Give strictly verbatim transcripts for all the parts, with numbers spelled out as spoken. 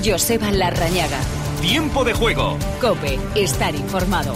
Joseba Larrañaga. Tiempo de juego. COPE. Estar informado.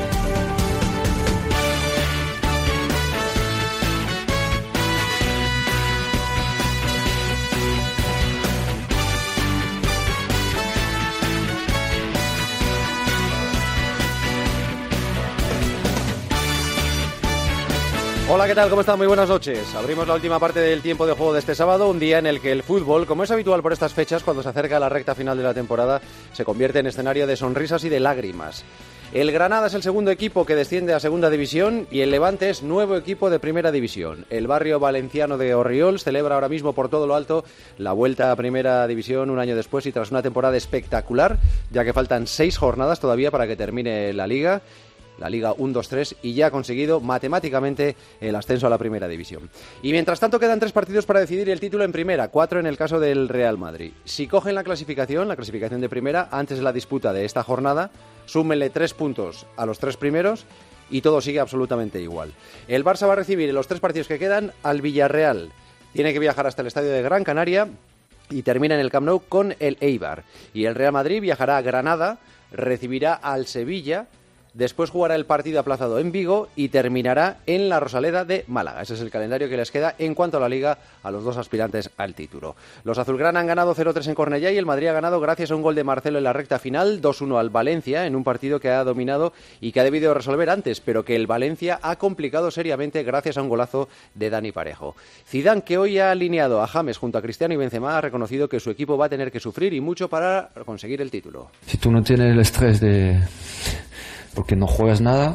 Hola, ¿qué tal? ¿Cómo están? Muy buenas noches. Abrimos la última parte del tiempo de juego de este sábado, un día en el que el fútbol, como es habitual por estas fechas, cuando se acerca a la recta final de la temporada, se convierte en escenario de sonrisas y de lágrimas. El Granada es el segundo equipo que desciende a Segunda División y el Levante es nuevo equipo de Primera División. El barrio valenciano de Orriols celebra ahora mismo por todo lo alto la vuelta a Primera División un año después y tras una temporada espectacular, ya que faltan seis jornadas todavía para que termine la Liga. La Liga uno dos tres y ya ha conseguido matemáticamente el ascenso a la Primera División. Y mientras tanto quedan tres partidos para decidir el título en Primera, cuatro en el caso del Real Madrid. Si cogen la clasificación, la clasificación de Primera, antes de la disputa de esta jornada, súmenle tres puntos a los tres primeros y todo sigue absolutamente igual. El Barça va a recibir en los tres partidos que quedan al Villarreal. Tiene que viajar hasta el estadio de Gran Canaria y termina en el Camp Nou con el Eibar. Y el Real Madrid viajará a Granada, recibirá al Sevilla. Después jugará el partido aplazado en Vigo y terminará en la Rosaleda de Málaga. Ese es el calendario que les queda en cuanto a la Liga a los dos aspirantes al título. Los azulgrana han ganado cero tres en Cornellá y el Madrid ha ganado gracias a un gol de Marcelo en la recta final, dos uno al Valencia, en un partido que ha dominado y que ha debido resolver antes, pero que el Valencia ha complicado seriamente gracias a un golazo de Dani Parejo. Zidane, que hoy ha alineado a James junto a Cristiano y Benzema, ha reconocido que su equipo va a tener que sufrir y mucho para conseguir el título. Si tú no tienes el estrés de... porque no juegas nada,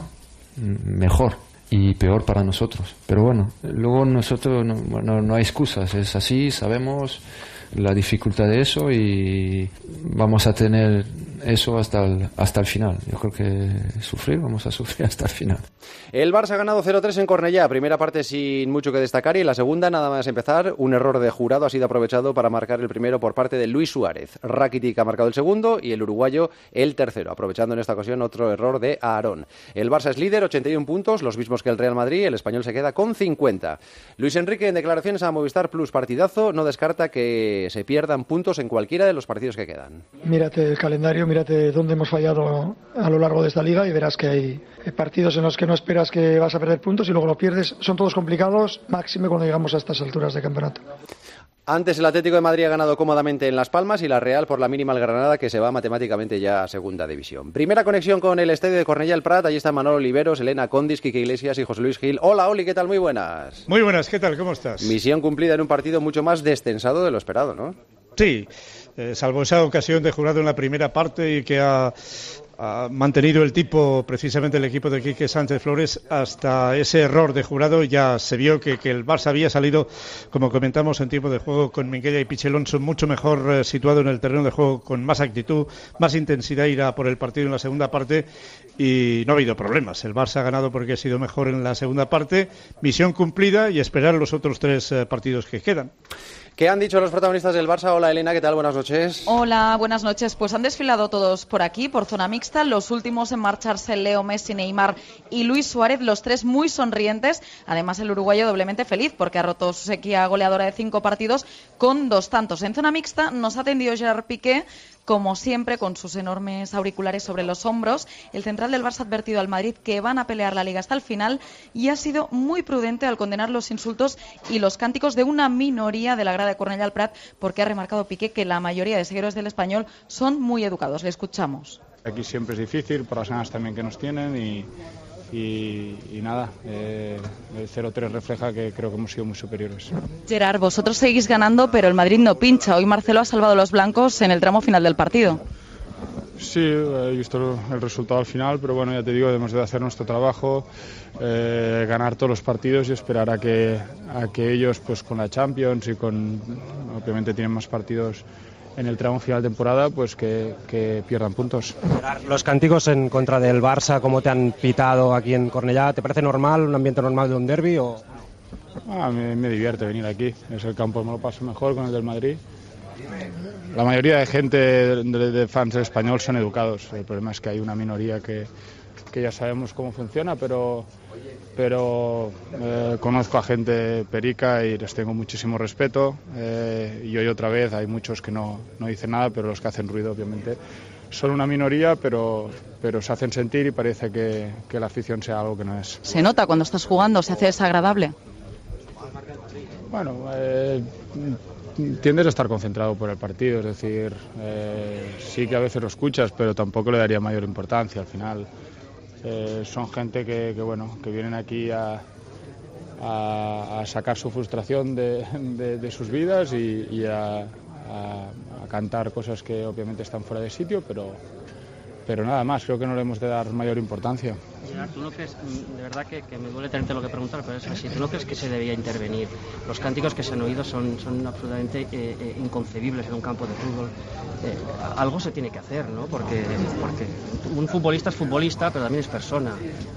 mejor y peor para nosotros. Pero bueno, luego nosotros no, no, no hay excusas, es así, sabemos la dificultad de eso y vamos a tener eso hasta el, hasta el final. Yo creo que sufrir, vamos a sufrir hasta el final. El Barça ha ganado cero tres en Cornellá, primera parte sin mucho que destacar y en la segunda, nada más empezar, un error de Jurado ha sido aprovechado para marcar el primero por parte de Luis Suárez. Rakitic ha marcado el segundo y el uruguayo el tercero, aprovechando en esta ocasión otro error de Aarón. El Barça es líder, ochenta y uno puntos, los mismos que el Real Madrid, el español se queda con cincuenta. Luis Enrique, en declaraciones a Movistar Plus partidazo, no descarta que se pierdan puntos en cualquiera de los partidos que quedan. Mírate el calendario, mírate dónde hemos fallado a lo largo de esta liga y verás que hay partidos en los que no esperas que vas a perder puntos y luego lo pierdes. Son todos complicados, máxime cuando llegamos a estas alturas de campeonato. Antes el Atlético de Madrid ha ganado cómodamente en Las Palmas y la Real por la mínima al Granada, que se va matemáticamente ya a Segunda División. Primera conexión con el estadio de Cornellá el Prat. Allí están Manolo Oliveros, Elena Condis, Quique Iglesias y José Luis Gil. Hola, Oli, ¿qué tal? Muy buenas. Muy buenas, ¿qué tal? ¿Cómo estás? Misión cumplida en un partido mucho más destensado de lo esperado, ¿no? Sí, eh, salvo esa ocasión de Jurado en la primera parte y que ha... ha mantenido el tipo precisamente el equipo de Quique Sánchez Flores hasta ese error de Jurado. Ya se vio que, que el Barça había salido, como comentamos, en tiempo de juego con Minguella y Pichelonso mucho mejor eh, situado en el terreno de juego, con más actitud, más intensidad, irá por el partido en la segunda parte y no ha habido problemas. El Barça ha ganado porque ha sido mejor en la segunda parte, misión cumplida y esperar los otros tres eh, partidos que quedan. ¿Qué han dicho los protagonistas del Barça? Hola, Elena, ¿qué tal? Buenas noches. Hola, buenas noches. Pues han desfilado todos por aquí, por zona mixta. Los últimos en marcharse, Leo Messi, Neymar y Luis Suárez, los tres muy sonrientes. Además, el uruguayo doblemente feliz porque ha roto su sequía goleadora de cinco partidos con dos tantos. En zona mixta nos ha atendido Gerard Piqué, como siempre, con sus enormes auriculares sobre los hombros. El central del Barça ha advertido al Madrid que van a pelear la Liga hasta el final y ha sido muy prudente al condenar los insultos y los cánticos de una minoría de la grada de Cornellá al Prat, porque ha remarcado Piqué que la mayoría de seguidores del Español son muy educados. Le escuchamos. Aquí siempre es difícil, por las ganas también que nos tienen y... Y, y nada, eh, el cero tres refleja que creo que hemos sido muy superiores. Gerard, vosotros seguís ganando, pero el Madrid no pincha. Hoy Marcelo ha salvado a los blancos en el tramo final del partido. Sí, he visto el resultado al final, pero bueno, ya te digo, debemos de hacer nuestro trabajo, eh, ganar todos los partidos y esperar a que, a que ellos, pues con la Champions y con, obviamente tienen más partidos en el tramo final de temporada, pues que, que pierdan puntos. Los cánticos en contra del Barça, ¿cómo te han pitado aquí en Cornellá? ¿Te parece normal, un ambiente normal de un derbi o...? Ah, me, me divierte venir aquí, es el campo que me lo paso mejor con el del Madrid. La mayoría de gente, de, de fans del Español son educados, el problema es que hay una minoría que que ya sabemos cómo funciona, pero, pero eh, conozco a gente perica y les tengo muchísimo respeto. Eh, y hoy otra vez hay muchos que no, no dicen nada, pero los que hacen ruido obviamente son una minoría, pero, pero se hacen sentir y parece que, que la afición sea algo que no es. ¿Se nota cuando estás jugando? ¿Se hace desagradable? Bueno, eh, tiendes a estar concentrado por el partido, es decir, eh, sí que a veces lo escuchas, pero tampoco le daría mayor importancia. Al final eh, son gente que, que, bueno, que vienen aquí a, a, a sacar su frustración de, de, de sus vidas y, y a, a, a cantar cosas que obviamente están fuera de sitio, pero, pero nada más, creo que no le hemos de dar mayor importancia. Gerard, ¿tú no crees, de verdad que, que me duele tenerte lo que preguntar, pero es así, ¿tú no crees que se debía intervenir? Los cánticos que se han oído son, son absolutamente eh, eh, inconcebibles en un campo de fútbol. Eh, algo se tiene que hacer, ¿no? Porque, porque un futbolista es futbolista, pero también es persona.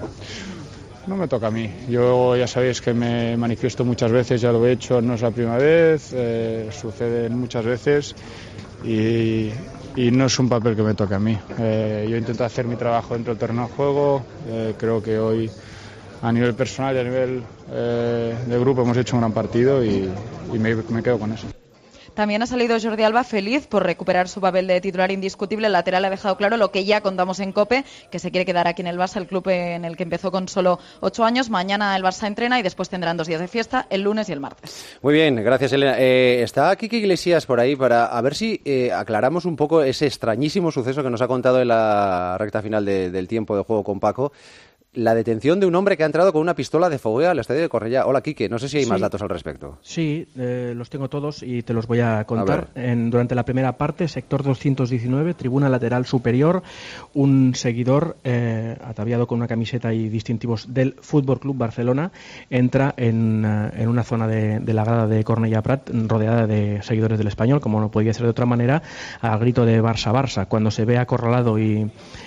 No me toca a mí. Yo ya sabéis que me manifiesto muchas veces, ya lo he hecho, no es la primera vez, eh, sucede muchas veces y... y no es un papel que me toque a mí. Eh, yo intento hacer mi trabajo dentro del terreno de juego. Eh, creo que hoy, a nivel personal y a nivel eh, de grupo, hemos hecho un gran partido y, y me, me quedo con eso. También ha salido Jordi Alba feliz por recuperar su papel de titular indiscutible. El lateral ha dejado claro lo que ya contamos en COPE, que se quiere quedar aquí en el Barça, el club en el que empezó con solo ocho años. Mañana el Barça entrena y después tendrán dos días de fiesta, el lunes y el martes. Muy bien, gracias, Elena. Eh, está Quique Iglesias por ahí para a ver si eh, aclaramos un poco ese extrañísimo suceso que nos ha contado en la recta final de, del tiempo de juego con Paco. La detención de un hombre que ha entrado con una pistola de fogueo al estadio de Cornellá. Hola, Quique, no sé si hay sí, más datos al respecto. Sí, eh, los tengo todos y te los voy a contar. A en, durante la primera parte, sector doscientos diecinueve, tribuna lateral superior, un seguidor eh, ataviado con una camiseta y distintivos del Fútbol Club Barcelona entra en, uh, en una zona de, de la grada de Cornellà Prat rodeada de seguidores del Español, como no podía ser de otra manera, al grito de Barça, Barça. Cuando se ve acorralado y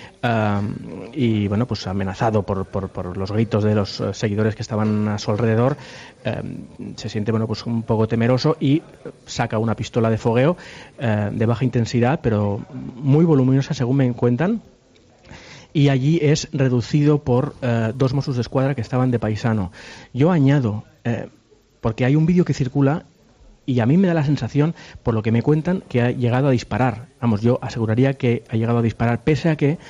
Uh, y bueno, pues amenazado por, por, por los gritos de los uh, seguidores que estaban a su alrededor, uh, se siente bueno pues un poco temeroso y saca una pistola de fogueo uh, de baja intensidad pero muy voluminosa según me cuentan, y allí es reducido por uh, dos Mossos d'Esquadra que estaban de paisano. Yo añado, uh, porque hay un vídeo que circula y a mí me da la sensación, por lo que me cuentan, que ha llegado a disparar. Vamos, yo aseguraría que ha llegado a disparar, pese a que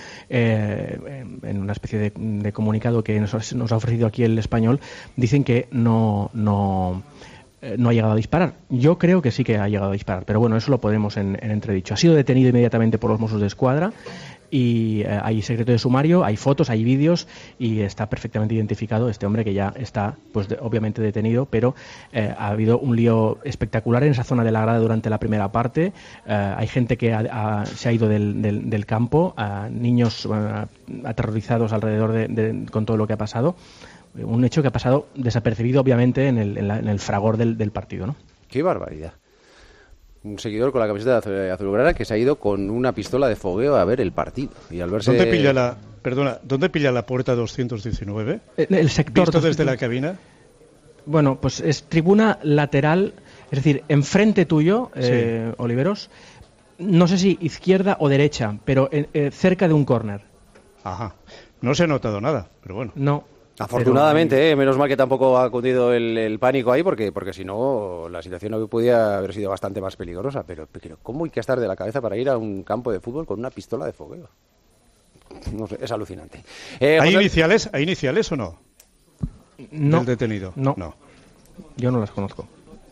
eh, en una especie de, de comunicado que nos, nos ha ofrecido aquí el Español, dicen que no, no, eh, no ha llegado a disparar. Yo creo que sí que ha llegado a disparar, pero bueno, eso lo podemos en, en entredicho. Ha sido detenido inmediatamente por los Mossos d'Esquadra y eh, hay secreto de sumario, hay fotos, hay vídeos y está perfectamente identificado este hombre que ya está pues de, obviamente detenido, pero eh, ha habido un lío espectacular en esa zona de la grada durante la primera parte. Eh, hay gente que ha, ha, se ha ido del, del, del campo, a niños uh, aterrorizados alrededor de, de, con todo lo que ha pasado. Un hecho que ha pasado desapercibido obviamente en el, en la, en el fragor del, del partido, ¿no? ¡Qué barbaridad! Un seguidor con la camiseta de azulgrana que se ha ido con una pistola de fogueo a ver el partido. Y al verse... ¿Dónde pilla la, perdona, ¿dónde pilla la puerta doscientos diecinueve? El, el sector... ¿Visto desde la cabina? Bueno, pues es tribuna lateral, es decir, enfrente tuyo, eh, sí. Oliveros, no sé si izquierda o derecha, pero eh, eh, cerca de un córner. Ajá. No se ha notado nada, pero bueno. No. Afortunadamente, pero... eh, menos mal que tampoco ha cundido el, el pánico ahí, porque porque si no, la situación podía haber sido bastante más peligrosa. Pero, pero ¿cómo hay que estar de la cabeza para ir a un campo de fútbol con una pistola de fogueo? No sé, es alucinante. Eh, ¿Hay, José... iniciales, ¿Hay iniciales o no? No. ¿Del detenido? No. no. Yo no las conozco.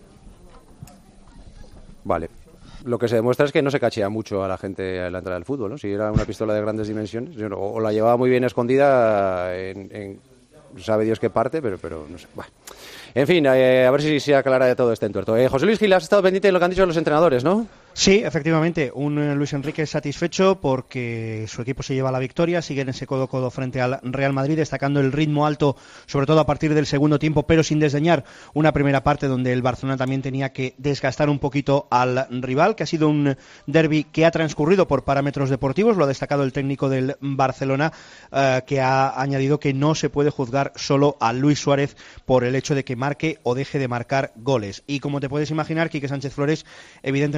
Vale. Lo que se demuestra es que no se cachea mucho a la gente a la entrada del fútbol, ¿no? Si era una pistola de grandes dimensiones, o la llevaba muy bien escondida en... en sabe Dios qué parte, pero, pero no sé. Bueno. En fin, eh, a ver si se aclara de todo este entuerto. Eh, José Luis Gil, has estado pendiente de lo que han dicho los entrenadores, ¿no? Sí, efectivamente, un eh, Luis Enrique satisfecho porque su equipo se lleva la victoria, siguen ese codo a codo frente al Real Madrid, destacando el ritmo alto, sobre todo a partir del segundo tiempo, pero sin desdeñar una primera parte donde el Barcelona también tenía que desgastar un poquito al rival, que ha sido un derbi que ha transcurrido por parámetros deportivos, lo ha destacado el técnico del Barcelona, eh, que ha añadido que no se puede juzgar solo a Luis Suárez por el hecho de que marque o deje de marcar goles. Y como te puedes imaginar, Quique Sánchez Flores, evidentemente, pues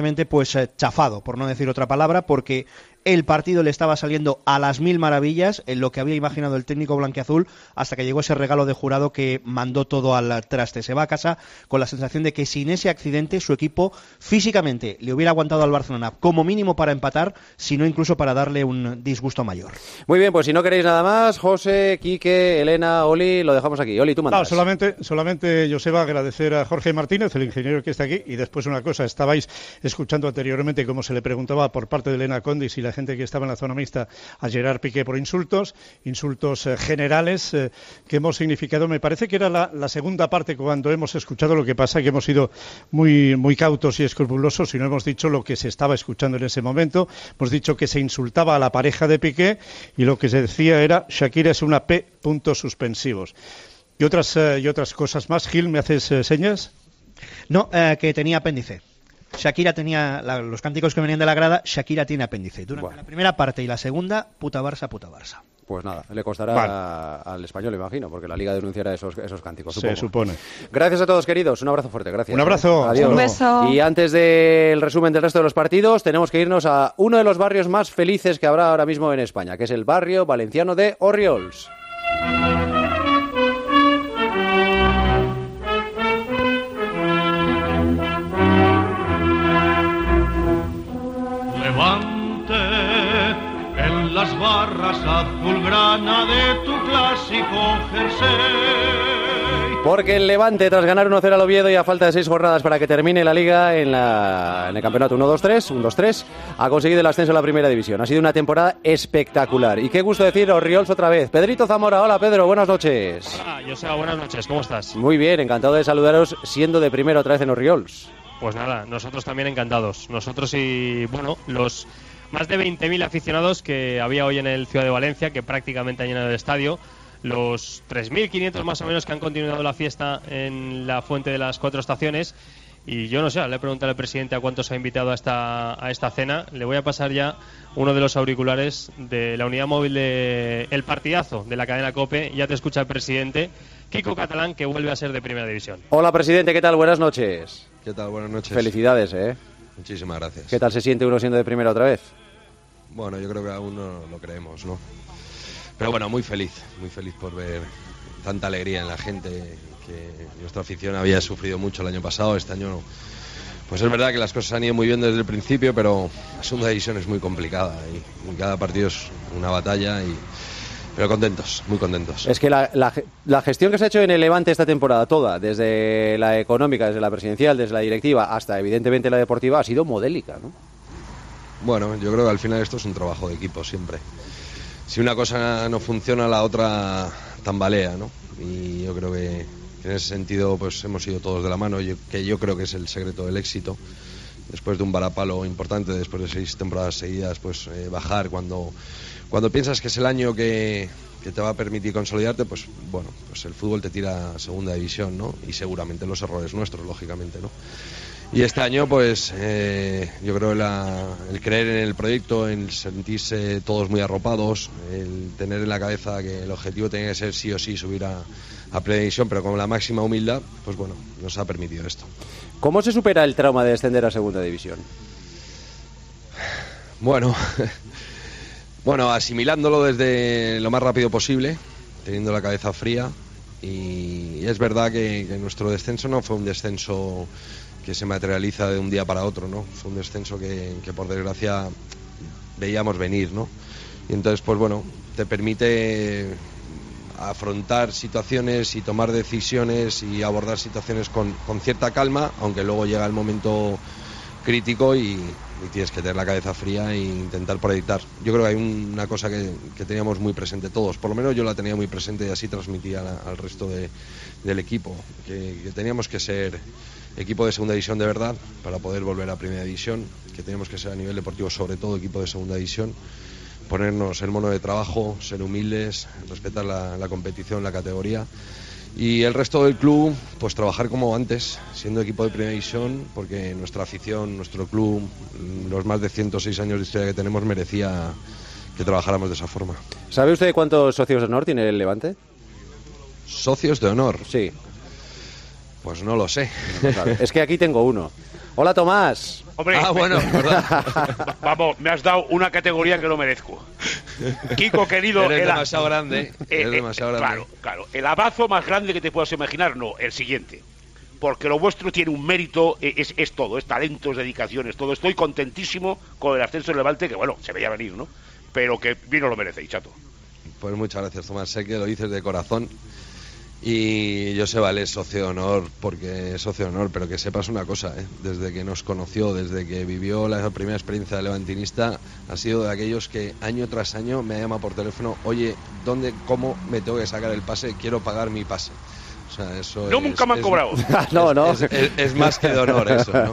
pues eh, chafado, por no decir otra palabra, porque el partido le estaba saliendo a las mil maravillas en lo que había imaginado el técnico blanquiazul, hasta que llegó ese regalo de Jurado que mandó todo al traste. Se va a casa con la sensación de que sin ese accidente su equipo físicamente le hubiera aguantado al Barcelona como mínimo para empatar, sino incluso para darle un disgusto mayor. Muy bien, pues si no queréis nada más, José, Quique, Elena, Oli, lo dejamos aquí. Oli, tú mandas. No, solamente, solamente Joseba, agradecer a Jorge Martínez, el ingeniero que está aquí, y después una cosa, estabais escuchando anteriormente cómo se le preguntaba por parte de Elena Conde si la gente que estaba en la zona mixta a Gerard Piqué por insultos, insultos eh, generales eh, que hemos significado. Me parece que era la, la segunda parte cuando hemos escuchado, lo que pasa que hemos sido muy, muy cautos y escrupulosos y no hemos dicho lo que se estaba escuchando en ese momento. Hemos dicho que se insultaba a la pareja de Piqué y lo que se decía era Shakira es una P, puntos suspensivos. Y otras, eh, y otras cosas más. Gil, ¿me haces eh, señas? No, eh, que tenía apéndice. Shakira tenía la, los cánticos que venían de la grada, Shakira tiene apéndice. Durante bueno. la primera parte y la segunda, puta Barça, puta Barça. Pues nada, le costará vale. a, al Español, imagino, porque la Liga denunciará esos, esos cánticos. Se supongo. supone. Gracias a todos, queridos. Un abrazo fuerte, gracias. Un abrazo. Adiós. Un beso. Y antes del resumen del resto de los partidos, tenemos que irnos a uno de los barrios más felices que habrá ahora mismo en España, que es el barrio valenciano de Orriols. En las barras azulgrana de tu clásico jersey. Porque el Levante, tras ganar uno cero al Oviedo y a falta de seis jornadas para que termine la Liga en, la, en el campeonato uno dos tres, uno dos tres, ha conseguido el ascenso a la Primera División. Ha sido una temporada espectacular. Y qué gusto decir Orriols otra vez. Pedrito Zamora, hola Pedro, buenas noches. Hola, Joseba, buenas noches, ¿cómo estás? Muy bien, encantado de saludaros siendo de primero otra vez en Orriols. Pues nada, nosotros también encantados. Nosotros y, bueno, los más de veinte mil aficionados que había hoy en el Ciudad de Valencia, que prácticamente han llenado el estadio, los tres mil quinientos más o menos que han continuado la fiesta en la Fuente de las Cuatro Estaciones. Y yo no sé, le he preguntado al presidente a cuántos ha invitado a esta, a esta cena. Le voy a pasar ya uno de los auriculares de la unidad móvil de El Partidazo, de la cadena COPE. Ya te escucha el presidente, Kiko Catalán, que vuelve a ser de Primera División. Hola presidente, ¿qué tal? Buenas noches. ¿Qué tal? Buenas noches. Felicidades, ¿eh? Muchísimas gracias. ¿Qué tal se siente uno siendo de primera otra vez? Bueno, yo creo que aún no lo creemos, ¿no? Pero bueno, muy feliz, muy feliz por ver tanta alegría en la gente, que nuestra afición había sufrido mucho el año pasado, este año no. Pues es verdad que las cosas han ido muy bien desde el principio, pero la segunda división es muy complicada y, y cada partido es una batalla y... Pero contentos, muy contentos. Es que la, la, la gestión que se ha hecho en el Levante esta temporada toda, desde la económica, desde la presidencial, desde la directiva, hasta evidentemente la deportiva, ha sido modélica, ¿no? Bueno, yo creo que al final esto es un trabajo de equipo siempre. Si una cosa no funciona, la otra tambalea, ¿no? Y yo creo que en ese sentido pues hemos ido todos de la mano, yo, que yo creo que es el secreto del éxito. Después de un varapalo importante, después de seis temporadas seguidas, pues eh, bajar cuando... Cuando piensas que es el año que, que te va a permitir consolidarte, pues bueno, pues el fútbol te tira a segunda división, ¿no? Y seguramente los errores nuestros, lógicamente, ¿no? Y este año, pues eh, yo creo la, el creer en el proyecto, el sentirse todos muy arropados, el tener en la cabeza que el objetivo tenía que ser sí o sí subir a, a Primera División, pero con la máxima humildad, pues bueno, nos ha permitido esto. ¿Cómo se supera el trauma de descender a segunda división? Bueno... Bueno, asimilándolo desde lo más rápido posible, teniendo la cabeza fría, y es verdad que, que nuestro descenso no fue un descenso que se materializa de un día para otro, ¿no? Fue un descenso que, que por desgracia veíamos venir, ¿no? Y entonces, pues bueno, te permite afrontar situaciones y tomar decisiones y abordar situaciones con, con cierta calma, aunque luego llega el momento crítico y, y tienes que tener la cabeza fría e intentar proyectar. Yo creo que hay un, una cosa que, que teníamos muy presente todos, por lo menos yo la tenía muy presente y así transmitía la, al resto de, del equipo, que, que teníamos que ser equipo de segunda división de verdad para poder volver a Primera División, que teníamos que ser a nivel deportivo sobre todo equipo de segunda división, ponernos el mono de trabajo, ser humildes, respetar la, la competición, la categoría. Y el resto del club, pues trabajar como antes, siendo equipo de Primera División, porque nuestra afición, nuestro club, los más de ciento seis años de historia que tenemos, merecía que trabajáramos de esa forma. ¿Sabe usted cuántos socios de honor tiene el Levante? ¿Socios de honor? Sí. Pues no lo sé. No, es que aquí tengo uno. Hola, Tomás. Hombre, Ah, bueno, verdad. Vamos, me has dado una categoría que no merezco. Kiko, querido... Eres el- demasiado grande. Eh, Eres eh, demasiado grande. Claro, claro. El abrazo más grande que te puedas imaginar, no, el siguiente. Porque lo vuestro tiene un mérito, eh, es, es todo, es talento, es dedicación, es todo. Estoy contentísimo con el ascenso del Levante, que bueno, se veía venir, ¿no? Pero que bien os lo merecéis, chato. Pues muchas gracias, Tomás. Sé que lo dices de corazón. Y Joseba es socio de honor, porque es socio de honor, pero que sepas una cosa, ¿eh? Desde que nos conoció, desde que vivió la primera experiencia de levantinista, ha sido de aquellos que año tras año me llama por teléfono, oye, ¿dónde, cómo me tengo que sacar el pase? Quiero pagar mi pase. O sea, eso No, es, nunca me han es- cobrado. No, no. Es, es- es más que de honor eso, ¿no?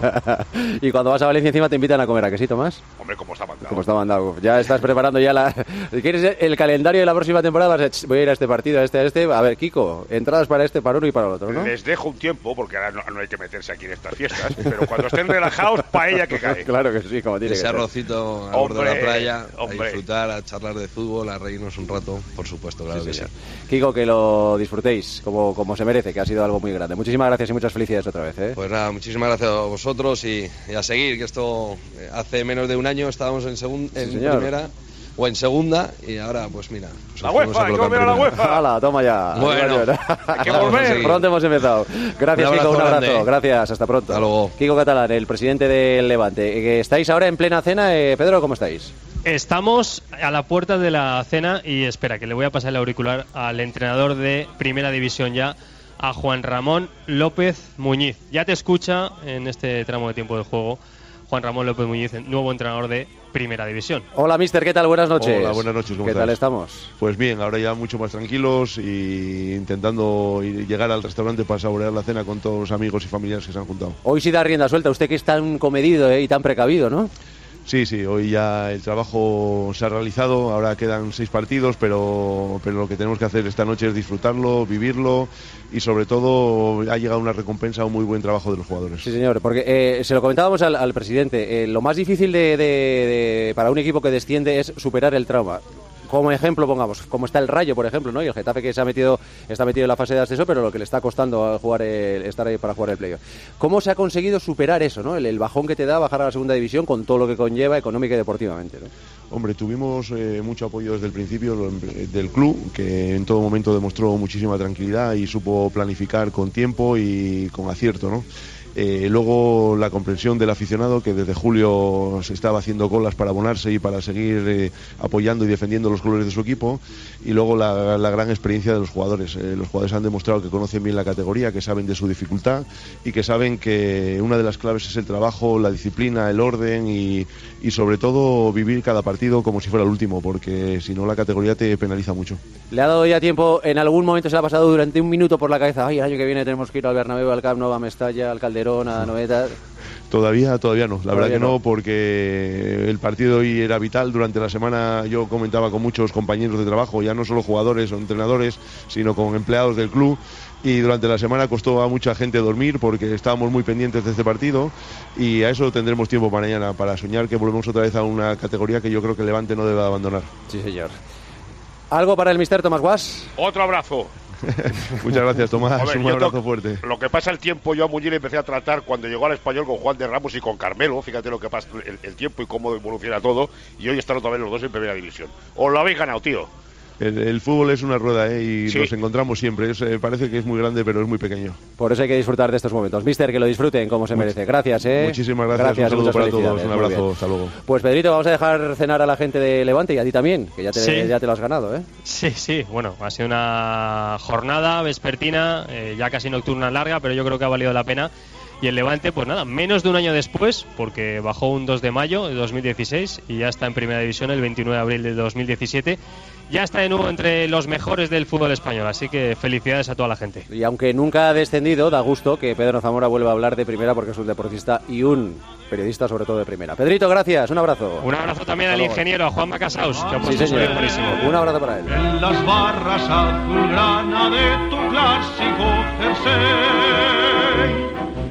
Y cuando vas a Valencia encima te invitan a comer, ¿a que sí, Tomás? Hombre, ¿cómo está mandado? Como está mandado. Ya estás preparando ya la... ¿Quieres el calendario de la próxima temporada? Vas a... "Ch, voy a ir a este partido, a este, a este. A ver, Kiko, entradas para este, para uno y para el otro, ¿no? Les dejo un tiempo, porque ahora no, no hay que meterse aquí en estas fiestas, pero cuando estén relajados, paella que cae. Claro que sí, como tiene Ese que ser. arrocito a borde de la Hombre, playa, hombre. a disfrutar, a charlar de fútbol, a reírnos un rato, por supuesto, claro Sí, que señor. sí. Kiko, que lo disfrutéis como, como se merece, que ha sido algo muy grande. Muchísimas gracias y muchas felicidades otra vez, ¿eh? Pues nada, muchísimas gracias a vosotros y, y a seguir, que esto eh, hace menos de un año estábamos en, segun- en señor. primera o en segunda y ahora pues mira. Pues La nos fuimos UEFA, a hay que colocar volver a la primero. UEFA. ¡Hala, toma ya! Bueno, hay que volver. Pronto hemos empezado. Gracias, Un Kiko, un abrazo abrazo. grande. Gracias, hasta pronto. Hasta luego. Kiko Catalán, el presidente del Levante. Eh, ¿Estáis ahora en plena cena? Eh, Pedro, ¿cómo estáis? Estamos a la puerta de la cena y espera, que le voy a pasar el auricular al entrenador de Primera División ya, a Juan Ramón López Muñiz. Ya te escucha en este tramo de tiempo de juego Juan Ramón López Muñiz, nuevo entrenador de Primera División. Hola, mister, ¿qué tal? Buenas noches. Hola, buenas noches, ¿cómo ¿Qué estás? tal estamos? Pues bien, ahora ya mucho más tranquilos y intentando ir- llegar al restaurante para saborear la cena con todos los amigos y familiares que se han juntado. Hoy sí da rienda suelta, usted que es tan comedido, eh, y tan precavido, ¿no? Sí, sí, hoy ya el trabajo se ha realizado, ahora quedan seis partidos, pero, pero lo que tenemos que hacer esta noche es disfrutarlo, vivirlo y sobre todo ha llegado una recompensa a un muy buen trabajo de los jugadores. Sí, señor, porque eh, se lo comentábamos al, al presidente, eh, lo más difícil de, de- de- para un equipo que desciende es superar el trauma. Como ejemplo, pongamos, como está el Rayo, por ejemplo, ¿no? Y el Getafe que se ha metido, está metido en la fase de ascenso, pero lo que le está costando jugar el- estar ahí para jugar el playoff. ¿Cómo se ha conseguido superar eso, ¿no? El, el bajón que te da bajar a la segunda división con todo lo que conlleva económica y deportivamente, ¿no? Hombre, tuvimos eh, mucho apoyo desde el principio lo- del club, que en todo momento demostró muchísima tranquilidad y supo planificar con tiempo y con acierto, ¿no? Eh, luego la comprensión del aficionado, que desde julio se estaba haciendo colas para abonarse y para seguir eh, apoyando y defendiendo los colores de su equipo, y luego la, la gran experiencia de los jugadores. Eh, los jugadores han demostrado que conocen bien la categoría, que saben de su dificultad y que saben que una de las claves es el trabajo, la disciplina, el orden y, y sobre todo vivir cada partido como si fuera el último, porque si no la categoría te penaliza mucho. ¿Le ha dado ya tiempo, en algún momento se le ha pasado durante un minuto por la cabeza, ay, el año que viene tenemos que ir al Bernabéu, al Camp Nou, a Mestalla, al Calderón, a Noeta? Todavía, todavía no, la Todavía verdad que no, no. porque el partido hoy era vital. Durante la semana yo comentaba con muchos compañeros de trabajo, ya no solo jugadores o entrenadores, sino con empleados del club. Y durante la semana costó a mucha gente dormir porque estábamos muy pendientes de este partido y a eso tendremos tiempo para mañana, para soñar que volvemos otra vez a una categoría que yo creo que el Levante no debe abandonar. Sí, señor. ¿Algo para el mister Tomás Guas? Otro abrazo. Muchas gracias, Tomás. Hombre, un yo abrazo tengo- fuerte. Lo que pasa el tiempo, yo a Muñiz le empecé a tratar cuando llegó al Español con Juan de Ramos y con Carmelo. Fíjate lo que pasa, el, el tiempo y cómo evoluciona todo. Y hoy están otra vez los dos en primera división. Os lo habéis ganado, tío. El, el fútbol es una rueda, ¿eh? Y Sí. nos encontramos siempre. Es, eh, parece que es muy grande, pero es muy pequeño. Por eso hay que disfrutar de estos momentos. Mister, que lo disfruten como se merece. Gracias, ¿eh? Muchísimas gracias. Un saludo muchas para todos. felicidades. Un Muy abrazo. bien. Hasta luego. Pues Pedrito, vamos a dejar cenar a la gente de Levante y a ti también, que ya te, Sí. ya te lo has ganado, ¿eh? Sí, sí, bueno, ha sido una jornada vespertina, eh, ya casi nocturna larga, pero yo creo que ha valido la pena. Y el Levante, pues nada, menos de un año después, porque bajó un dos de mayo de dos mil dieciséis y ya está en Primera División el veintinueve de abril de dos mil diecisiete. Ya está de nuevo entre los mejores del fútbol español, así que felicidades a toda la gente. Y aunque nunca ha descendido, da gusto que Pedro Zamora vuelva a hablar de primera porque es un deportista y un periodista sobre todo de primera. Pedrito, gracias, un abrazo. Un abrazo también Hasta al luego. ingeniero, a Juan Macasaus, que ha Sí, puesto un señor. sonido buenísimo. Un abrazo para él. En las barras azulgrana de tu clásico jersey,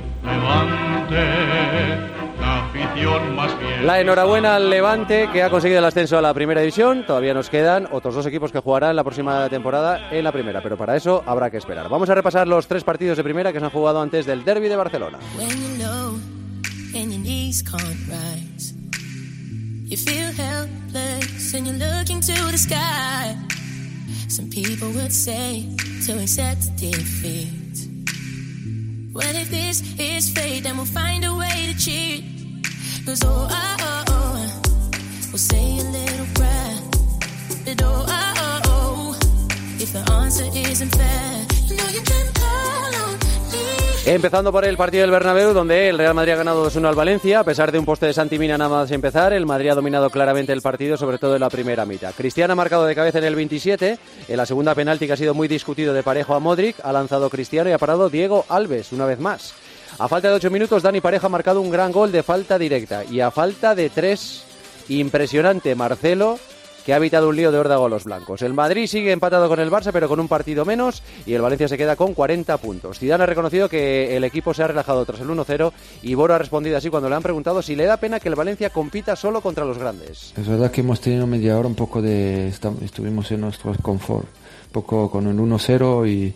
Levante, la afición más fiel. La enhorabuena al Levante, que ha conseguido el ascenso a la primera división. Todavía nos quedan otros dos equipos que jugarán la próxima temporada en la primera, pero para eso habrá que esperar. Vamos a repasar los tres partidos de primera que se han jugado antes del derbi de Barcelona. and your knees can't rise. You feel helpless and you're looking to the sky. Some people would say to accept defeat. Well, if this is fate, then we'll find a way to cheat. Cause oh, oh, oh, oh, we'll say a little prayer. But oh, oh, oh, oh, if the answer isn't fair, you know you can call on me. Empezando por el partido del Bernabéu, donde el Real Madrid ha ganado dos uno al Valencia, a pesar de un poste de Santi Mina nada más empezar. El Madrid ha dominado claramente el partido, sobre todo en la primera mitad. Cristiano ha marcado de cabeza en el veintisiete, en la segunda penalti que ha sido muy discutido de Parejo a Modric, ha lanzado Cristiano y ha parado Diego Alves una vez más. A falta de ocho minutos, Dani Parejo ha marcado un gran gol de falta directa, y a falta de tres, impresionante Marcelo, que ha evitado un lío de órdago a los blancos. El Madrid sigue empatado con el Barça, pero con un partido menos, y el Valencia se queda con cuarenta puntos. Zidane ha reconocido que el equipo se ha relajado tras el uno cero, y Boro ha respondido así cuando le han preguntado si le da pena que el Valencia compita solo contra los grandes. Es verdad que hemos tenido media hora un poco de... estuvimos en nuestro confort, un poco con el uno cero, y,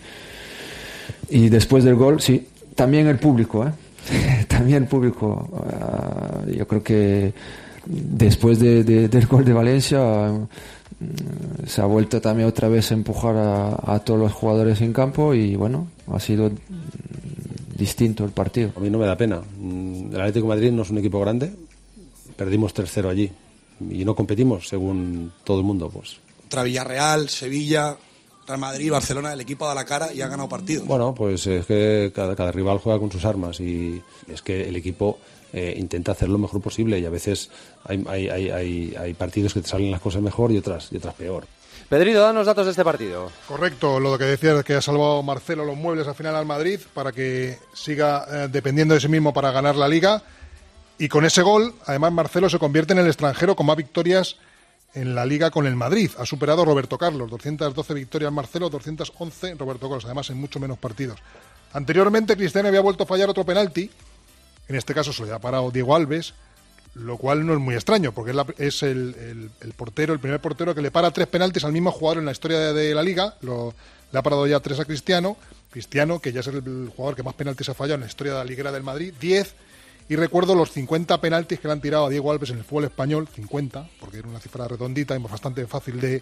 y después del gol, sí, también el público, ¿eh? También el público. Uh, yo creo que después de, de, del gol de Valencia se ha vuelto también otra vez a empujar a, a todos los jugadores en campo, y bueno, ha sido distinto el partido. A mí no me da pena. El Atlético de Madrid no es un equipo grande, perdimos tres cero allí y no competimos según todo el mundo. Pues contra Villarreal, Sevilla, Real Madrid, Barcelona, el equipo da la cara y ha ganado partidos. Bueno, pues es que cada, cada rival juega con sus armas, y es que el equipo Eh, intenta hacer lo mejor posible, y a veces hay, hay, hay, hay, hay partidos que te salen las cosas mejor y otras, y otras peor. Pedrito, danos datos de este partido. Correcto, lo que decías, que ha salvado Marcelo los muebles al final al Madrid para que siga eh, dependiendo de sí mismo para ganar la Liga, y con ese gol, además, Marcelo se convierte en el extranjero con más victorias en la Liga con el Madrid. Ha superado a Roberto Carlos, doscientas doce victorias Marcelo, doscientas once Roberto Carlos, además en mucho menos partidos. Anteriormente Cristiano había vuelto a fallar otro penalti. En este caso se lo ha parado Diego Alves, lo cual no es muy extraño, porque es, la, es el, el, el portero, el primer portero que le para tres penaltis al mismo jugador en la historia de, de la Liga. Lo, le ha parado ya tres a Cristiano. Cristiano, que ya es el, el jugador que más penaltis ha fallado en la historia de la Liguera del Madrid, diez. Y recuerdo los cincuenta penaltis que le han tirado a Diego Alves en el fútbol español, cincuenta, porque era una cifra redondita y bastante fácil de,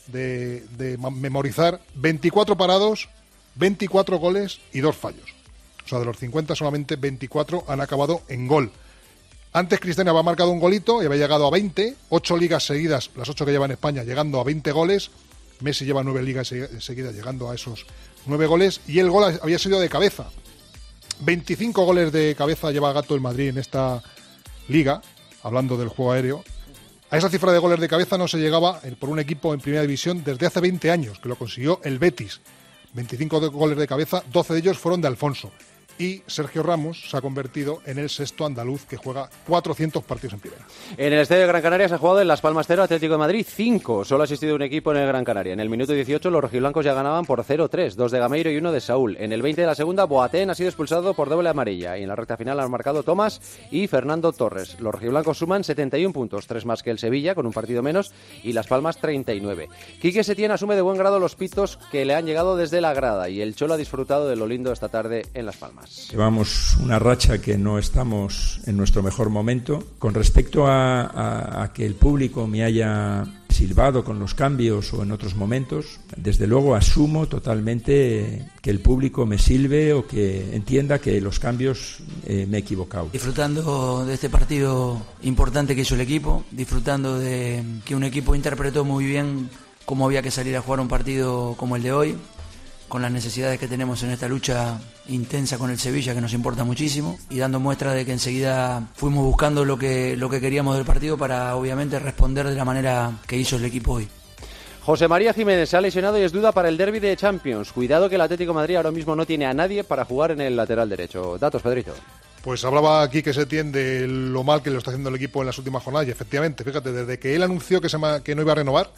de, de memorizar. veinticuatro parados, veinticuatro goles y dos fallos. O sea, de los cincuenta solamente veinticuatro han acabado en gol. Antes Cristiano había marcado un golito y había llegado a veinte, ocho ligas seguidas, las ocho que lleva en España, llegando a veinte goles. Messi lleva nueve ligas seguidas llegando a esos nueve goles, y el gol había sido de cabeza. veinticinco goles de cabeza lleva Gato el Madrid en esta liga, hablando del juego aéreo. A esa cifra de goles de cabeza no se llegaba por un equipo en Primera División desde hace veinte años, que lo consiguió el Betis. veinticinco de goles de cabeza, doce de ellos fueron de Alfonso. Y Sergio Ramos se ha convertido en el sexto andaluz que juega cuatrocientos partidos en primera. En el Estadio de Gran Canaria se ha jugado en Las Palmas cero, Atlético de Madrid cinco. Solo ha asistido un equipo en el Gran Canaria. En el minuto dieciocho los rojiblancos ya ganaban por cero tres, dos de Gameiro y uno de Saúl. En el veinte de la segunda, Boateng ha sido expulsado por doble amarilla. Y en la recta final han marcado Tomás y Fernando Torres. Los rojiblancos suman setenta y uno puntos, tres más que el Sevilla, con un partido menos, y Las Palmas treinta y nueve. Quique Setién asume de buen grado los pitos que le han llegado desde la grada, y el Cholo ha disfrutado de lo lindo esta tarde en Las Palmas. Llevamos una racha que no estamos en nuestro mejor momento. Con respecto a, a, a que el público me haya silbado con los cambios o en otros momentos, desde luego asumo totalmente que el público me silbe o que entienda que los cambios eh, me he equivocado. Disfrutando de este partido importante que hizo el equipo, disfrutando de que un equipo interpretó muy bien cómo había que salir a jugar un partido como el de hoy, con las necesidades que tenemos en esta lucha intensa con el Sevilla, que nos importa muchísimo, y dando muestra de que enseguida fuimos buscando lo que, lo que queríamos del partido para obviamente responder de la manera que hizo el equipo hoy. José María Jiménez se ha lesionado y es duda para el derbi de Champions. Cuidado que el Atlético de Madrid ahora mismo no tiene a nadie para jugar en el lateral derecho. Datos, Pedrito. Pues hablaba aquí que Setién de lo mal que lo está haciendo el equipo en las últimas jornadas, y efectivamente, fíjate, desde que él anunció que, se ma- que no iba a renovar,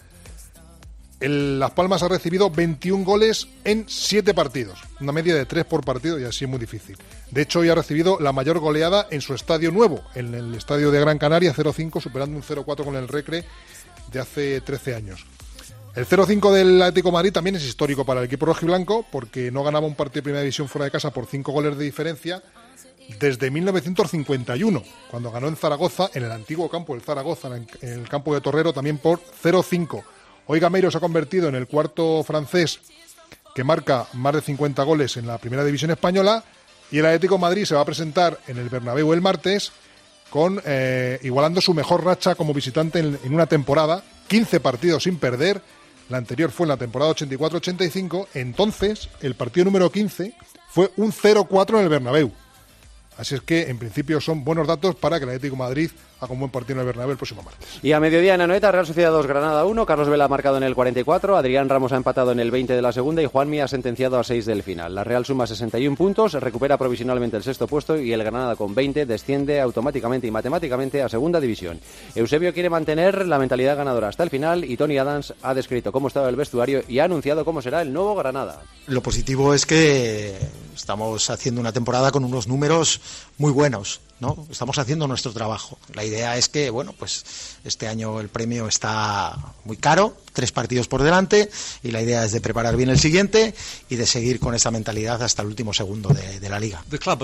El Las Palmas ha recibido veintiún goles en siete partidos, una media de tres por partido, y así es muy difícil. De hecho, hoy ha recibido la mayor goleada en su estadio nuevo, en el estadio de Gran Canaria, cero cinco, superando un cero cuatro con el Recre de hace trece años. El cero cinco del Atlético de Madrid también es histórico para el equipo rojiblanco, porque no ganaba un partido de Primera División fuera de casa por cinco goles de diferencia, desde mil novecientos cincuenta y uno, cuando ganó en Zaragoza, en el antiguo campo del Zaragoza, en el campo de Torrero, también por cero cinco. Hoy Gameiro se ha convertido en el cuarto francés que marca más de cincuenta goles en la primera división española, y el Atlético de Madrid se va a presentar en el Bernabéu el martes con eh, igualando su mejor racha como visitante en, en una temporada, quince partidos sin perder. La anterior fue en la temporada ochenta y cuatro ochenta y cinco, entonces el partido número quince fue un cero cuatro en el Bernabéu. Así es que, en principio, son buenos datos para que el Atlético de Madrid haga un buen partido en el Bernabéu el próximo martes. Y a mediodía en Anoeta, Real Sociedad dos, Granada uno, Carlos Vela ha marcado en el cuarenta y cuatro, Adrián Ramos ha empatado en el veinte de la segunda y Juanmi ha sentenciado a seis del final. La Real suma sesenta y uno puntos, recupera provisionalmente el sexto puesto y el Granada con veinte desciende automáticamente y matemáticamente a segunda división. Eusebio quiere mantener la mentalidad ganadora hasta el final y Tony Adams ha descrito cómo estaba el vestuario y ha anunciado cómo será el nuevo Granada. Lo positivo es que estamos haciendo una temporada con unos números muy buenos, ¿no? Estamos haciendo nuestro trabajo. La idea es que, bueno, pues este año el premio está muy caro, tres partidos por delante, y la idea es de preparar bien el siguiente y de seguir con esa mentalidad hasta el último segundo de, de la liga.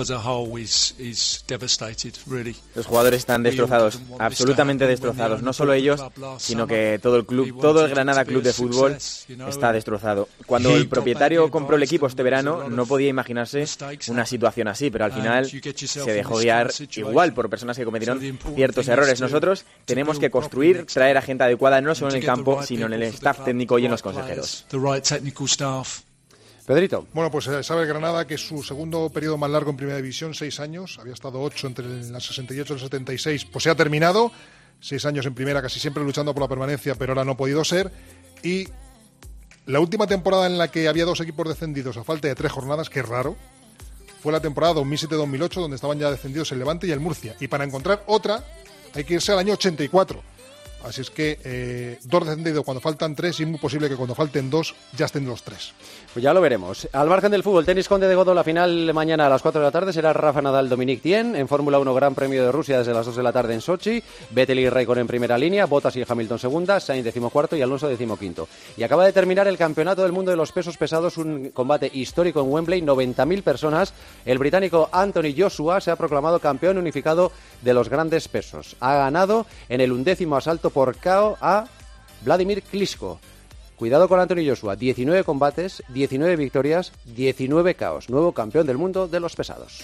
Los jugadores están destrozados, absolutamente destrozados. No solo ellos, sino que todo el club, todo el Granada Club de Fútbol está destrozado. Cuando el propietario compró el equipo este verano, no podía imaginarse una situación así, pero al final se dejó guiar igual por personas que cometieron ciertos errores. Nosotros tenemos que construir, traer a gente adecuada no solo en el campo, sino en el staff técnico y en los consejeros. Pedrito. Bueno, pues sabe el Granada que es su segundo periodo más largo en Primera División, seis años, había estado ocho entre las sesenta y ocho y el setenta y seis, pues se ha terminado, seis años en Primera, casi siempre luchando por la permanencia, pero ahora no ha podido ser, y la última temporada en la que había dos equipos descendidos a falta de tres jornadas, que es raro, fue la temporada dos mil siete dos mil ocho, donde estaban ya descendidos el Levante y el Murcia, y para encontrar otra hay que irse al año ochenta y cuatro. Así es que eh, dos descendidos cuando faltan tres y es muy posible que cuando falten dos ya estén los tres. Pues ya lo veremos. Al margen del fútbol, tenis Conde de Godó, la final mañana a las cuatro de la tarde será Rafa Nadal, Dominic Thiem. En Fórmula uno, Gran Premio de Rusia desde las dos de la tarde en Sochi. Vettel y Raikkonen en primera línea, Bottas y Hamilton segunda, Sainz decimocuarto y Alonso decimoquinto. Y acaba de terminar el Campeonato del Mundo de los Pesos Pesados, un combate histórico en Wembley, noventa mil personas. El británico Anthony Joshua se ha proclamado campeón unificado de los grandes pesos. Ha ganado en el undécimo asalto por K O a Vladimir Klitschko. Cuidado con Anthony Joshua, diecinueve combates, diecinueve victorias, diecinueve K Os. Nuevo campeón del mundo de los pesados.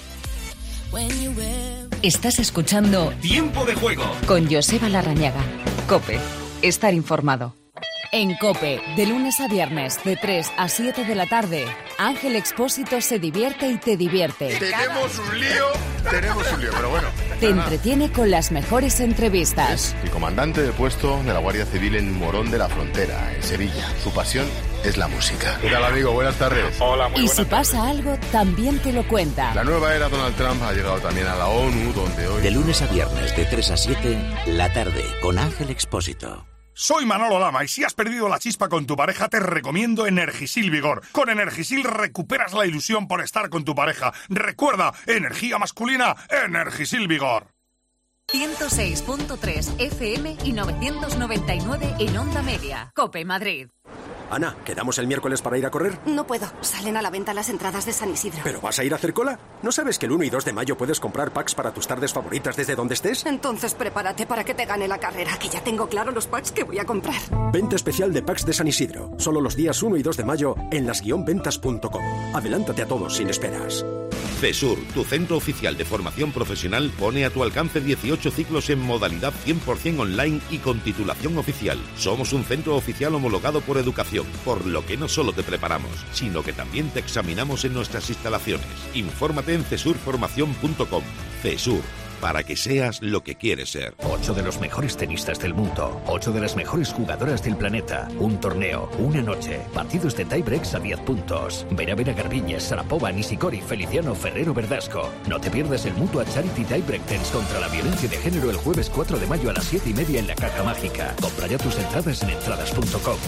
Estás escuchando Tiempo de Juego con Joseba Larrañaga. COPE. Estar informado. En COPE, de lunes a viernes, de tres a siete de la tarde, Ángel Expósito se divierte y te divierte. Tenemos un lío, tenemos un lío, pero bueno. Te entretiene con las mejores entrevistas. Es el comandante de puesto de la Guardia Civil en Morón de la Frontera, en Sevilla. Su pasión es la música. ¿Qué tal, amigo? Buenas tardes. Hola, muy Y buenas si pasa tardes. algo, también te lo cuenta. La nueva era Donald Trump ha llegado también a la ONU, donde hoy... De lunes a viernes, de tres a siete, la tarde, con Ángel Expósito. Soy Manolo Lama y si has perdido la chispa con tu pareja te recomiendo Energisil Vigor. Con Energisil recuperas la ilusión por estar con tu pareja. Recuerda, energía masculina, Energisil Vigor. ciento seis punto tres F M y novecientos noventa y nueve en Onda Media. COPE Madrid. Ana, ¿quedamos el miércoles para ir a correr? No puedo. Salen a la venta las entradas de San Isidro. ¿Pero vas a ir a hacer cola? ¿No sabes que el uno y dos de mayo puedes comprar packs para tus tardes favoritas desde donde estés? Entonces prepárate para que te gane la carrera, que ya tengo claro los packs que voy a comprar. Venta especial de packs de San Isidro. Solo los días uno y dos de mayo en las guion ventas punto com. Adelántate a todos sin esperas. CESUR, tu centro oficial de formación profesional, pone a tu alcance dieciocho ciclos en modalidad cien por ciento online y con titulación oficial. Somos un centro oficial homologado por educación, por lo que no solo te preparamos, sino que también te examinamos en nuestras instalaciones. Infórmate en cesur formación punto com. CESUR, para que seas lo que quieres ser. Ocho de los mejores tenistas del mundo, ocho de las mejores jugadoras del planeta, un torneo, una noche, partidos de tiebreaks a diez puntos. Ven a ver a Garbiñes, Sarapova, Nishikori, Feliciano, Ferrero, Verdasco. No te pierdas el Mutua Charity Tiebreak Tense contra la violencia de género el jueves cuatro de mayo a las siete y media en la Caja Mágica. Compra ya tus entradas en entradas punto com.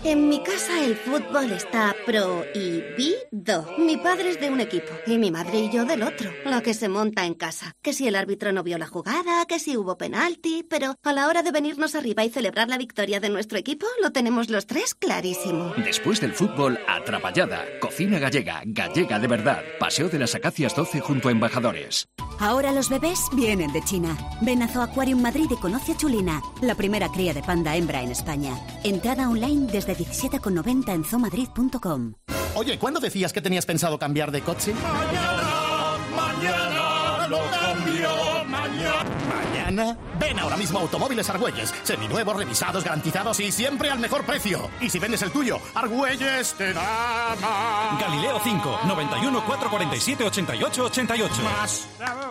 En mi casa el fútbol está prohibido. Mi padre es de un equipo y mi madre y yo del otro. Lo que se monta en casa. Que si el árbitro no vio la jugada, que si hubo penalti... Pero a la hora de venirnos arriba y celebrar la victoria de nuestro equipo, lo tenemos los tres clarísimo. Después del fútbol, atrapallada. Cocina gallega, gallega de verdad. Paseo de las Acacias doce junto a Embajadores. Ahora los bebés vienen de China. Ven a Zoo Aquarium Madrid y conoce a Chulina, la primera cría de panda hembra en España. Entrada online desde diecisiete con noventa en zoomadrid punto com. Oye, ¿cuándo decías que tenías pensado cambiar de coche? Mañana, mañana, lo cambio, mañana. ¿Mañana? Ven ahora mismo a Automóviles Argüelles. Seminuevos, revisados, garantizados y siempre al mejor precio. Y si vendes el tuyo, Argüelles te da más. Galileo cinco, noventa y uno, cuatrocientos cuarenta y siete, ochenta y ocho, ochenta y ocho. Más.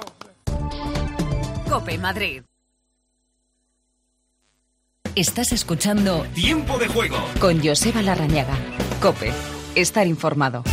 COPE Madrid. Estás escuchando Tiempo de Juego con Joseba Larrañaga. COPE. Estar informado.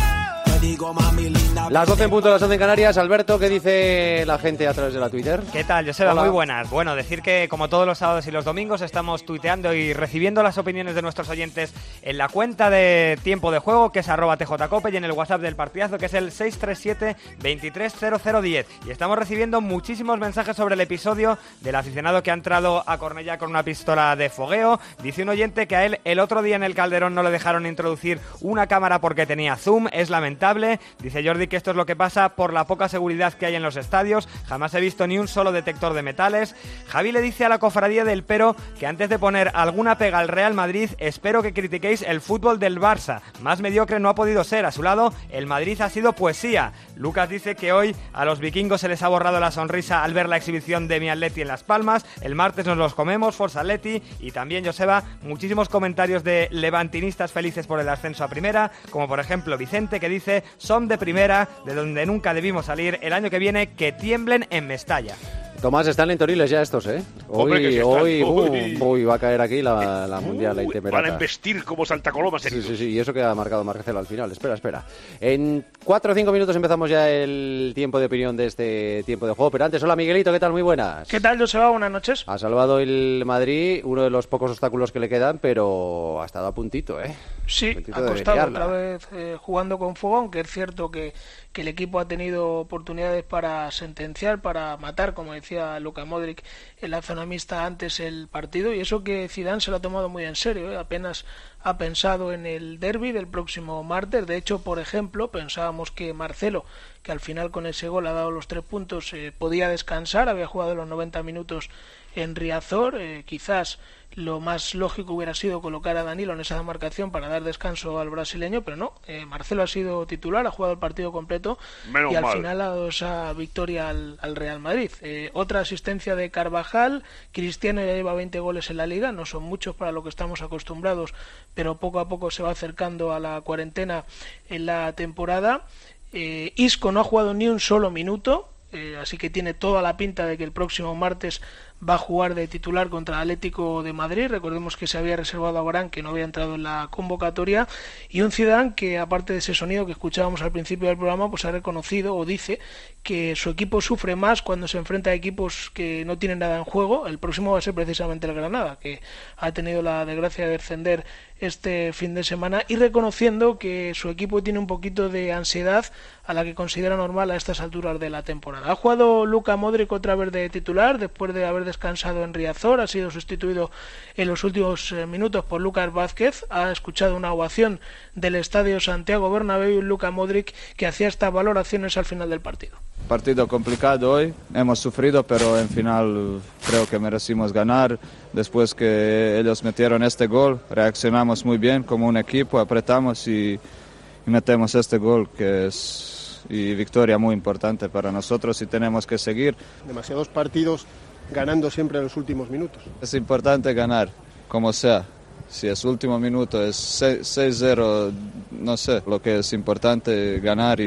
Las doce en punto, las once en Canarias. Alberto, ¿qué dice la gente a través de la Twitter? ¿Qué tal, Joseba? Hola. Muy buenas. Bueno, decir que como todos los sábados y los domingos estamos tuiteando y recibiendo las opiniones de nuestros oyentes en la cuenta de Tiempo de Juego, que es arroba tjcope, y en el WhatsApp del partidazo, que es el seis tres siete, veintitrés cero cero diez. Y estamos recibiendo muchísimos mensajes sobre el episodio del aficionado que ha entrado a Cornellá con una pistola de fogueo. Dice un oyente que a él el otro día en el Calderón no le dejaron introducir una cámara porque tenía zoom. Es lamentable. Dice Jordi que esto es lo que pasa por la poca seguridad que hay en los estadios. Jamás he visto ni un solo detector de metales. Javi le dice a la cofradía del Pero que antes de poner alguna pega al Real Madrid, espero que critiquéis el fútbol del Barça. Más mediocre no ha podido ser. A su lado, el Madrid ha sido poesía. Lucas dice que hoy a los vikingos se les ha borrado la sonrisa al ver la exhibición de mi Atleti en Las Palmas. El martes nos los comemos, Forza Atleti. Y también, Joseba, muchísimos comentarios de levantinistas felices por el ascenso a primera, como por ejemplo Vicente, que dice: son de primera, de donde nunca debimos salir. El año que viene que tiemblen en Mestalla. Tomás, están en Toriles ya estos, ¿eh? Hoy, Hombre, que sí están. hoy, Uy. uh, uy, va a caer aquí la, la mundial, la Uy, intemperata. van a embestir como Santa Coloma. Sí, sí, sí, y eso que ha marcado Marcelo al final. Espera, espera. En cuatro o cinco minutos empezamos ya el tiempo de opinión de este tiempo de juego. Pero antes, hola Miguelito, ¿qué tal? Muy buenas. ¿Qué tal, Joseba? Buenas noches. Ha salvado el Madrid, uno de los pocos obstáculos que le quedan, pero ha estado a puntito, ¿eh? Sí, puntito ha de costado liarla. otra vez eh, jugando con fuego, aunque es cierto que, que el equipo ha tenido oportunidades para sentenciar, para matar, como decía Luka Modric, en la zona mixta antes el partido, y eso que Zidane se lo ha tomado muy en serio, ¿eh? Apenas ha pensado en el derbi del próximo martes. De hecho, por ejemplo, pensábamos que Marcelo, que al final con ese gol ha dado los tres puntos, eh, podía descansar, había jugado los noventa minutos en Riazor, eh, quizás lo más lógico hubiera sido colocar a Danilo en esa demarcación para dar descanso al brasileño, pero no, eh, Marcelo ha sido titular, ha jugado el partido completo. Menos y al mal. Final ha dado esa victoria al, al Real Madrid. Eh, otra asistencia de Carvajal. Cristiano ya lleva veinte goles en la Liga, no son muchos para lo que estamos acostumbrados, pero poco a poco se va acercando a la cuarentena en la temporada. eh, Isco no ha jugado ni un solo minuto, eh, así que tiene toda la pinta de que el próximo martes va a jugar de titular contra Atlético de Madrid. Recordemos que se había reservado a Varane, que no había entrado en la convocatoria, y un Zidane que, aparte de ese sonido que escuchábamos al principio del programa, pues ha reconocido o dice que su equipo sufre más cuando se enfrenta a equipos que no tienen nada en juego. El próximo va a ser precisamente el Granada, que ha tenido la desgracia de descender este fin de semana, y reconociendo que su equipo tiene un poquito de ansiedad a la que considera normal a estas alturas de la temporada. Ha jugado Luka Modric otra vez de titular después de haber descansado en Riazor, ha sido sustituido en los últimos minutos por Lucas Vázquez. Ha escuchado una ovación del Estadio Santiago Bernabéu y Luka Modric, que hacía estas valoraciones al final del partido. Partido complicado hoy, hemos sufrido, pero en final creo que merecimos ganar. Después que ellos metieron este gol, reaccionamos muy bien como un equipo, apretamos y, y metemos este gol, que es y victoria muy importante para nosotros, y tenemos que seguir. Demasiados partidos ganando siempre en los últimos minutos. Es importante ganar, como sea. Si es último minuto, es seis cero, no sé, lo que es importante ganar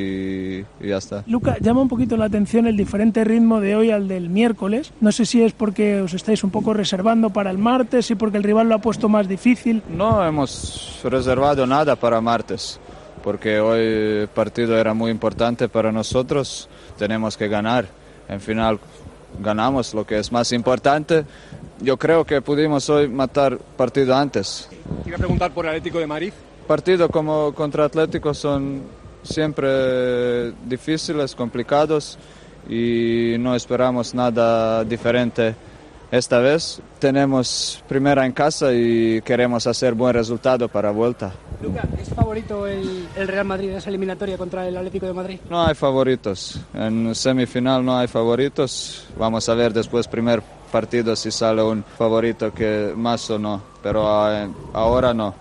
y, y ya está. Luka, llama un poquito la atención el diferente ritmo de hoy al del miércoles. No sé si es porque os estáis un poco reservando para el martes y porque el rival lo ha puesto más difícil. No hemos reservado nada para martes, porque hoy el partido era muy importante para nosotros, tenemos que ganar. En final, ganamos, lo que es más importante. Yo creo que pudimos hoy matar partido antes. Iba a preguntar por el Atlético de Madrid. Partidos como contra Atlético son siempre difíciles, complicados y no esperamos nada diferente esta vez. Tenemos primera en casa y queremos hacer buen resultado para vuelta. Luca, ¿es favorito el, el Real Madrid en esa eliminatoria contra el Atlético de Madrid? No hay favoritos. En semifinal no hay favoritos. Vamos a ver después primer partido si sale un favorito que más o no, pero ahora no.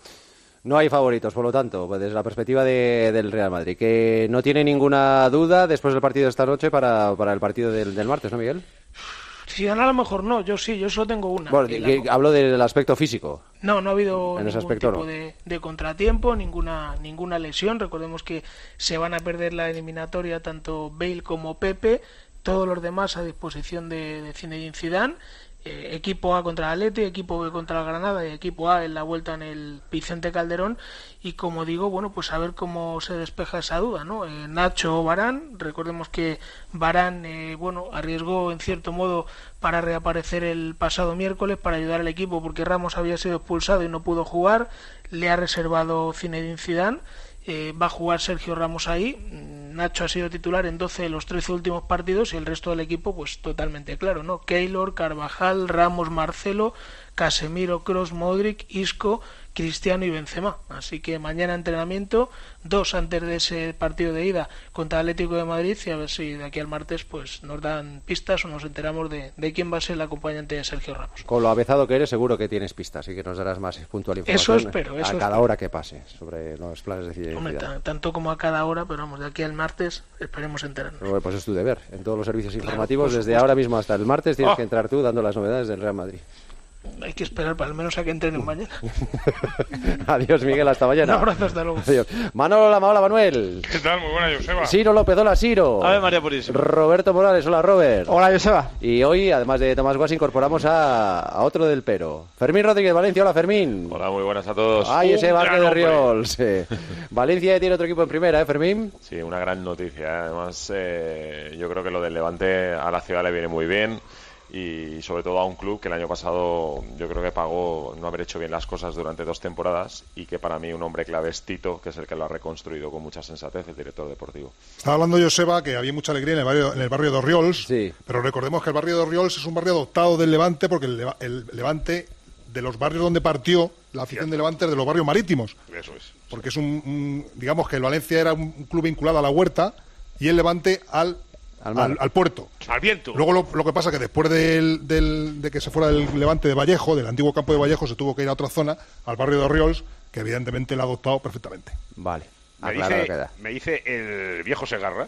No hay favoritos, por lo tanto, desde la perspectiva de, del Real Madrid, que no tiene ninguna duda después del partido de esta noche para, para el partido del, del martes, ¿no, Miguel? Si gana a lo mejor no, yo sí, yo solo tengo una. Bueno, que, que hablo del aspecto físico. No, no ha habido en ese ningún aspecto, tipo no. de, de contratiempo, ninguna ninguna lesión. Recordemos que se van a perder la eliminatoria tanto Bale como Pepe, todos los demás a disposición de, de Zinedine Zidane. Eh, equipo A contra el Atleti, equipo B contra el Granada y equipo A en la vuelta en el Vicente Calderón. Y como digo, bueno, pues a ver cómo se despeja esa duda, ¿no? Eh, Nacho o Varane, recordemos que Varane, eh, bueno, arriesgó en cierto modo para reaparecer el pasado miércoles para ayudar al equipo porque Ramos había sido expulsado y no pudo jugar, le ha reservado Zinedine Zidane. Eh, va a jugar Sergio Ramos ahí. Nacho ha sido titular en doce de los trece últimos partidos y el resto del equipo pues totalmente claro, ¿no? Keylor, Carvajal, Ramos, Marcelo, Casemiro, Kroos, Modric, Isco, Cristiano y Benzema. Así que mañana entrenamiento, dos antes de ese partido de ida contra el Atlético de Madrid y a ver si de aquí al martes pues nos dan pistas o nos enteramos de, de quién va a ser el acompañante de Sergio Ramos. Con lo avezado que eres seguro que tienes pistas y que nos darás más puntual información. Eso espero, eso a cada espero. hora que pase sobre los planes de Zinedine Hombre, Zidane. tanto como a cada hora, pero vamos, de aquí al martes esperemos enterarnos. Bueno, pues es tu deber. En todos los servicios Claro, informativos, por desde supuesto. ahora mismo hasta el martes, tienes Oh. que entrar tú dando las novedades del Real Madrid. Hay que esperar para al menos a que entrenen mañana. Adiós, Miguel, hasta mañana. Un abrazo, hasta luego. Adiós. Manolo Lama, hola, Manuel. ¿Qué tal? Muy buena, Joseba. Ciro López, hola, Ciro. Ave María Purísima. Roberto Morales, hola, Robert. Hola, Joseba. Y hoy, además de Tomás Guas, incorporamos a, a otro del Pero. Fermín Rodríguez, Valencia, hola, Fermín. Hola, muy buenas a todos. Ay, ese Un barrio gran de hombre. Riols. Sí. Valencia tiene otro equipo en primera, ¿eh, Fermín? Sí, una gran noticia. Además, eh, yo creo que lo del Levante a la ciudad le viene muy bien. Y sobre todo a un club que el año pasado yo creo que pagó no haber hecho bien las cosas durante dos temporadas y que para mí un hombre clave es Tito, que es el que lo ha reconstruido con mucha sensatez, el director deportivo. Estaba hablando Joseba que había mucha alegría en el barrio, en el barrio de Orriols, sí. Pero recordemos que el barrio de Orriols es un barrio adoptado del Levante porque el, Leva- el Levante, de los barrios donde partió la afición del Levante, es de los barrios marítimos. Eso es. Porque es un, un- digamos que el Valencia era un club vinculado a la huerta y el Levante al Al mar. al, al puerto. Al viento. Luego lo, lo que pasa que después del, del- de que se fuera del Levante de Vallejo, del antiguo campo de Vallejo, se tuvo que ir a otra zona, al barrio de Orriols, que evidentemente lo ha adoptado perfectamente. Vale. Me Aclarado dice, queda. me dice el viejo Segarra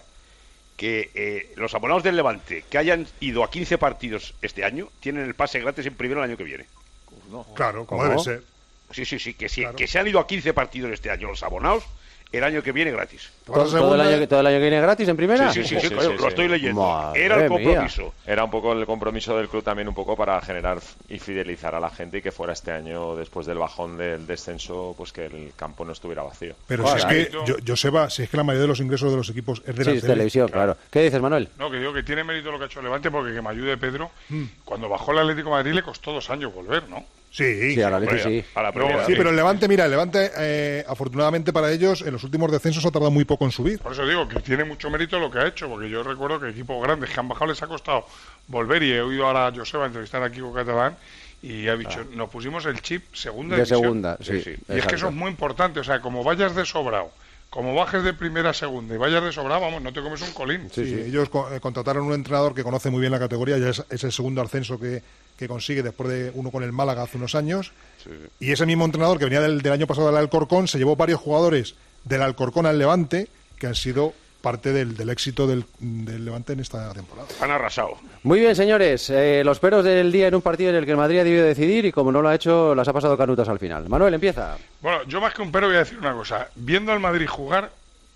que eh, los abonados del Levante que hayan ido a quince partidos este año tienen el pase gratis en primero el año que viene. Claro, como ¿Cómo? debe ser. Sí, sí, sí, que, sí, que se han ido a quince partidos este año los abonados, el año que viene gratis. ¿Todo, todo el año, que- ¿Todo el año que viene gratis en primera? Sí, sí, sí, sí, lo estoy leyendo. Madre Era el mía. compromiso. Era un poco el compromiso del club también un poco para generar y fidelizar a la gente y que fuera este año, después del bajón del descenso, pues que el campo no estuviera vacío. Pero si es que, yo, Joseba, si es que la mayoría de los ingresos de los equipos es de la Sí, es tele. televisión, claro. ¿Qué dices, Manuel? No, que digo que tiene mérito lo que ha hecho el Levante porque que me ayude Pedro. Mm. Cuando bajó el Atlético de Madrid le costó dos años volver, ¿no? Sí, Sí, a la Leti sí. A la Pero- primera. sí, pero el Levante, mira, el Levante, eh, afortunadamente para ellos, en los últimos descensos ha tardado muy poco en subir. Por eso digo que tiene mucho mérito lo que ha hecho, porque yo recuerdo que equipos grandes que han bajado les ha costado volver y he oído ahora a Joseba entrevistar a Kiko Catalán y ha dicho, nos pusimos el chip segunda De división. segunda, sí, Y es que exacto. eso es muy importante, o sea, como vayas de sobrado, como bajes de primera a segunda y vayas de sobrado, vamos, no te comes un colín. Sí, ellos co- eh, contrataron un entrenador que conoce muy bien la categoría, ya es, es el segundo ascenso que, que consigue después de uno con el Málaga hace unos años. Y ese mismo entrenador que venía del, del año pasado del Alcorcón se llevó varios jugadores del Alcorcón al Levante que han sido parte del, del éxito del, del Levante en esta temporada. Han arrasado. Muy bien, señores. Eh, los peros del día en un partido en el que el Madrid ha debido decidir y como no lo ha hecho, las ha pasado canutas al final. Manuel, empieza. Bueno, yo más que un pero voy a decir una cosa. Viendo al Madrid jugar,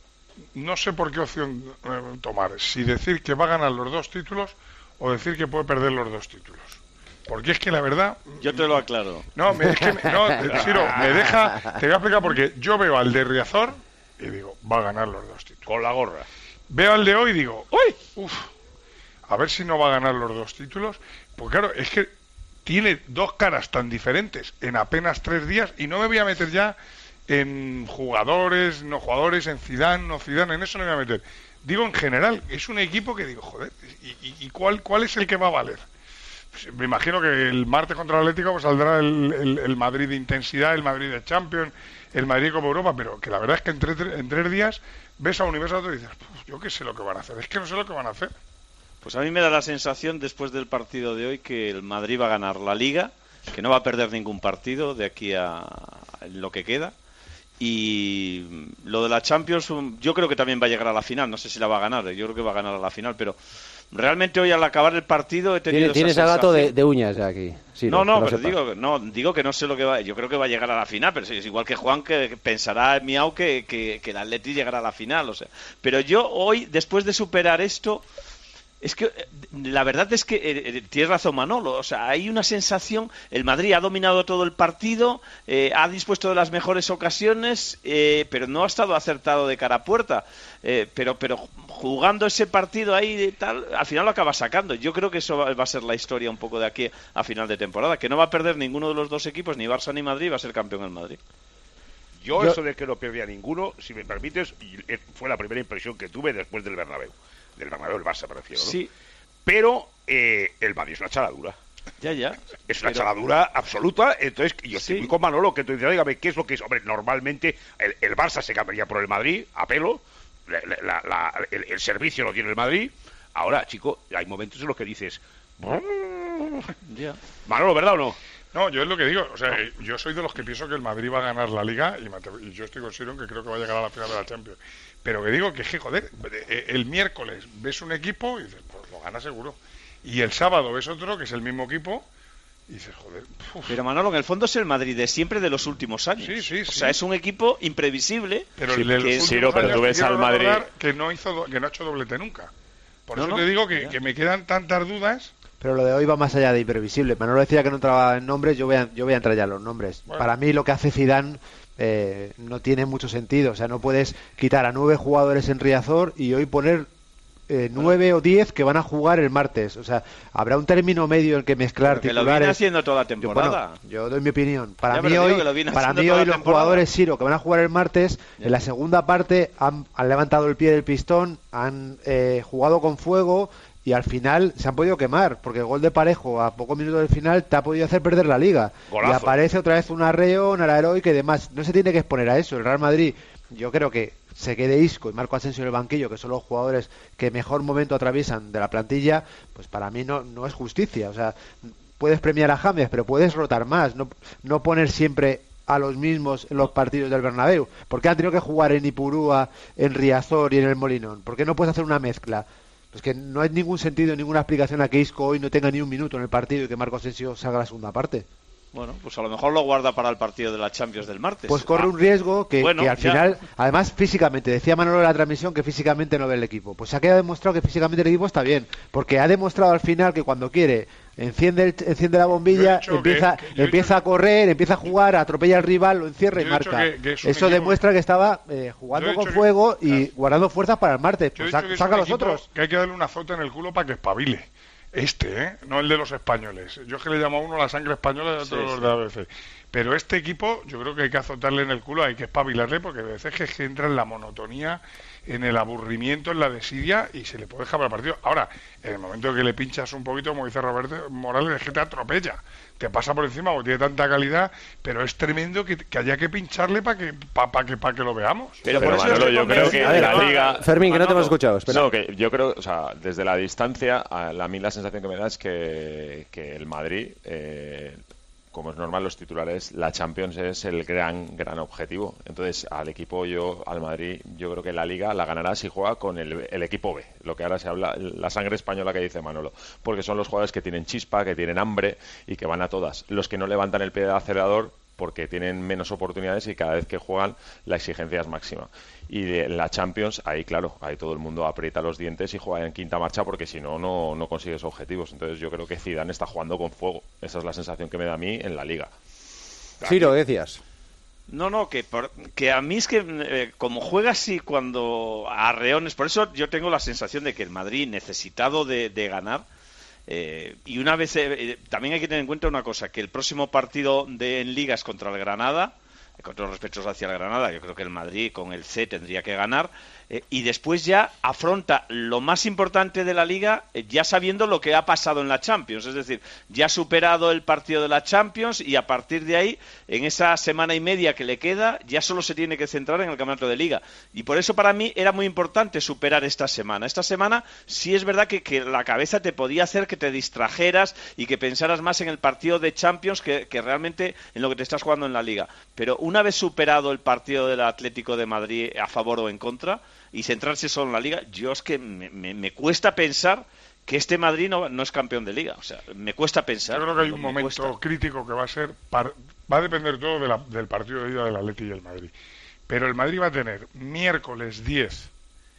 no sé por qué opción eh, tomar. Si decir que va a ganar los dos títulos o decir que puede perder los dos títulos. Porque es que la verdad... Yo te lo aclaro. No, me, es que me, no, eh, Ciro, me deja... Te voy a explicar porque yo veo al de Riazor y digo, va a ganar los dos títulos. Con la gorra. Veo al de hoy y digo, ¡uy! Uf. a ver si no va a ganar los dos títulos, pues claro, es que tiene dos caras tan diferentes en apenas tres días, y no me voy a meter ya en jugadores, no jugadores, en Zidane, no Zidane, en eso no me voy a meter. Digo en general, es un equipo que digo, joder, ¿y, y, y cuál, cuál es el que va a valer? Pues me imagino que el martes contra el Atlético pues saldrá el, el, el Madrid de intensidad, el Madrid de Champions, el Madrid como Europa, pero que la verdad es que en tres, en tres días ves a un universo otro y dices, yo qué sé lo que van a hacer, es que no sé lo que van a hacer. Pues a mí me da la sensación, después del partido de hoy, que el Madrid va a ganar la Liga, que no va a perder ningún partido de aquí a lo que queda. Y lo de la Champions, yo creo que también va a llegar a la final. No sé si la va a ganar, yo creo que va a ganar a la final, pero realmente hoy al acabar el partido he tenido Tienes esa a gato de, sensación. de uñas ya aquí. Sí, no, no, no, que pero lo digo, no, digo que no sé lo que va. Yo creo que va a llegar a la final, pero es igual que Juan, que, que pensará en Miau que, que, que el Atleti llegará a la final. O sea, pero yo hoy, después de superar esto, es que la verdad es que eh, tienes razón, Manolo. O sea, hay una sensación. El Madrid ha dominado todo el partido, eh, ha dispuesto de las mejores ocasiones, eh, pero no ha estado acertado de cara a puerta. Eh, pero, pero jugando ese partido ahí de tal, al final lo acaba sacando. Yo creo que eso va, va a ser la historia un poco de aquí a final de temporada, que no va a perder ninguno de los dos equipos, ni Barça ni Madrid, va a ser campeón el Madrid. Yo, Yo... eso de que no perdía ninguno, si me permites, fue la primera impresión que tuve después del Bernabéu. Del Bernabéu, el Barça, me refiero, ¿no? Sí. Pero eh, el Madrid es una chaladura. Ya, ya. Es una Pero... chaladura absoluta. Entonces, yo estoy Sí. muy con Manolo, que tú dices, dígame, ¿qué es lo que es? Hombre, normalmente el, el Barça se cambiaría por el Madrid, a pelo. La, la, la, el, el servicio lo tiene el Madrid. Ahora, chico, hay momentos en los que dices... Ya. Manolo, ¿verdad o no? No, yo es lo que digo, o sea, yo soy de los que pienso que el Madrid va a ganar la Liga y, me, y yo estoy con Sirion que creo que va a llegar a la final de la Champions. Pero que digo que, je, joder, el miércoles ves un equipo y dices, pues lo gana seguro. Y el sábado ves otro que es el mismo equipo y dices, joder. Uf. Pero Manolo, en el fondo es el Madrid de siempre, de los últimos años. Sí, sí, o sí. sea, es un equipo imprevisible. Pero sí, el de los que últimos Ciro, pero años tú ves quiero al Madrid recordar que no, hizo, que no ha hecho doblete nunca. Por No, eso no, te digo que, ya. que me quedan tantas dudas. Pero lo de hoy va más allá de imprevisible. Manolo decía que no entraba en nombres, yo voy a, yo voy a entrar ya en los nombres. Bueno. Para mí lo que hace Zidane eh, no tiene mucho sentido. O sea, no puedes quitar a nueve jugadores en Riazor y hoy poner eh, nueve o diez que van a jugar el martes. O sea, habrá un término medio en que mezclar Porque lo titulares. viene haciendo toda la temporada. Yo, bueno, yo doy mi opinión. Para Ya, mí pero hoy, digo que lo viene para haciendo mí toda hoy la los temporada. jugadores Siro que van a jugar el martes, en la segunda parte han, han levantado el pie del pistón, han eh, jugado con fuego. Y al final se han podido quemar, porque el gol de Parejo a pocos minutos del final te ha podido hacer perder la Liga. Golazo. Y aparece otra vez un arreo, un Araeroy, que demás no se tiene que exponer a eso. El Real Madrid, yo creo que se quede Isco y Marco Asensio en el banquillo, que son los jugadores que mejor momento atraviesan de la plantilla, pues para mí no, no es justicia. O sea, puedes premiar a James, pero puedes rotar más, no, no poner siempre a los mismos en los partidos del Bernabéu. ¿Por qué han tenido que jugar en Ipurúa, en Riazor y en el Molinón? ¿Por qué no puedes hacer una mezcla? Pues que no hay ningún sentido, ninguna explicación a que Isco hoy no tenga ni un minuto en el partido y que Marco Asensio salga la segunda parte. Bueno, pues a lo mejor lo guarda para el partido de la Champions del martes. Pues corre un riesgo que, Bueno, que al ya. final, además físicamente, decía Manolo en la transmisión que físicamente no ve el equipo. Pues se ha quedado demostrado que físicamente el equipo está bien, porque ha demostrado al final que cuando quiere enciende el, enciende la bombilla, dicho empieza que- que yo he empieza a correr, empieza a jugar, atropella al rival, lo encierra y Yo he dicho marca. que- que es un Eso equipo- demuestra que estaba eh, Yo he jugando dicho con que- fuego y guardando fuerzas para el martes. Yo he Pues dicho saca, que es saca a un los equipo otros. que hay que darle una azota en el culo para que espabile. Este, ¿eh? No el de los españoles. Yo es que le llamo a uno la sangre española y a otro Sí, los sí. de A B C. Pero este equipo, yo creo que hay que azotarle en el culo, hay que espabilarle, porque a veces es que entra en la monotonía, en el aburrimiento, en la desidia y se le puede escapar el partido. Ahora, en el momento que le pinchas un poquito, como dice Roberto Morales, es que te atropella. Te pasa por encima porque tiene tanta calidad, pero es tremendo que, que haya que pincharle para que, pa, pa que, pa que lo veamos. Pero, por Manolo, yo creo que la Liga... Fermín, que no te hemos escuchado, espera. No, que yo creo, o sea, desde la distancia, a, a mí la sensación que me da es que, que el Madrid, eh, como es normal, los titulares, la Champions es el gran, gran objetivo. Entonces, al equipo, yo, al Madrid, yo creo que la Liga la ganará si juega con el, el equipo B, lo que ahora se habla, la sangre española que dice Manolo, porque son los jugadores que tienen chispa, que tienen hambre y que van a todas. Los que no levantan el pie del acelerador porque tienen menos oportunidades y cada vez que juegan la exigencia es máxima. Y de la Champions, ahí claro, ahí todo el mundo aprieta los dientes y juega en quinta marcha porque si no, no, no consigues objetivos. Entonces yo creo que Zidane está jugando con fuego. Esa es la sensación que me da a mí en la Liga. Ciro, ¿qué decías? No, no, que, por, que a mí es que eh, como juega así cuando a reones, por eso yo tengo la sensación de que el Madrid, necesitado de, de ganar, eh, y una vez, eh, también hay que tener en cuenta una cosa, que el próximo partido de, en Liga es contra el Granada, con todos los respetos hacia el Granada, yo creo que el Madrid con el C tendría que ganar, eh, y después ya afronta lo más importante de la Liga, eh, ya sabiendo lo que ha pasado en la Champions, es decir, ya ha superado el partido de la Champions y a partir de ahí, en esa semana y media que le queda, ya solo se tiene que centrar en el campeonato de Liga, y por eso para mí era muy importante superar esta semana. Esta semana sí es verdad que, que la cabeza te podía hacer que te distrajeras y que pensaras más en el partido de Champions que, que realmente en lo que te estás jugando en la Liga, pero una vez superado el partido del Atlético de Madrid a favor o en contra y centrarse solo en la Liga, yo es que me, me, me cuesta pensar que este Madrid no, no es campeón de Liga. O sea, me cuesta pensar. Yo creo que hay un me momento cuesta. crítico que va a ser, par, va a depender todo de la, del partido de ida del Atlético y el Madrid. Pero el Madrid va a tener miércoles diez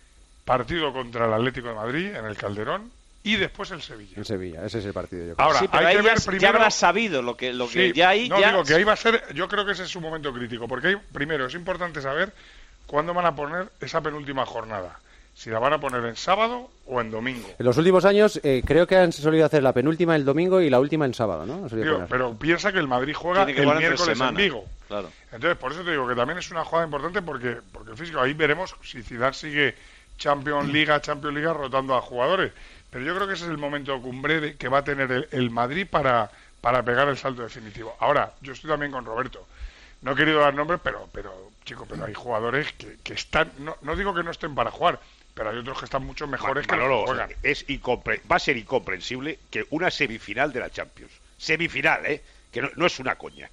partido contra el Atlético de Madrid en el Calderón y después el Sevilla. El Sevilla, ese es el partido. Yo creo. Ahora, sí, pero hay ahí que ver ya, primero... ya habrás sabido lo que, lo que Sí, ya ahí... no, ya... digo que ahí va a ser, yo creo que ese es su momento crítico, porque hay, primero es importante saber cuándo van a poner esa penúltima jornada. Si la van a poner en sábado o en domingo. En los últimos años eh, creo que han solido hacer la penúltima el domingo y la última en sábado, ¿no? Digo, pero piensa que el Madrid juega Tiene que el jugar entre miércoles en semana. Vigo. Claro. Entonces, por eso te digo que también es una jugada importante porque, porque el físico, ahí veremos si Zidane sigue Champions Liga, Champions Liga rotando a jugadores. Pero yo creo que ese es el momento cumbre de, que va a tener el, el Madrid para, para pegar el salto definitivo. Ahora, yo estoy también con Roberto. No he querido dar nombres, pero, pero chico, pero hay jugadores que, que están, no, no digo que no estén para jugar, pero hay otros que están mucho mejores que los Manolo, que juegan. o sea, es incompre- va a ser incomprensible que una semifinal de la Champions, semifinal, ¿eh? Que no, no es una coña,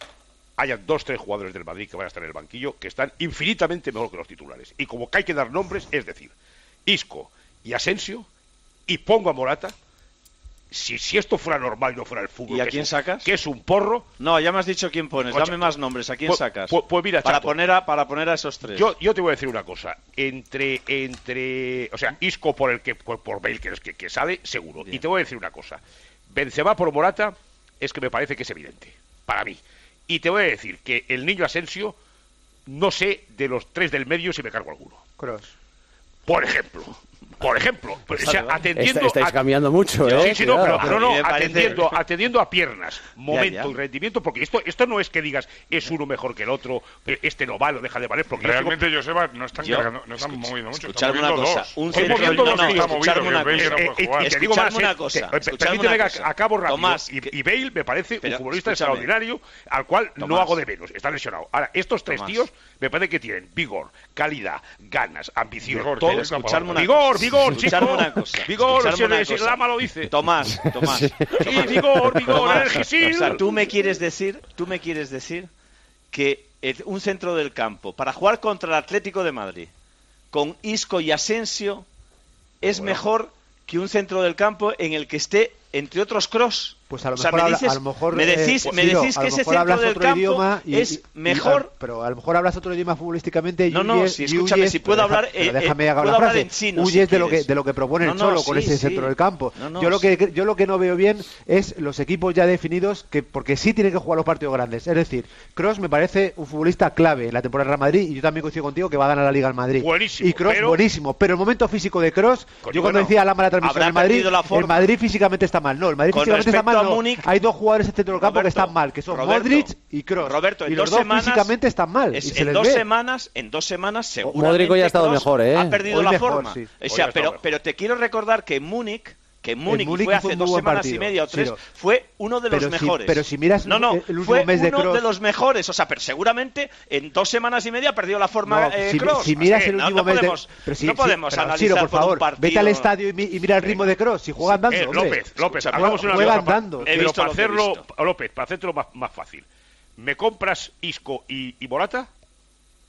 hayan dos, tres jugadores del Madrid que van a estar en el banquillo que están infinitamente mejor que los titulares. Y como que hay que dar nombres, es decir, Isco y Asensio, y pongo a Morata. Si, si esto fuera normal y no fuera el fútbol, ¿Y a que quién es, sacas? que es un porro. No, ya me has dicho quién pones. Pues, Dame más nombres. ¿A quién pues, sacas? Pues, pues mira, para Chapo, poner a para poner a esos tres. Yo, yo te voy a decir una cosa. Entre, entre, o sea, Isco por el que por, por Bale que, es que, que sale, seguro. Bien. Y te voy a decir una cosa. Benzema por Morata es que me parece que es evidente para mí. Y te voy a decir que el niño Asensio, no sé de los tres del medio si me cargo alguno. Kroos. Por ejemplo. Por ejemplo, pues, o sea, atendiendo Está, estáis a, cambiando mucho, ¿eh? Sí, sí, no, pero, Cuidado. pero no, me parece- atendiendo, atendiendo a piernas, momento Ya, ya. y rendimiento, porque esto esto no es que digas es uno mejor que el otro, este no vale o deja de valer, porque yo Realmente, sigo- Joseba, no están Yo- cargando, no están escucha- moviendo mucho. escuchadme Están una moviendo cosa, dos. un Están centro- moviendo no, dos no, que está escuchadme movido, una que Bale cosa. no puede Eh, eh, jugar. y te digo Escuchadme más, una eh, cosa, eh, escuchadme permíteme una que cosa. acabo rápido. Tomás, y, que- y Bale me parece Pero, un futbolista escúchame. extraordinario, al cual no Tomás. hago de menos, está lesionado. Ahora, estos tres Tomás. tíos me parece que tienen vigor, calidad, ganas, ambición, Vigor, todo. tienes la Escuchadme palabra. una Vigor, cosa. vigor, Escuchadme chico. una cosa. Vigor, Escuchadme si, una si cosa. Lama lo dice. Tomás, Tomás. Sí, vigor, vigor, Tomás, Energisil. o sea, tú me quieres decir, tú me quieres decir que el- un centro del campo para jugar contra el Atlético de Madrid con Isco y Asensio es Bueno. mejor que un centro del campo en el que esté entre otros Kroos. Pues a lo O sea, mejor, me habla- dices- a lo mejor me decís, eh, me Ciro, decís a que lo ese mejor centro hablas del otro campo idioma y- es y- y- mejor. pero a lo mejor hablas otro idioma futbolísticamente. No, y no, huyes- si y escúchame, huyes- si puedo pero hablar, deja- pero eh, déjame eh, acabar puedo la hablar frase. en chino, Huyes si de lo que quieres. de lo que propone No, el no, Cholo con sí, ese sí. centro del campo. No, no, yo lo que sí. yo lo que no veo bien es los equipos ya definidos que porque sí tienen que jugar los partidos grandes. Es decir, Kroos me parece un futbolista clave en la temporada del Real Madrid y yo también coincido contigo que va a ganar la Liga al Madrid. Buenísimo, Y Kroos pero- buenísimo, pero el momento físico de Kroos, Coño, yo cuando bueno, decía Lama la transmisión habrá del Madrid, perdido la forma. el Madrid físicamente está mal. No, el Madrid Con físicamente está respecto mal. a no. Múnich, Hay dos jugadores en centro del campo que Roberto, están mal, que son Roberto, Modric y Kroos. Roberto, en y los dos dos semanas físicamente están mal. Es- y se en les dos ve. semanas, en dos semanas seguramente Modric hoy ha estado Kroos mejor, ¿eh? ha perdido Hoy la mejor, forma. sí. O Hoy sea, ha estado pero, mejor. pero te quiero recordar que Múnich, que Múnich, Múnich fue fue hace un muy dos buen semanas partido, y media o tres, Ciro. fue uno de los Pero si- mejores. pero si miras no, no, el último fue mes de uno Kroos- de los mejores. O sea, pero seguramente en dos semanas y media ha perdido la forma No, eh, si, Kroos. si miras O sea, el no- último no mes podemos, de pero si, no si- podemos pero, analizar Ciro, por por un favor, partido. vete al estadio y, mi- y mira el ritmo de Kroos. Si juegan dando, Eh, hombre. López, López, Escucha, hagamos una juegan cosa pa- dando. He pero visto para lo que he hacerlo, visto. López, para hacerlo más, más fácil. ¿Me compras Isco y, y Morata?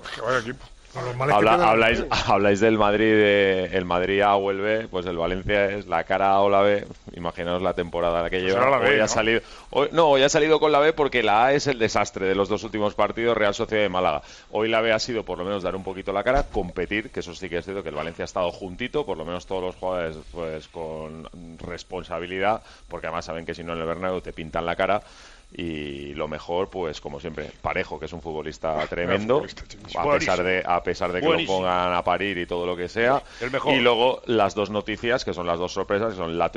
que vaya equipo. Habla, habláis, habláis del Madrid, de, el Madrid A o el B, pues el Valencia es la cara A o la B. Imaginaos la temporada que lleva. Pues la B, hoy ¿no? ha salido, hoy, no, hoy ha salido con la B porque la A es el desastre de los dos últimos partidos, Real Sociedad de Málaga. Hoy la B ha sido por lo menos dar un poquito la cara, competir, que eso sí que es cierto, que el Valencia ha estado juntito, por lo menos todos los jugadores pues con responsabilidad, porque además saben que si no en el Bernabéu te pintan la cara. Y lo mejor, pues como siempre, Parejo, que es un futbolista tremendo, a pesar de a pesar de que lo pongan a parir y todo lo que sea. El mejor. Y luego las dos noticias, que son las dos sorpresas, que son Lato y Soler,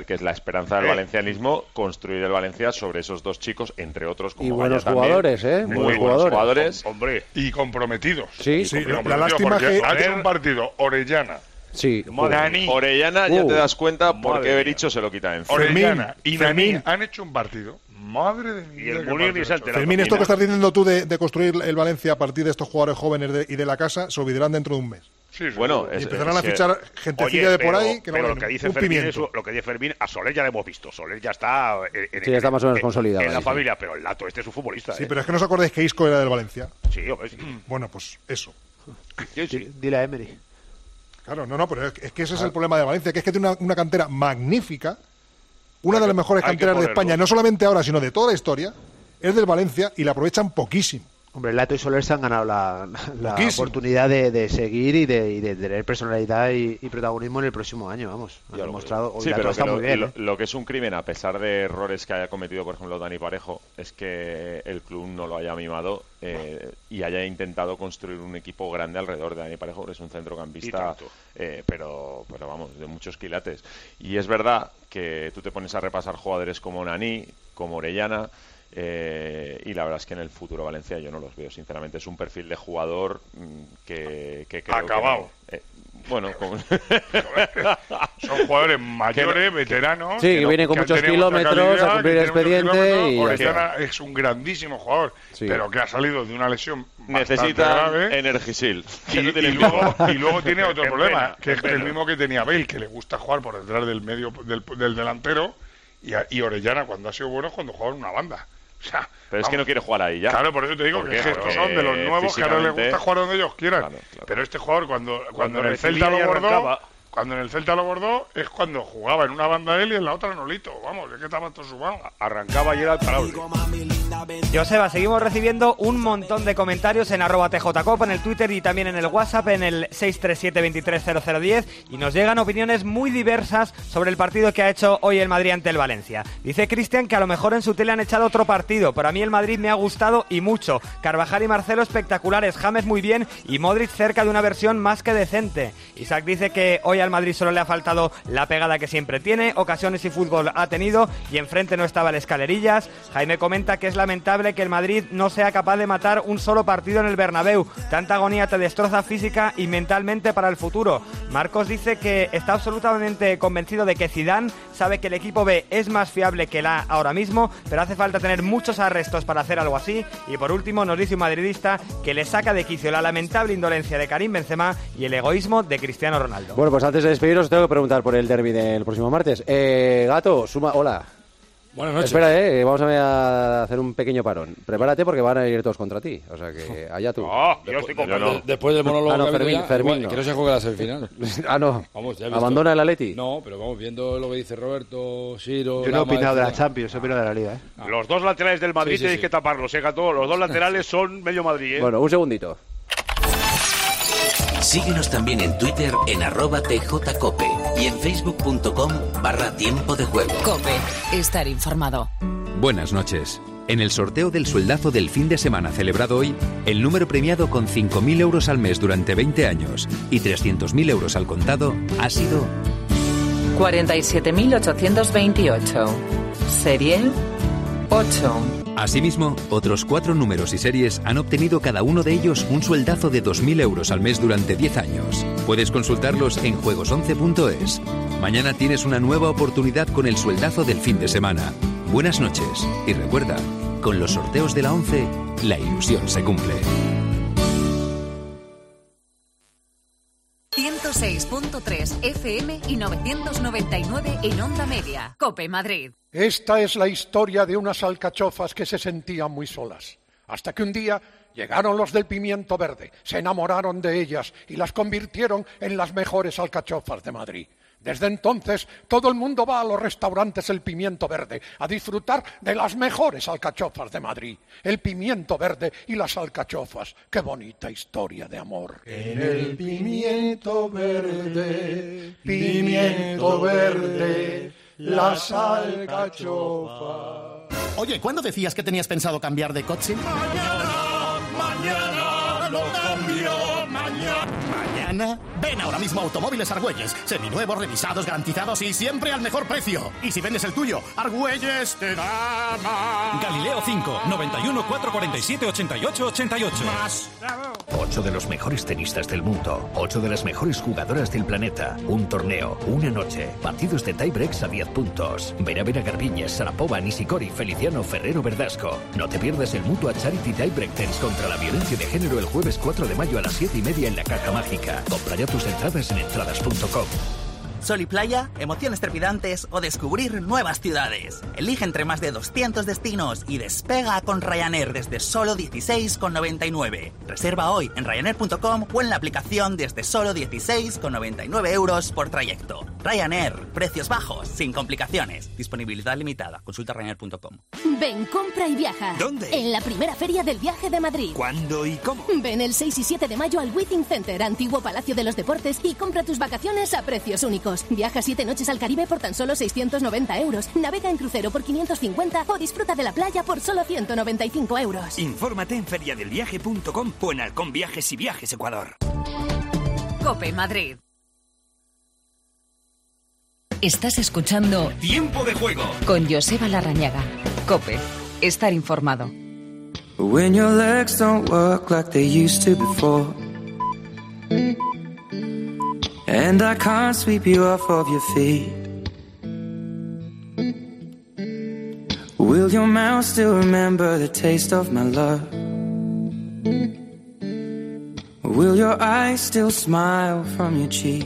que es la esperanza del valencianismo, construir el Valencia sobre esos dos chicos, entre otros como y buenos Gaya jugadores, también, ¿eh? muy Buenos buenos jugadores. jugadores. Hombre, y comprometidos. Sí, y sí, comprometidos, la lástima porque que- ha hecho un partido Orellana, Sí. Dani. Orellana, ya Uh, te das cuenta por madre qué mía. Bericho se lo quita de encima. Orellana y Fermín. Nani han hecho un partido. Madre de mi Y vida, el qué Munir partido ni se han ha hecho. enterado. Fermín, esto que estás diciendo tú de, de construir el Valencia a partir de estos jugadores jóvenes de- y de la casa, se olvidarán dentro de un mes. Sí, sí, Bueno, sí. Y es- empezarán a es que- fichar gentecilla Oye, de por pero- ahí que no pero vale lo que ni dice un Fermín pimiento. es- lo que dice Fermín, a Soler ya le hemos visto. Soler ya está en, en- Sí, ya está más o menos en- consolidado en la ahí, sí. familia, pero el Lato este es un futbolista. Sí, ¿eh? pero es que no os acordáis que Isco era del Valencia. Sí, hombre, sí. Bueno, pues eso. Sí, sí. Dile a Emery. Claro, no, no, pero es que- es que ese es el problema de Valencia, que es que tiene una, una cantera magnífica, una de las mejores hay que canteras de ponerlo. España, no solamente ahora, sino de toda la historia, es del Valencia y la aprovechan poquísimo. Hombre, Lato y Soler se han ganado la, la Poquísimo. oportunidad de, de seguir y de, y de tener personalidad y, y protagonismo en el próximo año, vamos. Han demostrado, hoy Sí, Lato pero está que lo, muy bien. lo- ¿eh? lo que es un crimen, a pesar de errores que haya cometido, por ejemplo, Dani Parejo, es que el club no lo haya mimado eh, y haya intentado construir un equipo grande alrededor de Dani Parejo, que es un Y centrocampista, tanto. eh, pero, pero vamos, de muchos quilates. Y es verdad que tú te pones a repasar jugadores como Nani, como Orellana, eh, y la verdad es que en el futuro Valencia yo no los veo, sinceramente. Es un perfil de jugador mm, que, que creo que Acabado. no- eh, bueno, como... Son jugadores mayores, veteranos. Sí, que vienen con han muchos tenido mucha kilómetros a calidad, cumplir que el tienen muchos expediente kilómetros. y ya Orellana está. es un grandísimo jugador, Sí. pero que ha salido de una lesión bastante Necesita grave. Energisil. Y, que no tiene y luego, miedo. y luego tiene otro En problema, pena, que en es el pena. mismo que tenía Bale, que le gusta jugar por detrás del medio del, del delantero, y, a- y Orellana cuando ha sido bueno es cuando juega en una banda. O sea, Pero es que vamos, no quiere jugar ahí ya. Claro, por eso te digo ¿Por que, qué? es que estos Porque son de los nuevos que ahora les físicamente- gusta jugar donde ellos quieran. Claro, claro. Pero este jugador cuando, cuando, Cuando en el recibía Celta y lo bordó, arrancaba. cuando en el Celta lo bordó es cuando jugaba en una banda él y en la otra Nolito. Vamos, es que estaba todo sumado. Arrancaba y era imparable. Joseba, seguimos recibiendo un montón de comentarios en arroba tjcopa, en el Twitter y también en el WhatsApp en el seis tres siete, veintitrés cero cero diez, y nos llegan opiniones muy diversas sobre el partido que ha hecho hoy el Madrid ante el Valencia. Dice Cristian que a lo mejor en su tele han echado otro partido, pero a mí el Madrid me ha gustado y mucho. Carvajal y Marcelo espectaculares, James muy bien y Modric cerca de una versión más que decente. Isaac dice que hoy al Madrid solo le ha faltado la pegada que siempre tiene, ocasiones y fútbol ha tenido y enfrente no estaba el Escalerillas. Jaime comenta que es lamentable que el Madrid no sea capaz de matar un solo partido en el Bernabéu. Tanta agonía te destroza física y mentalmente para el futuro. Marcos dice que está absolutamente convencido de que Zidane sabe que el equipo B es más fiable que el A ahora mismo, pero hace falta tener muchos arrestos para hacer algo así. Y por último nos dice un madridista que le saca de quicio la lamentable indolencia de Karim Benzema y el egoísmo de Cristiano Ronaldo. Bueno, pues antes de despediros os tengo que preguntar por el derbi del próximo martes. Eh, Gato, suma, hola. Buenas noches. Espera, eh, vamos a hacer un pequeño parón. Prepárate porque van a ir todos contra ti. O sea que allá tú. No, yo estoy con Después, después del monólogo Ah, no, que ha habido Fermín, ya, Fermín igual, no. que no se juegue la semifinal. Ah, no. Vamos, ya he visto. ¿Abandona el Atleti? No, pero vamos, viendo lo que dice Roberto, Siro... Yo no he Lama, opinado de la etcétera. Champions, he opinado de la Liga. ¿eh? Los dos laterales del Madrid Sí, sí, tenéis sí. que taparlos, ¿eh, Gato? Los dos laterales son medio Madrid, ¿eh? Bueno, un segundito. Síguenos también en Twitter en arroba tjcope y en facebook.com barra tiempo de juego. Cope, estar informado. Buenas noches. En el sorteo del sueldazo del fin de semana celebrado hoy, el número premiado con cinco mil euros al mes durante veinte años y trescientos mil euros al contado ha sido cuarenta y siete mil ochocientos veintiocho. Serie ocho. Asimismo, otros cuatro números y series han obtenido cada uno de ellos un sueldazo de dos mil euros al mes durante diez años. Puedes consultarlos en juegos once punto es. Mañana tienes una nueva oportunidad con el sueldazo del fin de semana. Buenas noches y recuerda, con los sorteos de la once, la ilusión se cumple. ciento seis punto tres F M y novecientos noventa y nueve en Onda Media. Cope Madrid. Esta es la historia de unas alcachofas que se sentían muy solas, hasta que un día llegaron los del pimiento verde, se enamoraron de ellas y las convirtieron en las mejores alcachofas de Madrid. Desde entonces, todo el mundo va a los restaurantes El Pimiento Verde a disfrutar de las mejores alcachofas de Madrid. El Pimiento Verde y las alcachofas. ¡Qué bonita historia de amor! En el pimiento verde, pimiento verde, las alcachofas. Oye, ¿cuándo decías que tenías pensado cambiar de coche? Mañana, mañana lo cambio, mañana. Mañana na. Ven ahora mismo a Automóviles Argüelles. Seminuevos, revisados, garantizados y siempre al mejor precio. Y si vendes el tuyo, Argüelles te da más. Galileo cinco, noventa y uno, cuatrocientos cuarenta y siete, ochenta y ocho, ochenta y ocho. Más. Ocho de los mejores tenistas del mundo. Ocho de las mejores jugadoras del planeta. Un torneo, una noche. Partidos de tiebreaks a diez puntos. Ven a ver a Garbiñes, Sarapova, Nishikori, Feliciano, Ferrero, Verdasco. No te pierdas el Mutua Charity Tiebreak Tennis contra la violencia de género el jueves cuatro de mayo a las siete y media en la Caja Mágica. Compra ya tus entradas en entradas punto com. Sol y playa, emociones trepidantes o descubrir nuevas ciudades. Elige entre más de doscientos destinos y despega con Ryanair desde solo dieciséis con noventa y nueve. Reserva hoy en ryanair punto com o en la aplicación desde solo dieciséis con noventa y nueve euros por trayecto. Ryanair, precios bajos, sin complicaciones. Disponibilidad limitada. Consulta ryanair punto com. Ven, compra y viaja. ¿Dónde? En la primera feria del viaje de Madrid. ¿Cuándo y cómo? Ven el seis y siete de mayo al Withing Center, antiguo Palacio de los Deportes, y compra tus vacaciones a precios únicos. Viaja siete noches al Caribe por tan solo seiscientos noventa euros. Navega en crucero por quinientos cincuenta o disfruta de la playa por solo ciento noventa y cinco euros. Infórmate en feria del viaje punto com o en Halcón Viajes y Viajes Ecuador. COPE Madrid. Estás escuchando Tiempo de Juego con Joseba Larrañaga. COPE. Estar informado. When your legs don't work like they used to before, and I can't sweep you off of your feet, will your mouth still remember the taste of my love? Will your eyes still smile from your cheeks?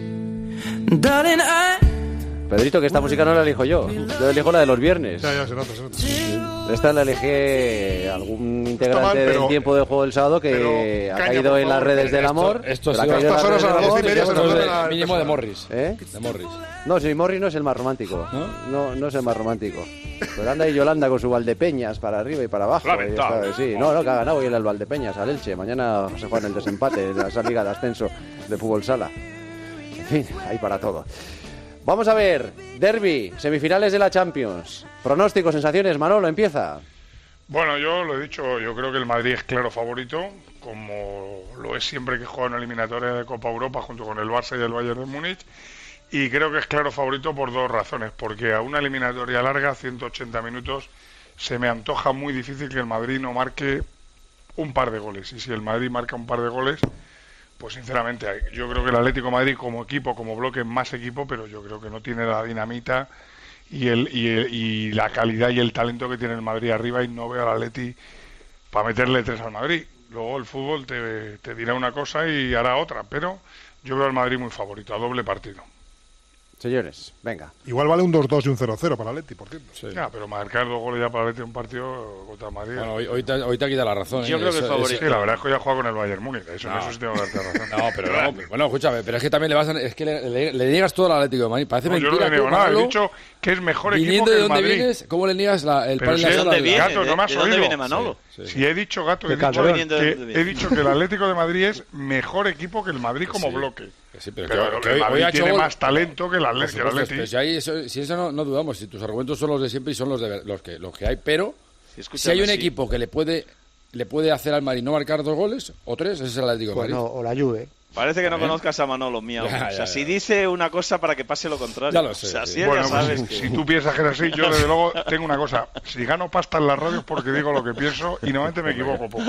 Darling, I... Pedrito, que esta música no la elijo yo. Yo elijo la de los viernes. Ya, ya, se nota, se nota. Esta la elegí algún integrante mal, pero- del tiempo del juego del sábado que ha caña, caído por en las favor, redes del amor. Esto Pero ha sí, caído en estas las horas redes a del las amor diez y media y se ya- nos nota el mínimo de Morris. ¿Eh? De Morris. No, si Morris no es el más romántico. ¿No? No, es el más romántico. Pero anda ahí Yolanda con su Valdepeñas para arriba y para abajo. Lamentable. Y está- sí, no, no, que ha ganado hoy el Valdepeñas al Elche. Mañana se juega en el desempate de la Liga de Ascenso de Fútbol Sala. En fin, ahí para todo. Vamos a ver, derbi, semifinales de la Champions. Pronósticos, sensaciones, Manolo, empieza. Bueno, yo lo he dicho, yo creo que el Madrid es claro favorito, como lo es siempre que juega en eliminatoria de Copa Europa junto con el Barça y el Bayern de Múnich, y creo que es claro favorito por dos razones, porque a una eliminatoria larga, ciento ochenta minutos, se me antoja muy difícil que el Madrid no marque un par de goles, y si el Madrid marca un par de goles, pues sinceramente yo creo que el Atlético de Madrid como equipo, como bloque, es más equipo, pero yo creo que no tiene la dinamita y el, y, el- y la calidad y el talento que tiene el Madrid arriba, y no veo al Atleti para meterle tres al Madrid. Luego el fútbol te, te dirá una cosa y hará otra, pero yo veo al Madrid muy favorito, a doble partido. Señores, venga. Igual vale un dos dos y un cero cero para el Atleti, por cierto. Ya, pero marcar dos goles ya para el Atleti en un partido contra el Madrid. Bueno, hoy, hoy, te, hoy te ha quitado la razón. Yo ¿eh? creo que Eso- es favorito. eso- Sí, la verdad es que hoy ha jugado con el Bayern Múnich, eso, No. eso sí tengo que darte razón. No, pero no, pero- bueno, escúchame, pero es que también le vas a, es que le, le- le niegas todo al Atlético de Madrid. Parece No, yo mentira. no le niego tú, nada, he Manolo, dicho que es mejor equipo viniendo que de el dónde Madrid. vienes, ¿cómo le niegas la, el Pero pan y si la es sal de al- viene, Gato, no me has ¿De dónde oído. viene Manolo? Sí, sí. Si he dicho, Gato, he De dicho, Calderón. que, ¿De dónde viene? he dicho que el Atlético de Madrid es mejor equipo que el Madrid como Sí. bloque. Sí, pero, Pero que- el que hoy- Madrid hoy ha hecho tiene gol- más talento que el Por Atleti. el supuesto, Atleti. pero si, hay eso, si eso no, no dudamos, si tus argumentos son los de siempre y son los de ver- los que los que hay, pero si, escúchame, hay un sí. equipo que le puede le puede hacer al Madrid no marcar dos goles o tres, ese es el Atlético de Madrid. Bueno, o la Juve. Parece que no ¿Eh? conozcas a Manolo, mío. Ya, O sea, ya, si ya. dice una cosa para que pase lo contrario. Ya lo sé, O sea, sí. si él Bueno, ya sabes pues, que... si tú piensas que es así, yo desde luego tengo una cosa. Si gano pasta en la radio es porque digo lo que pienso y normalmente me equivoco poco.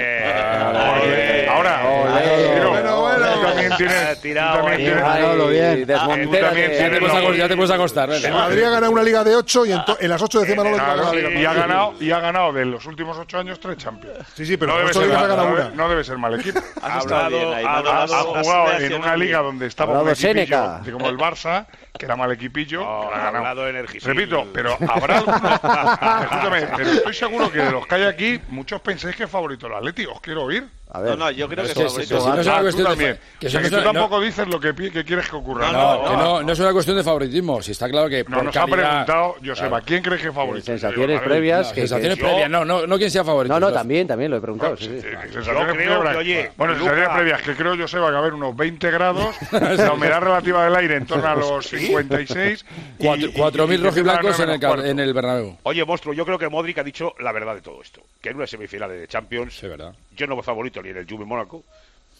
Olé. Ahora, Ciro, Bueno, bueno. tú también tienes... tú tirado también ahí. tienes- Manolo, bien. tú también Ya te, tienes puedes los- acostar, ya te puedes acostar, venga. El Madrid ha ganado una liga de ocho y en, to- en las ocho de Manolo Claro, la liga. y ha ganado y ha ganado de los últimos ocho años tres Champions. Sí, sí, pero no debe, ocho ser, ligas ha mal- ganado no, una. debe, no debe ser mal equipo. Has estado bien ahí, ha, Manolo, ha- has- ha has jugado en reaccionado una liga bien. donde estaba Hablado un equipillo Séneca. de como el Barça, que era mal equipillo, No, que la ha ha ganado. hablado Energisil. Repito, pero habrá algunos... Escúchame, pero estoy seguro que de los que hay aquí, muchos pensáis que es favorito el Atleti. Os quiero oír. A ver. No, no, yo creo que Es es que favorito. si no es una Ah, tú cuestión de- también. que O sea, eso que no tú es una- tampoco dices lo que, pi- que quieres que ocurra. No, que no, no es una cuestión de favoritismo. Si está claro que No, por nos ha calidad- preguntado, Joseba, Claro. ¿quién crees que es favorito? Sensaciones Yo digo, previas. No, que- sensaciones que- previas, no, no, no quién sea favorito. No, no, Eso- también, también lo he preguntado. Sí, sí, sí. sí, Yo sensaciones creo previas. que, oye, bueno, Luca- sensaciones previas, que creo, Joseba, que va a haber unos veinte grados, la humedad relativa del aire en torno a los cincuenta y seis. y- Cuatro- y- cuatro y- mil y rojiblancos que en el, menos cuarto. en el Bernabéu. Oye, monstruo, yo creo que Modric ha dicho la verdad de todo esto. Que en una semifinal de Champions, Sí, verdad. yo no voy favorito ni en el Juve Mónaco,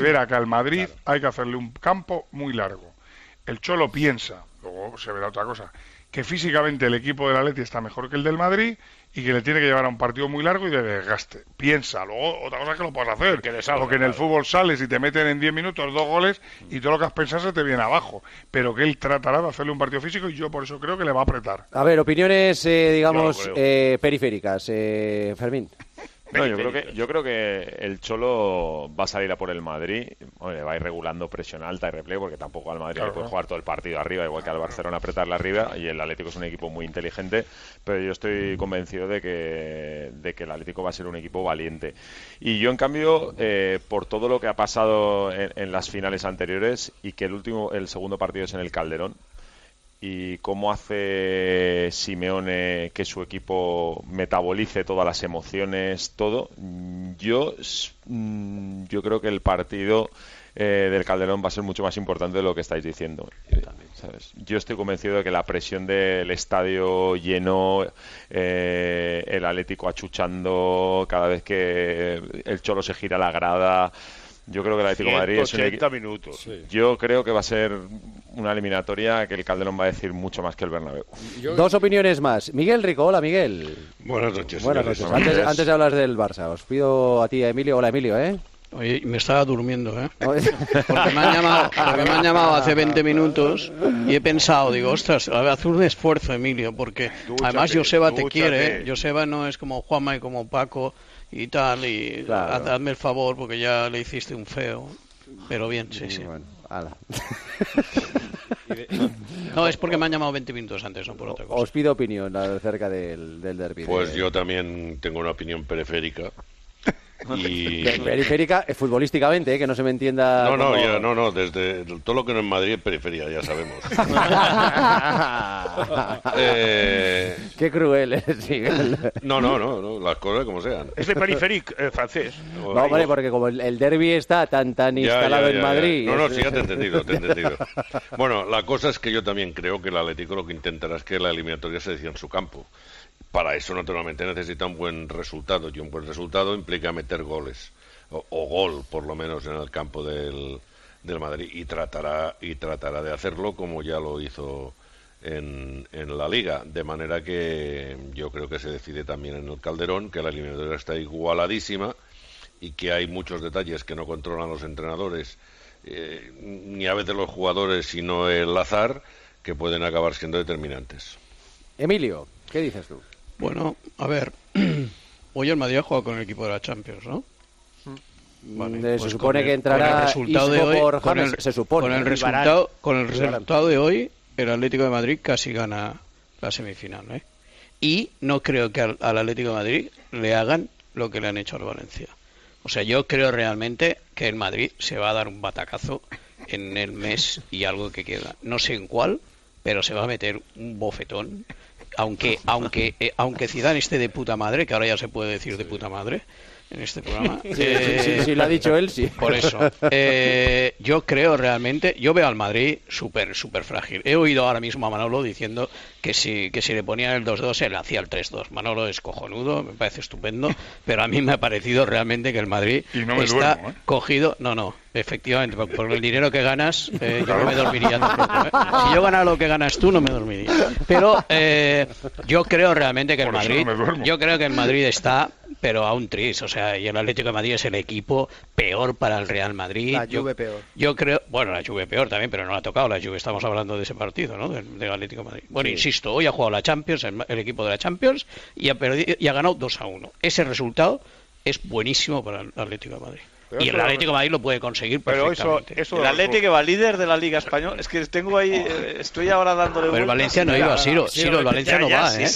considera que al Madrid claro. hay que hacerle un campo muy largo. El Cholo piensa, luego se verá otra cosa, que físicamente el equipo del Atleti está mejor que el del Madrid y que le tiene que llevar a un partido muy largo y de desgaste. Piensa, luego otra cosa es que lo puedas hacer, que salga, porque en claro. el fútbol sales y te meten en diez minutos dos goles y todo lo que has pensado se te viene abajo, pero que él tratará de hacerle un partido físico y yo por eso creo que le va a apretar. A ver, opiniones, eh, digamos, eh, periféricas. Eh, Fermín. No, yo creo que yo creo que el Cholo va a salir a por el Madrid, hombre, va a ir regulando presión alta y replay, porque tampoco al Madrid claro, le puede jugar todo el partido arriba, igual que al Barcelona apretarle arriba, y el Atlético es un equipo muy inteligente, pero yo estoy convencido de que de que el Atlético va a ser un equipo valiente. Y yo, en cambio, eh, por todo lo que ha pasado en, en las finales anteriores, y que el último, el segundo partido es en el Calderón, y cómo hace Simeone que su equipo metabolice todas las emociones, todo, yo yo creo que el partido eh, del Calderón va a ser mucho más importante de lo que estáis diciendo, ¿sabes? Yo estoy convencido de que la presión del estadio lleno, eh, el Atlético achuchando cada vez que el Cholo se gira la grada. Yo creo que el Atlético de Madrid es un ochenta minutos. Sí. Yo creo que va a ser una eliminatoria que el Calderón va a decir mucho más que el Bernabéu. Yo... Dos opiniones más. Miguel Rico, hola Miguel. Buenas noches. Buenas noches. Antes, antes de hablar del Barça, os pido a ti, a Emilio. Hola Emilio, ¿eh? Oye, me estaba durmiendo, ¿eh? Porque me han llamado, porque me han llamado hace veinte minutos y he pensado, digo, ostras, haz un esfuerzo, Emilio, porque dúchate, además Joseba dúchate. te quiere, ¿eh? Joseba no es como Juanma y como Paco y tal, y claro. Hazme el favor porque ya le hiciste un feo, pero bien, sí, sí. Bueno, ala. No, es porque me han llamado veinte minutos antes, no por otra cosa. Os pido opinión acerca del, del derbi. Pues de... yo también tengo una opinión periférica. Y... periférica eh, futbolísticamente, eh, que no se me entienda. No, como... no, ya, no, no, desde todo lo que no es Madrid es periferia, ya sabemos. eh... Qué cruel es, sí. No, no, no, no, las cosas como sean. Es de periférique eh, francés. No, no vale, porque como el, el derbi está tan tan ya, instalado ya, ya, en Madrid. Ya. No, no, sí, ya te he entendido, te he entendido. Bueno, la cosa es que yo también creo que el Atlético lo que intentará es que la eliminatoria se decida en su campo. Para eso, naturalmente, necesita un buen resultado, y un buen resultado implica meter goles, o, o gol, por lo menos, en el campo del, del Madrid, y tratará y tratará de hacerlo como ya lo hizo en, en la Liga, de manera que yo creo que se decide también en el Calderón, que la eliminatoria está igualadísima y que hay muchos detalles que no controlan los entrenadores, eh, ni a veces los jugadores, sino el azar, que pueden acabar siendo determinantes. Emilio, ¿qué dices tú? Bueno, a ver, hoy el Madrid ha jugado con el equipo de la Champions, ¿no? Vale, se pues supone el, que entrará el resultado de hoy, por con el, se supone. Con el resultado, con el resultado de hoy, el Atlético de Madrid casi gana la semifinal, ¿eh? Y no creo que al, al Atlético de Madrid le hagan lo que le han hecho al Valencia. O sea, yo creo realmente que el Madrid se va a dar un batacazo en el mes y algo que queda. No sé en cuál, pero se va a meter un bofetón. Aunque aunque eh, aunque Zidane esté de puta madre, que ahora ya se puede decir de puta madre en este programa. Sí, eh, sí, sí, sí, lo ha dicho él, sí. Por eso. Eh, yo creo realmente, yo veo al Madrid súper, súper frágil. He oído ahora mismo a Manolo diciendo que si, que si le ponían el dos dos, él hacía el tres dos. Manolo es cojonudo, me parece estupendo, pero a mí me ha parecido realmente que el Madrid no está duermo, ¿eh? cogido... No, no, efectivamente, por, por el dinero que ganas, eh, yo no me dormiría tampoco, ¿eh? Si yo ganara lo que ganas tú, no me dormiría. Pero eh, yo creo realmente que el Madrid... No yo creo que el Madrid está... pero a un tris, o sea, y el Atlético de Madrid es el equipo peor para el Real Madrid. La Juve peor. Yo creo, bueno, la Juve peor también, pero no la ha tocado la Juve, estamos hablando de ese partido, ¿no? Del, del Atlético de Madrid. Bueno, sí. Insisto, hoy ha jugado la Champions, el, el equipo de la Champions, y ha, perdido, y ha ganado dos a uno. Ese resultado es buenísimo para el Atlético de Madrid. Pero y el Atlético de Madrid lo puede conseguir perfectamente. Pero eso, eso el Atlético va líder de la Liga Española. Es que tengo ahí, eh, estoy ahora dándole vueltas. Pero el Valencia no iba, Ciro. Ciro, el Valencia no va, ¿eh?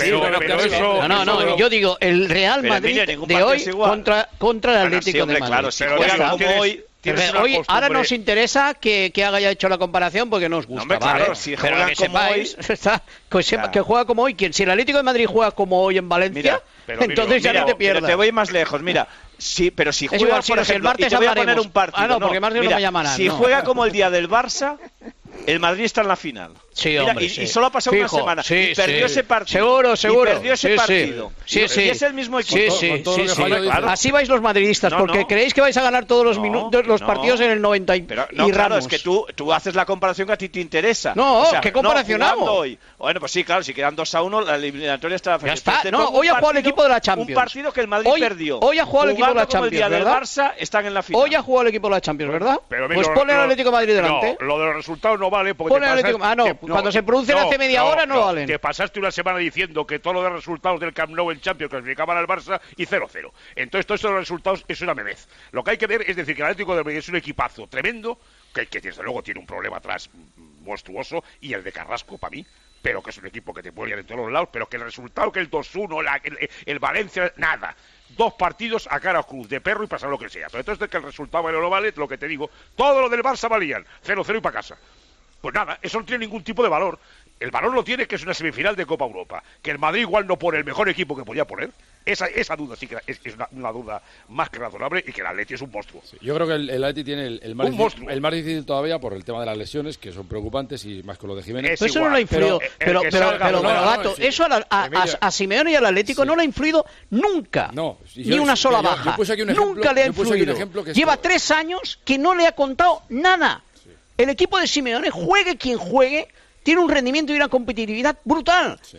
No, no, no. Yo digo, el Real Madrid de hoy contra, contra el Atlético de Madrid. Claro, si juega como hoy... Hoy, ahora nos interesa que, que haga ya hecho la comparación porque nos gusta, no, ¿vale? Claro, si pero que sepáis hoy, está, que, sepa, claro. que juega como hoy. ¿Quién? Si el Atlético de Madrid juega como hoy en Valencia, mira, pero, entonces mira, ya no te pierdas. Pero te voy más lejos, mira. Sí, pero si juega, igual, por ejemplo, si el martes y te voy a poner un partido. Ah, no, porque martes no, no me llamarán. Si no. juega como el día del Barça, el Madrid está en la final. Sí, Mira, hombre, y, sí. y solo ha pasado Fijo, una semana sí, y perdió sí. ese partido. Seguro, seguro. Y perdió ese sí, partido. Sí, y, sí. y es el mismo equipo. Sí, sí, sí, sí. Claro. Así vais los madridistas, no, porque no. creéis que vais a ganar todos los no, minutos, los no. partidos en el noventa y, Pero, no, y claro, Ramos. es que tú, tú haces la comparación que a ti te interesa. No, o sea, ¿qué comparación no, hago? Hoy. Bueno, pues sí, claro, si quedan dos a uno, la eliminatoria está... Ya está, no, hoy ha jugado el equipo de la Champions. Un partido que el Madrid hoy, perdió. Hoy ha jugado el equipo de la Champions, ¿verdad? El día del Barça están en la final. Hoy ha jugado el equipo de la Champions, ¿verdad? Pues ponle al Atlético de Madrid delante. No, lo de los resultados no vale porque ponle al Atlético... Ah, no, cuando se producen hace media no, hora no, no valen. Te pasaste una semana diciendo que todos los resultados del Camp Nou en Champions clasificaban al Barça y cero cero. Entonces todos estos resultados es una memez. Lo que hay que ver es decir que el Atlético de Madrid es un equipazo tremendo, que, que desde luego tiene un problema atrás monstruoso, y el de Carrasco para mí, pero que es un equipo que te puede ir en todos los lados, pero que el resultado, que el dos uno, la, el, el Valencia, nada. Dos partidos a cara cruz, de perro y pasar lo que sea. Pero entonces que el resultado vale o no vale, lo que te digo, todo lo del Barça valían, cero cero y para casa. Pues nada, eso no tiene ningún tipo de valor. El valor lo tiene que es una semifinal de Copa Europa. Que el Madrid igual no pone el mejor equipo que podía poner. Esa, esa duda sí que es, es una, una duda más que razonable, y que el Atleti es un monstruo. Sí, yo creo que el, el Atleti tiene el, el, más un difícil, el más difícil todavía por el tema de las lesiones, que son preocupantes, y más con lo de Jiménez. Pero eso no le ha influido. Pero, pero, pero, pero, pero bueno, no, Gato, no, sí. eso a, la, a, a, a Simeone y al Atlético sí. no le ha influido nunca. No, yo, ni una sola yo, baja. Yo puse aquí un ejemplo, nunca le ha influido. Lleva esto... tres años que no le ha contado nada. Sí. El equipo de Simeone, juegue quien juegue, tiene un rendimiento y una competitividad brutal. Sí.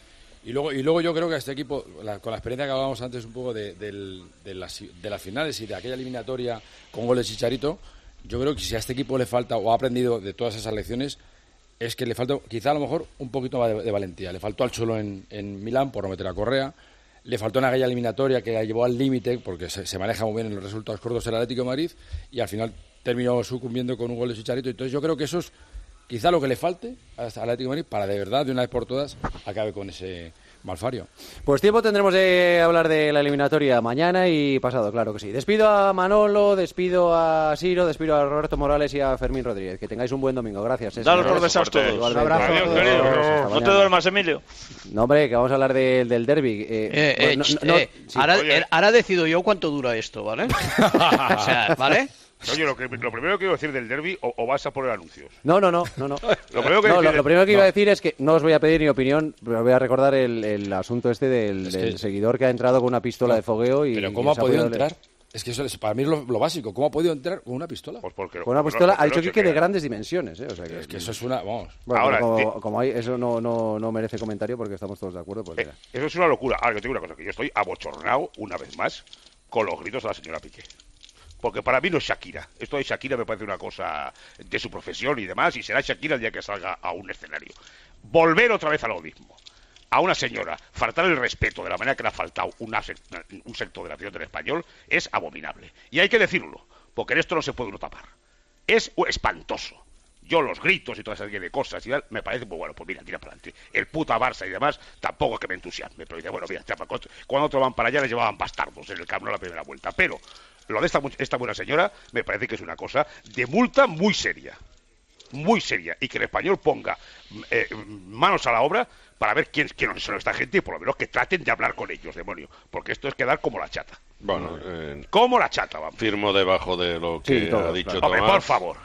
Y luego, y luego yo creo que a este equipo, la, con la experiencia que hablábamos antes un poco de, de, de, las, de las finales y de aquella eliminatoria con gol de Chicharito, yo creo que si a este equipo le falta, o ha aprendido de todas esas lecciones, es que le falta quizá a lo mejor un poquito más de, de valentía. Le faltó al Cholo en, en Milán por no meter a Correa, le faltó en aquella eliminatoria que la llevó al límite, porque se, se maneja muy bien en los resultados cortos el Atlético de Madrid, y al final terminó sucumbiendo con un gol de Chicharito. Entonces yo creo que eso es quizá lo que le falte al Atlético de Madrid para de verdad, de una vez por todas, acabe con ese malfario. Pues tiempo tendremos de hablar de la eliminatoria mañana y pasado, claro que sí. Despido a Manolo, despido a Siro, despido a Roberto Morales y a Fermín Rodríguez. Que tengáis un buen domingo. Gracias. Daros por besados todos. Un abrazo. Adiós, querido. No te duermas, Emilio. No, hombre, que vamos a hablar de, del derbi. Eh, eh, eh, no, no, eh, sí. ahora, eh, ahora decido yo cuánto dura esto, ¿vale? O sea, ¿vale? Oye, lo, que, lo primero que iba a decir del derbi, o, o vas a poner anuncios. No, no, no, no, no. lo, primero que, no, lo, de... lo primero que iba no. a decir es que no os voy a pedir ni opinión, pero os voy a recordar el, el asunto este del, del que... seguidor que ha entrado con una pistola no. de fogueo y. Pero ¿cómo ha podido entrar? Le... Es que eso es, para mí es lo, lo básico. ¿Cómo ha podido entrar con una pistola? Pues porque con una pistola, no, ha dicho que, que de grandes dimensiones, ¿eh? O sea que, es que eso es una, vamos. Bueno, ahora, como, te... como hay, eso no, no, no merece comentario porque estamos todos de acuerdo. Pues eh, eso es una locura. Ahora, yo te digo una cosa, que yo estoy abochornado una vez más con los gritos de la señora Piqué. Porque para mí no es Shakira. Esto de Shakira me parece una cosa de su profesión y demás, y será Shakira el día que salga a un escenario. Volver otra vez a lo mismo. A una señora, faltar el respeto de la manera que le ha faltado una, un sector de la nación del español, es abominable. Y hay que decirlo, porque en esto no se puede uno tapar. Es espantoso. Yo los gritos y toda esa serie de cosas y tal, me parece, pues bueno, pues mira, tira para adelante. El puta Barça y demás, tampoco es que me entusiasme. Pero dice, bueno, mira, cuando otros van para allá les llevaban bastardos en el Camp Nou la primera vuelta. Pero lo de esta, esta buena señora me parece que es una cosa de multa muy seria. Muy seria. Y que el español ponga eh, manos a la obra para ver quién, quién son esta gente y por lo menos que traten de hablar con ellos, demonio. Porque esto es quedar como la chata. Bueno, eh, como la chata, vamos. Firmo debajo de lo que sí, todo, ha dicho claro. Tomás. Hombre, por favor.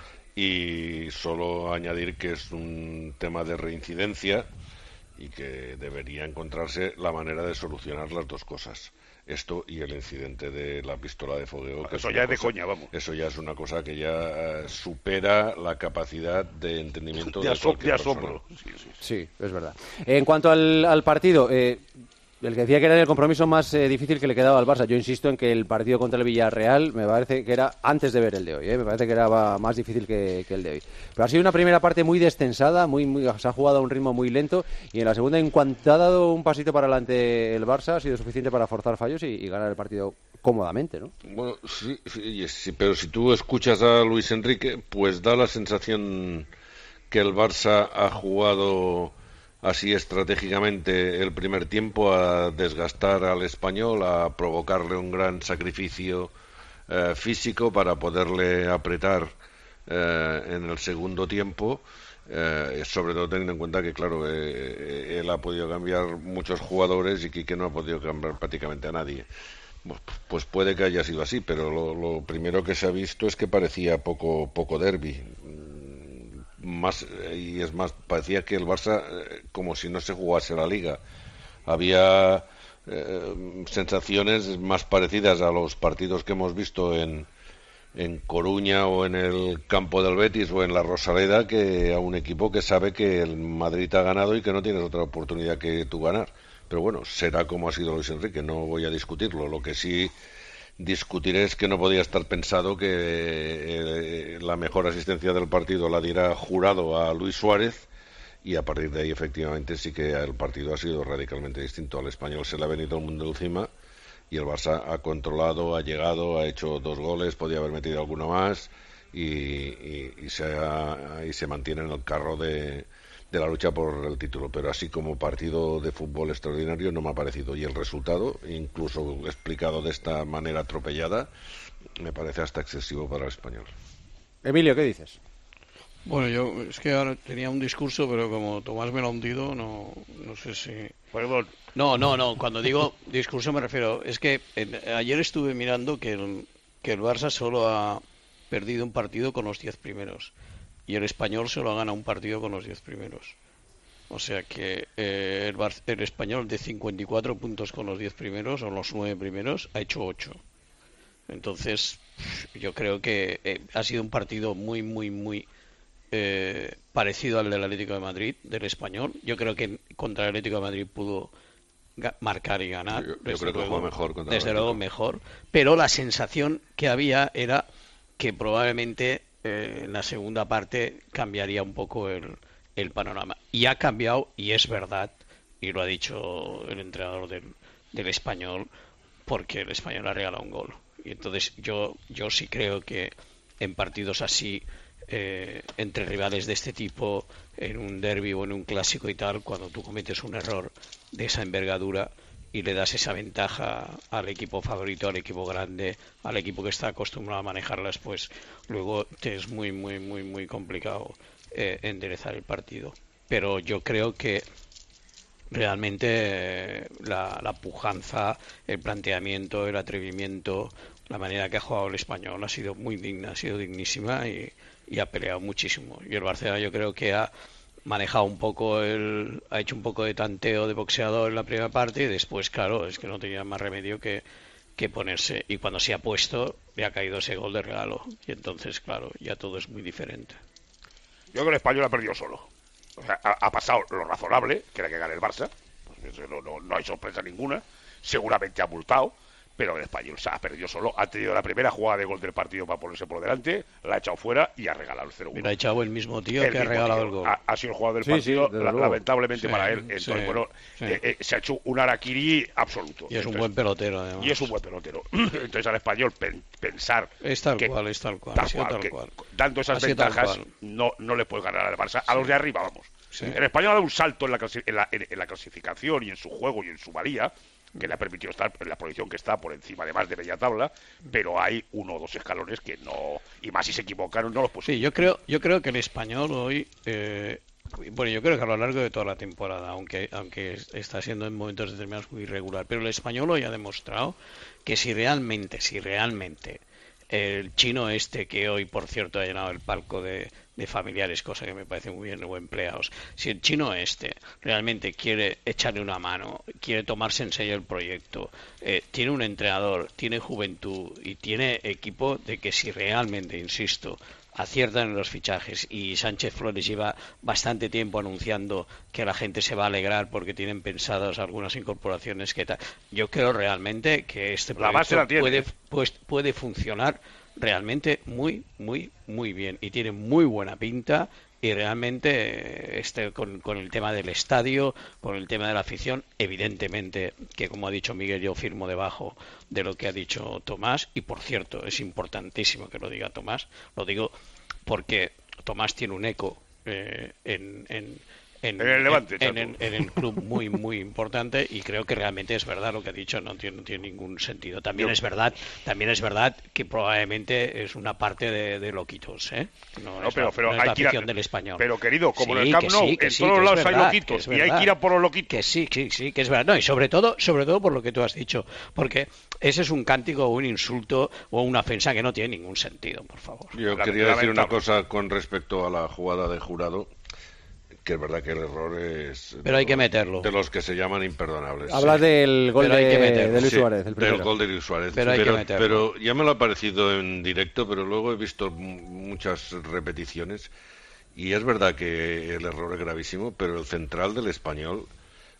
Y solo añadir que es un tema de reincidencia y que debería encontrarse la manera de solucionar las dos cosas. Esto y el incidente de la pistola de fogueo. Que eso es ya es de cosa, coña, vamos. Eso ya es una cosa que ya supera la capacidad de entendimiento de, de, aso de asombro. Sí, sí, sí. sí, es verdad. En cuanto al, al partido, eh, el que decía que era el compromiso más eh, difícil que le quedaba al Barça. Yo insisto en que el partido contra el Villarreal me parece que era antes de ver el de hoy, ¿eh? Me parece que era más difícil que, que el de hoy. Pero ha sido una primera parte muy destensada, muy, muy, se ha jugado a un ritmo muy lento, y en la segunda, en cuanto ha dado un pasito para adelante el Barça, ha sido suficiente para forzar fallos y, y ganar el partido cómodamente, ¿no? Bueno, sí, sí, sí, pero si tú escuchas a Luis Enrique, pues da la sensación que el Barça ha jugado así estratégicamente el primer tiempo, a desgastar al Español, a provocarle un gran sacrificio eh, físico para poderle apretar eh, en el segundo tiempo, eh, sobre todo teniendo en cuenta que, claro, eh, él ha podido cambiar muchos jugadores y Quique no ha podido cambiar prácticamente a nadie. Pues puede que haya sido así, pero lo, lo primero que se ha visto es que parecía poco, poco derbi. Más, y es más, parecía que el Barça eh, como si no se jugase la Liga. Había eh, sensaciones más parecidas a los partidos que hemos visto en, en Coruña o en el campo del Betis o en la Rosaleda, que a un equipo que sabe que el Madrid ha ganado y que no tienes otra oportunidad que tú ganar. Pero bueno, será como ha sido Luis Enrique, no voy a discutirlo. Lo que sí discutiré es que no podía estar pensado que eh, la mejor asistencia del partido la diera Jurado a Luis Suárez y a partir de ahí efectivamente sí que el partido ha sido radicalmente distinto. Al Español se le ha venido el mundo encima y el Barça ha controlado, ha llegado, ha hecho dos goles, podía haber metido alguno más y, y, y, se, ha, y se mantiene en el carro de, de la lucha por el título. Pero así como partido de fútbol extraordinario no me ha parecido, y el resultado, incluso explicado de esta manera atropellada, me parece hasta excesivo para el Español. Emilio, ¿qué dices? Bueno, yo es que ahora tenía un discurso, pero como Tomás me lo ha hundido, no, no sé si... Perdón. No, no, no, cuando digo discurso me refiero... Es que en, ayer estuve mirando que el, que el Barça solo ha perdido un partido con los diez primeros y el Español solo ha ganado un partido con los diez primeros. O sea que eh, el, Bar, el Español de cincuenta y cuatro puntos con los diez primeros, o los nueve primeros, ha hecho ocho. Entonces, yo creo que eh, ha sido un partido muy, muy, muy... Eh, parecido al del Atlético de Madrid, del Español. Yo creo que contra el Atlético de Madrid pudo marcar y ganar. Yo, yo creo que jugó mejor contra Desde luego mejor. Pero la sensación que había era que probablemente eh, en la segunda parte cambiaría un poco el, el panorama. Y ha cambiado, y es verdad, y lo ha dicho el entrenador del, del Español, porque el Español ha regalado un gol. Y entonces yo, yo sí creo que en partidos así, Eh, entre rivales de este tipo, en un derbi o en un clásico y tal, cuando tú cometes un error de esa envergadura y le das esa ventaja al equipo favorito, al equipo grande, al equipo que está acostumbrado a manejarlas, pues luego te es muy, muy, muy, muy complicado eh, enderezar el partido. Pero yo creo que realmente eh, la, la pujanza, el planteamiento, el atrevimiento, la manera que ha jugado el Español ha sido muy digna, ha sido dignísima y y ha peleado muchísimo. Y el Barcelona yo creo que ha manejado un poco, el, ha hecho un poco de tanteo de boxeador en la primera parte y después, claro, es que no tenía más remedio que, que ponerse. Y cuando se ha puesto, le ha caído ese gol de regalo. Y entonces, claro, ya todo es muy diferente. Yo creo que el Español ha perdido solo. O sea, ha, ha pasado lo razonable, que era que gane el Barça. Pues no, no, no hay sorpresa ninguna. Seguramente ha multado. Pero el Español se ha perdido solo. Ha tenido la primera jugada de gol del partido para ponerse por delante, la ha echado fuera y ha regalado el cero uno. Mira, ha echado el mismo tío el que ha regalado tío. el gol. Ha, ha sido el jugador del sí, partido, sí, la, lamentablemente sí, para él. Entonces, sí, bueno, sí. Eh, eh, se ha hecho un araquiri absoluto. Y es Entonces, un buen pelotero, además. Y es un buen pelotero. Entonces, al Español pen, pensar. Es tal que, cual, es tal cual. Tal cual, cual, tal que, cual. Dando esas ventajas, no, no le puede ganar al Barça. A los de arriba, vamos. Sí. El Español ha dado un salto en la, en, la, en, en la clasificación y en su juego y en su valía, que le ha permitido estar en la posición que está por encima además de media tabla, pero hay uno o dos escalones que no, y más si se equivocaron, no los pueden. Sí, yo creo, yo creo que el Español hoy, eh, bueno, yo creo que a lo largo de toda la temporada, aunque, aunque está siendo en momentos determinados muy irregular, pero el Español hoy ha demostrado que si realmente, si realmente el chino este, que hoy por cierto ha llenado el palco de, de familiares, cosa que me parece muy bien, o empleados, si el chino este realmente quiere echarle una mano, quiere tomarse en serio el proyecto, eh, tiene un entrenador, tiene juventud y tiene equipo, de que si realmente, insisto, aciertan en los fichajes, y Sánchez Flores lleva bastante tiempo anunciando que la gente se va a alegrar porque tienen pensadas algunas incorporaciones que tal. Yo creo realmente que este proyecto puede, pues, puede funcionar realmente muy, muy, muy bien y tiene muy buena pinta. Y realmente este con, con el tema del estadio, con el tema de la afición, evidentemente que, como ha dicho Miguel, yo firmo debajo de lo que ha dicho Tomás. Y por cierto, es importantísimo que lo diga Tomás. Lo digo porque Tomás tiene un eco eh, en, en, en, en el Levante, en, en, en el club muy, muy importante, y creo que realmente es verdad lo que ha dicho, no tiene, no tiene ningún sentido. También Yo... es verdad también es verdad que probablemente es una parte de, de loquitos, ¿eh? No, no es pero, la, pero no es hay la que ir a... afición del Español. Pero querido, como sí, en el Camp Nou, sí, en sí, todos lados verdad, hay loquitos y hay que ir a por los loquitos. Que sí, sí, sí, que es verdad. No, y sobre todo, sobre todo por lo que tú has dicho, porque ese es un cántico o un insulto o una ofensa que no tiene ningún sentido, por favor. Yo la, quería decir una cosa con respecto a la jugada de Jurado, que es verdad que el error es pero hay que meterlo, de los que se llaman imperdonables. Hablas sí. del gol de, de Luis sí, Suárez, el primero. del gol de Luis Suárez, pero, hay pero, que meterlo. pero ya me lo ha parecido en directo, pero luego he visto muchas repeticiones y es verdad que el error es gravísimo, pero el central del Español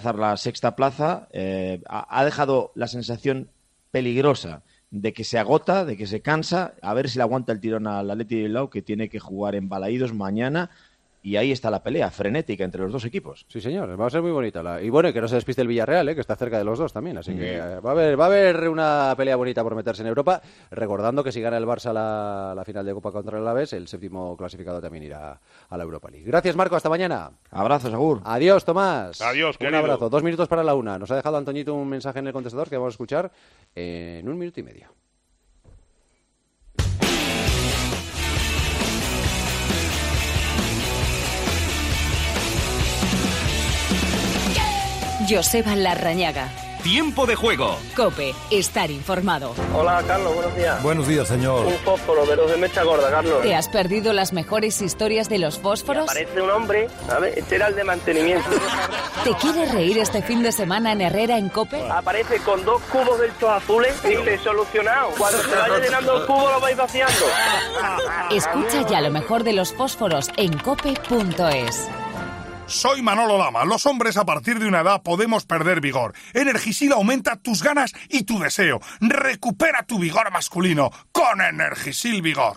amenazar la sexta plaza. Eh, ha, ha dejado la sensación peligrosa de que se agota, de que se cansa. A ver si le aguanta el tirón al Athletic de Bilbao, que tiene que jugar en Balaídos mañana. y ahí está la pelea frenética entre los dos equipos. Sí, señor, va a ser muy bonita. La... Y bueno, y que no se despiste el Villarreal, ¿eh? Que está cerca de los dos también. Así que eh, va a haber va a haber una pelea bonita por meterse en Europa. Recordando que si gana el Barça la, la final de Copa contra el Alavés, el séptimo clasificado también irá a la Europa League. Gracias, Marco. Hasta mañana. Abrazos, Agur. Adiós, Tomás. Adiós, querido. Un abrazo. Dos minutos para la una. Nos ha dejado Antoñito un mensaje en el contestador que vamos a escuchar en un minuto y medio. Joseba Larrañaga. Tiempo de juego. COPE. Estar informado. Hola, Carlos. Buenos días. Buenos días, señor. Un fósforo de los de mecha gorda, Carlos. ¿Te has perdido las mejores historias de los fósforos? Me aparece un hombre, ¿sabes? Este era el de mantenimiento. ¿Te quieres reír este fin de semana en Herrera en COPE? Aparece con dos cubos de estos azules y dice, solucionado. Cuando se vaya llenando el cubo lo vais vaciando. Escucha ya lo mejor de los fósforos en cope punto es. Soy Manolo Lama. Los hombres a partir de una edad podemos perder vigor. Energisil aumenta tus ganas y tu deseo. Recupera tu vigor masculino con Energisil Vigor.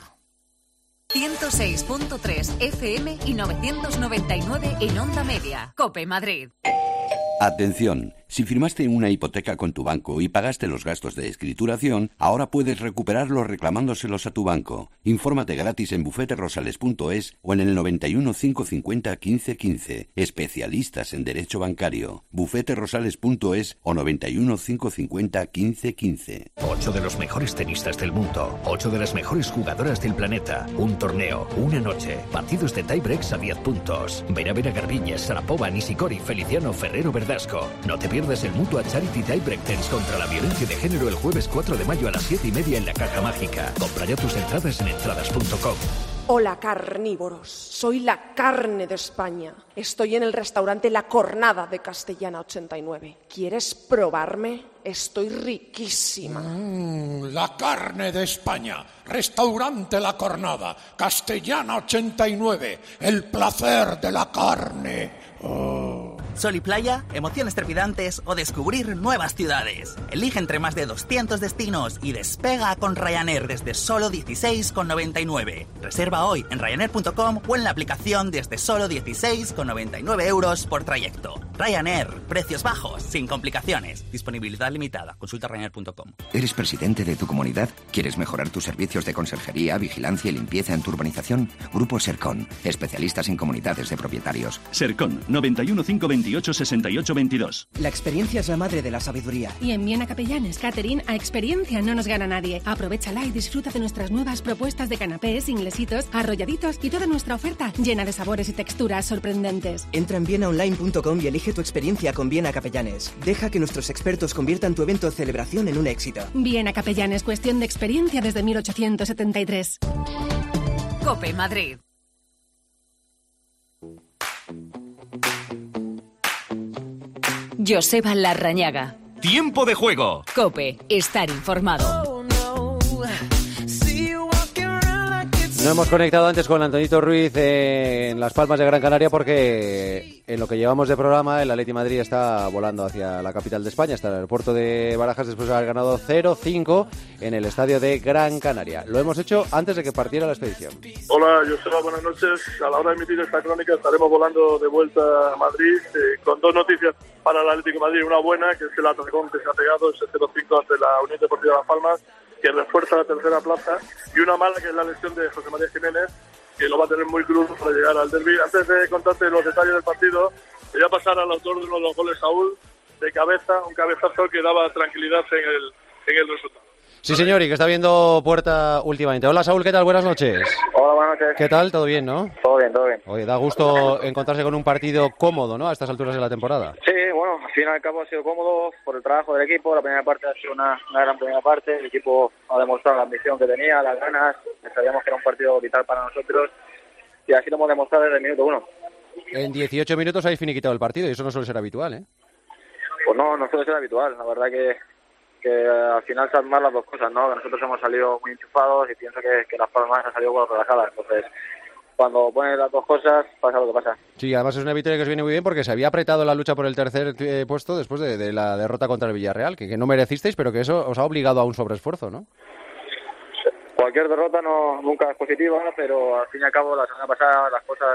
ciento seis punto tres F M y novecientos noventa y nueve en Onda Media. COPE Madrid. Atención, si firmaste una hipoteca con tu banco y pagaste los gastos de escrituración, ahora puedes recuperarlos reclamándoselos a tu banco. Infórmate gratis en bufete rosales punto es o en el noventa y uno, cinco cincuenta, quince quince. Especialistas en Derecho Bancario. bufete rosales punto es o noventa y uno, cinco cincuenta, quince quince. Ocho de los mejores tenistas del mundo. Ocho de las mejores jugadoras del planeta. Un torneo, una noche. Partidos de tiebreaks a diez puntos. Vera Vera Garbiñes, Sharapova, Nishikori, Feliciano, Ferrero Verdasco. No te pierdas el Mutua Charity Tiebreak Tennis contra la violencia de género el jueves cuatro de mayo a las siete y media en la Caja Mágica. Compra ya tus entradas en entradas punto com. Hola, carnívoros. Soy la carne de España. Estoy en el restaurante La Cornada de Castellana ochenta y nueve. ¿Quieres probarme? Estoy riquísima. Mm, la carne de España. Restaurante La Cornada. Castellana ochenta y nueve. El placer de la carne. Oh. Sol y playa, emociones trepidantes o descubrir nuevas ciudades. Elige entre más de doscientos destinos y despega con Ryanair desde solo dieciséis con noventa y nueve. Reserva hoy en ryanair punto com o en la aplicación desde solo dieciséis con noventa y nueve euros por trayecto. Ryanair, precios bajos, sin complicaciones. Disponibilidad limitada. Consulta ryanair punto com. ¿Eres presidente de tu comunidad? ¿Quieres mejorar tus servicios de conserjería, vigilancia y limpieza en tu urbanización? Grupo Sercon, especialistas en comunidades de propietarios. Sercon, noventa y uno, cinco veintiocho, sesenta y ocho veintidós. La experiencia es la madre de la sabiduría. Y en Viena Capellanes Catering, a experiencia no nos gana nadie. Aprovéchala y disfruta de nuestras nuevas propuestas de canapés, inglesitos, arrolladitos y toda nuestra oferta llena de sabores y texturas sorprendentes. Entra en viena online punto com y elige tu experiencia con Viena Capellanes. Deja que nuestros expertos conviertan tu evento o celebración en un éxito. Viena Capellanes, cuestión de experiencia desde mil ochocientos setenta y tres. COPE Madrid. Joseba Larrañaga. Tiempo de juego. COPE. Estar informado. No hemos conectado antes con Antonito Ruiz en Las Palmas de Gran Canaria porque en lo que llevamos de programa el Atleti Madrid está volando hacia la capital de España, hasta el aeropuerto de Barajas después de haber ganado cero cinco en el estadio de Gran Canaria. Lo hemos hecho antes de que partiera la expedición. Hola, Joseba, buenas noches. A la hora de emitir esta crónica estaremos volando de vuelta a Madrid eh, con dos noticias para el Atlético de Madrid. Una buena, que es el atracón que se ha pegado, ese cero cinco ante la Unión Deportiva Las Palmas, que refuerza la tercera plaza, y una mala, que es la lesión de José María Jiménez, que lo va a tener muy crudo para llegar al derbi. Antes de contarte los detalles del partido, voy a pasar al autor de uno de los goles, Saúl, de cabeza, un cabezazo que daba tranquilidad en el, en el resultado. Sí, señor, y que está viendo puerta últimamente. Hola, Saúl, ¿qué tal? Buenas noches. Hola, buenas noches. ¿Qué tal? ¿Todo bien, no? Todo bien, todo bien. Oye, da gusto encontrarse con un partido cómodo, ¿no? A estas alturas de la temporada. Sí, bueno, al fin y al cabo ha sido cómodo por el trabajo del equipo. La primera parte ha sido una, una gran primera parte. El equipo ha demostrado la ambición que tenía, las ganas. Sabíamos que era un partido vital para nosotros y así lo hemos demostrado desde el minuto uno. En dieciocho minutos habéis finiquitado el partido y eso no suele ser habitual, ¿eh? Pues no, no suele ser habitual. La verdad que que al final se más las dos cosas, ¿no? Que nosotros hemos salido muy enchufados y pienso que, que Las Palmas han salido bueno relajadas. Entonces, cuando ponen las dos cosas, pasa lo que pasa. Sí, además es una victoria que os viene muy bien porque se había apretado la lucha por el tercer eh, puesto después de, de la derrota contra el Villarreal, que, que no merecisteis, pero que eso os ha obligado a un sobreesfuerzo, ¿no? Cualquier derrota no nunca es positiva, pero al fin y al cabo la semana pasada las cosas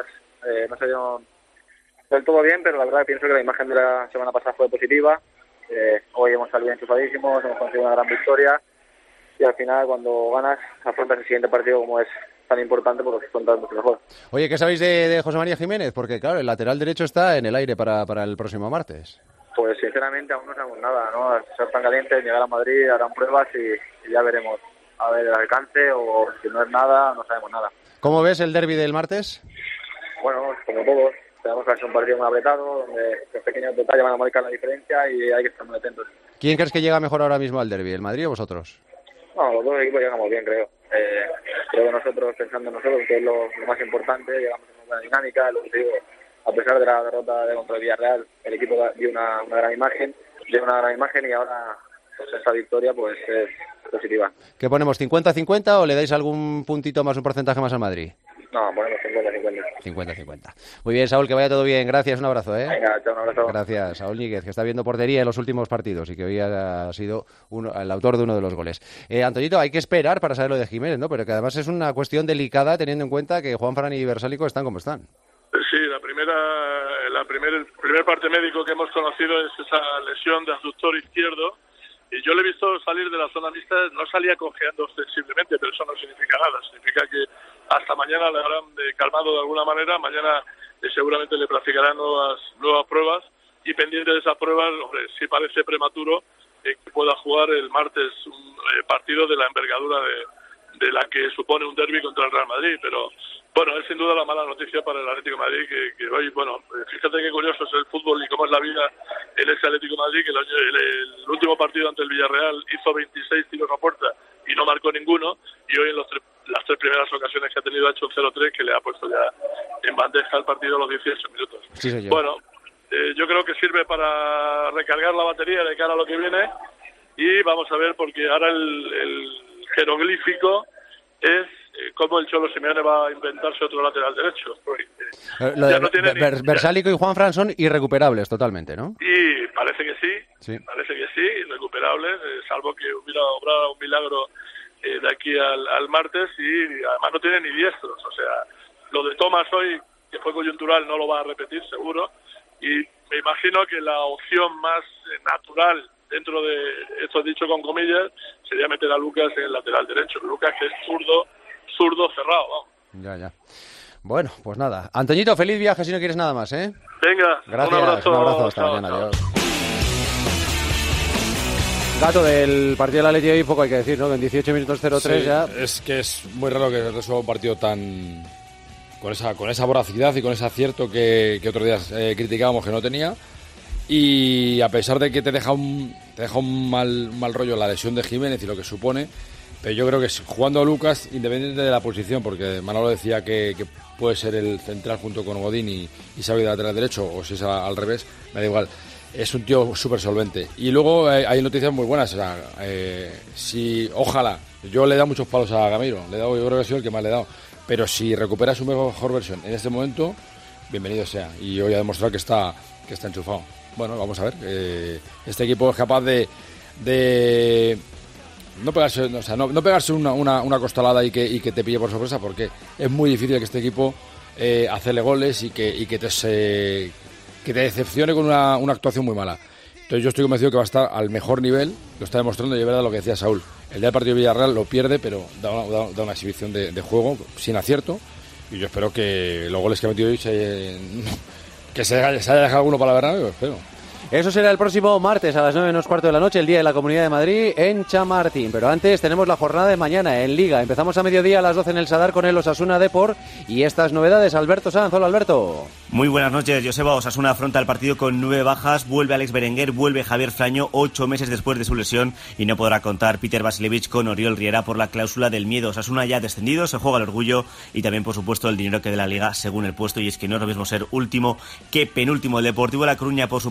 eh, no se dieron del todo bien, pero la verdad pienso que la imagen de la semana pasada fue positiva. Eh, hoy hemos salido enchufadísimos, hemos conseguido una gran victoria y al final cuando ganas afrontas el siguiente partido como es tan importante porque afrontas mucho mejor. Oye, ¿qué sabéis de, de José María Jiménez? Porque claro, el lateral derecho está en el aire para, para el próximo martes. Pues sinceramente aún no sabemos nada, ¿no? Al ser tan caliente, llegar a Madrid, harán pruebas y, y ya veremos a ver el alcance o si no es nada, no sabemos nada. ¿Cómo ves el derbi del martes? Bueno, como todos, tenemos que hacer un partido muy apretado, donde los pequeños detalles van a marcar la diferencia y hay que estar muy atentos. ¿Quién crees que llega mejor ahora mismo al derbi, el Madrid o vosotros? No, los dos equipos llegamos bien, creo. Eh, creo que nosotros, pensando en nosotros, que es lo, lo más importante, llegamos en una buena dinámica, lo que digo, a pesar de la derrota de contra el Villarreal, el equipo dio una, una gran imagen, dio una gran imagen y ahora pues esa victoria pues es positiva. ¿Qué ponemos, cincuenta cincuenta o le dais algún puntito más, un porcentaje más al Madrid? No, ponemos cincuenta cincuenta. cincuenta cincuenta. Muy bien, Saúl, que vaya todo bien. Gracias, un abrazo, ¿eh? Venga, chao, un abrazo. Gracias, Saúl Ñíguez, que está viendo portería en los últimos partidos y que hoy ha sido uno, el autor de uno de los goles. Eh, Antoñito, hay que esperar para saber lo de Jiménez, ¿no? Pero que además es una cuestión delicada teniendo en cuenta que Juanfran y Versálico están como están. Sí, la primera, la primer, el primer parte médico que hemos conocido es esa lesión de abductor izquierdo. Y yo le he visto salir de la zona mixta, no salía cojeando ostensiblemente, pero eso no significa nada. Significa que hasta mañana le habrán calmado de alguna manera, mañana eh, seguramente le practicarán nuevas nuevas pruebas y pendiente de esas pruebas, hombre, sí parece prematuro eh, que pueda jugar el martes un eh, partido de la envergadura de, de la que supone un derbi contra el Real Madrid, pero bueno, es sin duda la mala noticia para el Atlético de Madrid, que, que hoy, bueno, fíjate qué curioso es el fútbol y cómo es la vida en ese Atlético de Madrid, que el, el, el último partido ante el Villarreal hizo veintiséis tiros a puerta y no marcó ninguno, y hoy en los tres, las tres primeras ocasiones que ha tenido ha hecho un cero tres que le ha puesto ya en bandeja el partido a los dieciocho minutos. Sí, señor. Bueno, eh, yo creo que sirve para recargar la batería de cara a lo que viene y vamos a ver, porque ahora el, el jeroglífico es cómo el Cholo Simeone va a inventarse otro lateral derecho. Eh, lo de, no tiene Ver, ni... Versálico y Juanfran son irrecuperables totalmente, ¿no? Y parece que sí, sí. parece que sí, irrecuperables, eh, salvo que hubiera obrado un milagro eh, de aquí al, al martes, y además no tiene ni diestros. O sea, lo de Thomas hoy, que fue coyuntural, no lo va a repetir seguro, y me imagino que la opción más eh, natural, dentro de esto dicho con comillas, sería meter a Lucas en el lateral derecho. Lucas, que es zurdo, zurdo cerrado, vamos. Ya, ya. Bueno, pues nada. Antoñito, feliz viaje si no quieres nada más, ¿eh? Venga, gracias, un abrazo. Un abrazo, hasta chao, mañana, chao. adiós. Gato, del partido del Atleti hoy poco hay que decir, ¿no? En dieciocho minutos cero tres sí, ya. Es que es muy raro que resuelva un partido tan... con esa con esa voracidad y con ese acierto que, que otros días eh, criticábamos que no tenía. Y a pesar de que te deja un te deja un mal, un mal rollo la lesión de Jiménez y lo que supone, pero yo creo que jugando a Lucas, independiente de la posición, porque Manolo decía que, que puede ser el central junto con Godín y, y Xavi de lateral derecho, o si es al, al revés, me da igual. Es un tío súper solvente. Y luego eh, hay noticias muy buenas. O sea, eh, si, ojalá, yo le he dado muchos palos a Gameiro, le he dado, yo creo que ha sido el que más le he dado. Pero si recupera su mejor versión en este momento, bienvenido sea. Y hoy ha demostrado que está, que está enchufado. Bueno, vamos a ver. Eh, este equipo es capaz de, de no pegarse, o sea, no, no pegarse una, una, una costalada y que, y que te pille por sorpresa, porque es muy difícil que este equipo eh, hacerle goles y que, y que te se, que te decepcione con una, una actuación muy mala. Entonces yo estoy convencido que va a estar al mejor nivel, lo está demostrando, y es verdad lo que decía Saúl. El día del partido de Villarreal lo pierde, pero da una, da, da una exhibición de, de juego sin acierto, y yo espero que los goles que ha metido hoy se, que se haya, se haya dejado alguno para la verano, yo espero. Eso será el próximo martes a las nueve menos cuarto de la noche, el Día de la Comunidad de Madrid en Chamartín. Pero antes tenemos la jornada de mañana en Liga. Empezamos a mediodía a las doce en el Sadar con el Osasuna Depor y estas novedades. Alberto Sanz, hola Alberto. Muy buenas noches, Joseba. Osasuna afronta el partido con nueve bajas, vuelve Alex Berenguer, vuelve Javier Fraño, ocho meses después de su lesión, y no podrá contar Peter Vasilevich con Oriol Riera por la cláusula del miedo. Osasuna ya descendido, se juega el orgullo y también, por supuesto, el dinero que dé la Liga según el puesto, y es que no es lo mismo ser último que penúltimo. El Deportivo La Coruña, por su parte, dieciséis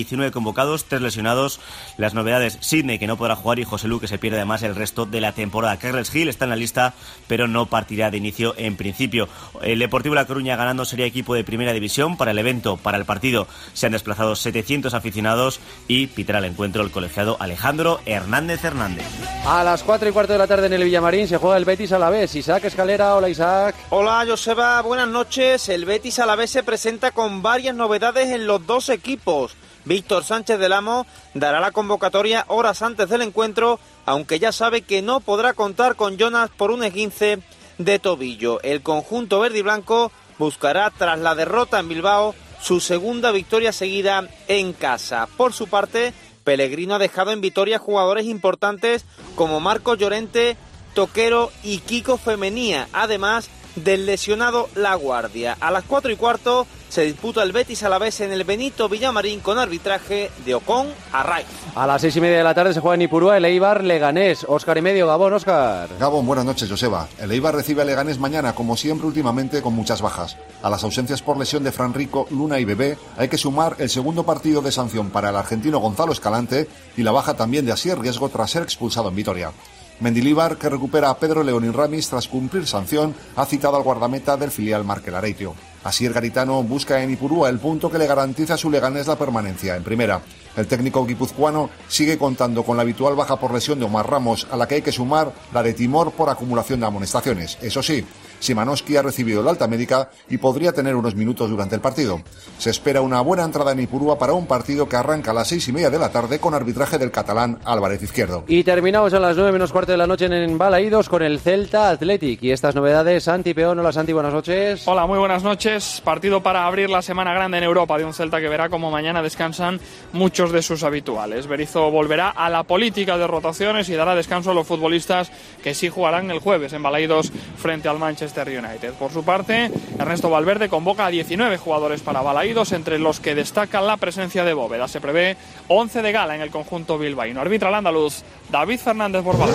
diecinueve convocados, tres lesionados. Las novedades, Sidney, que no podrá jugar, y José Lu, que se pierde además el resto de la temporada. Carles Gil está en la lista, pero no partirá de inicio en principio. El Deportivo La Coruña ganando sería equipo de primera división. Para el evento, para el partido, se han desplazado setecientos aficionados y pitará el encuentro el colegiado Alejandro Hernández Hernández. A las cuatro y cuarto de la tarde en el Villamarín se juega el Betis Alavés. Isaac Escalera, hola Isaac. Hola Joseba, buenas noches. El Betis Alavés se presenta con varias novedades en los dos equipos. Víctor Sánchez del Amo dará la convocatoria horas antes del encuentro, aunque ya sabe que no podrá contar con Jonas por un esguince de tobillo. El conjunto verde y blanco buscará, tras la derrota en Bilbao, su segunda victoria seguida en casa. Por su parte, Pellegrino ha dejado en Vitoria jugadores importantes como Marcos Llorente, Toquero y Kiko Femenía, además del lesionado La Guardia. A las cuatro y cuarto se disputa el Betis Alavés en el Benito Villamarín con arbitraje de Ocon Arraiz. A las seis y media de la tarde se juega en Ipurúa el Eibar Leganés. Óscar y medio, Gabón, Óscar. Gabón, buenas noches, Joseba. El Eibar recibe a Leganés mañana, como siempre últimamente, con muchas bajas. A las ausencias por lesión de Fran Rico, Luna y Bebé hay que sumar el segundo partido de sanción para el argentino Gonzalo Escalante y la baja también de Asier Riesgo tras ser expulsado en Vitoria. Mendilibar, que recupera a Pedro Leonín Ramis tras cumplir sanción, ha citado al guardameta del filial Markel Areitio. Asier Garitano busca en Ipurúa el punto que le garantiza a su Leganés la permanencia en primera. El técnico guipuzcoano sigue contando con la habitual baja por lesión de Omar Ramos, a la que hay que sumar la de Timor por acumulación de amonestaciones. Eso sí, Szymanowski ha recibido el alta médica y podría tener unos minutos durante el partido. Se espera una buena entrada en Ipurúa para un partido que arranca a las seis y media de la tarde con arbitraje del catalán Álvarez Izquierdo. Y terminamos a las nueve menos cuarto de la noche en Balaídos con el Celta Athletic. Y estas novedades, Santi Peón. Hola Santi, buenas noches. Hola, muy buenas noches. Partido para abrir la semana grande en Europa de un Celta que verá como mañana descansan muchos de sus habituales. Berizzo volverá a la política de rotaciones y dará descanso a los futbolistas que sí jugarán el jueves en Balaídos frente al Manchester United. Por su parte, Ernesto Valverde convoca a diecinueve jugadores para Balaídos, entre los que destaca la presencia de Bóveda. Se prevé once de gala en el conjunto bilbaíno. Arbitra el andaluz David Fernández Borbal.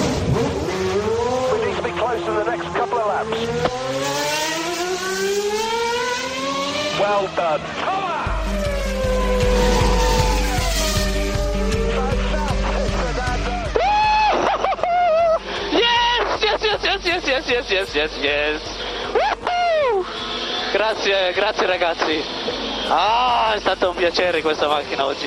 Well done. Yes, yes, yes, yes, yes, yes, yes, yes, yes, yes. Woohoo! Grazie, grazie ragazzi. Ah, è stato un piacere questa macchina oggi.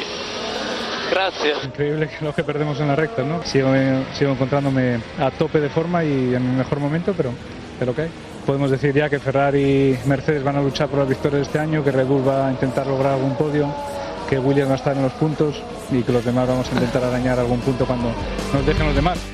Gracias. Increíble lo que perdemos en la recta, ¿no? Sigo, sigo encontrándome a tope de forma y en mi mejor momento, pero, pero ¿qué? Podemos decir ya que Ferrari y Mercedes van a luchar por las victorias de este año, que Red Bull va a intentar lograr algún podio, que Williams va a estar en los puntos y que los demás vamos a intentar arañar algún punto cuando nos dejen los demás.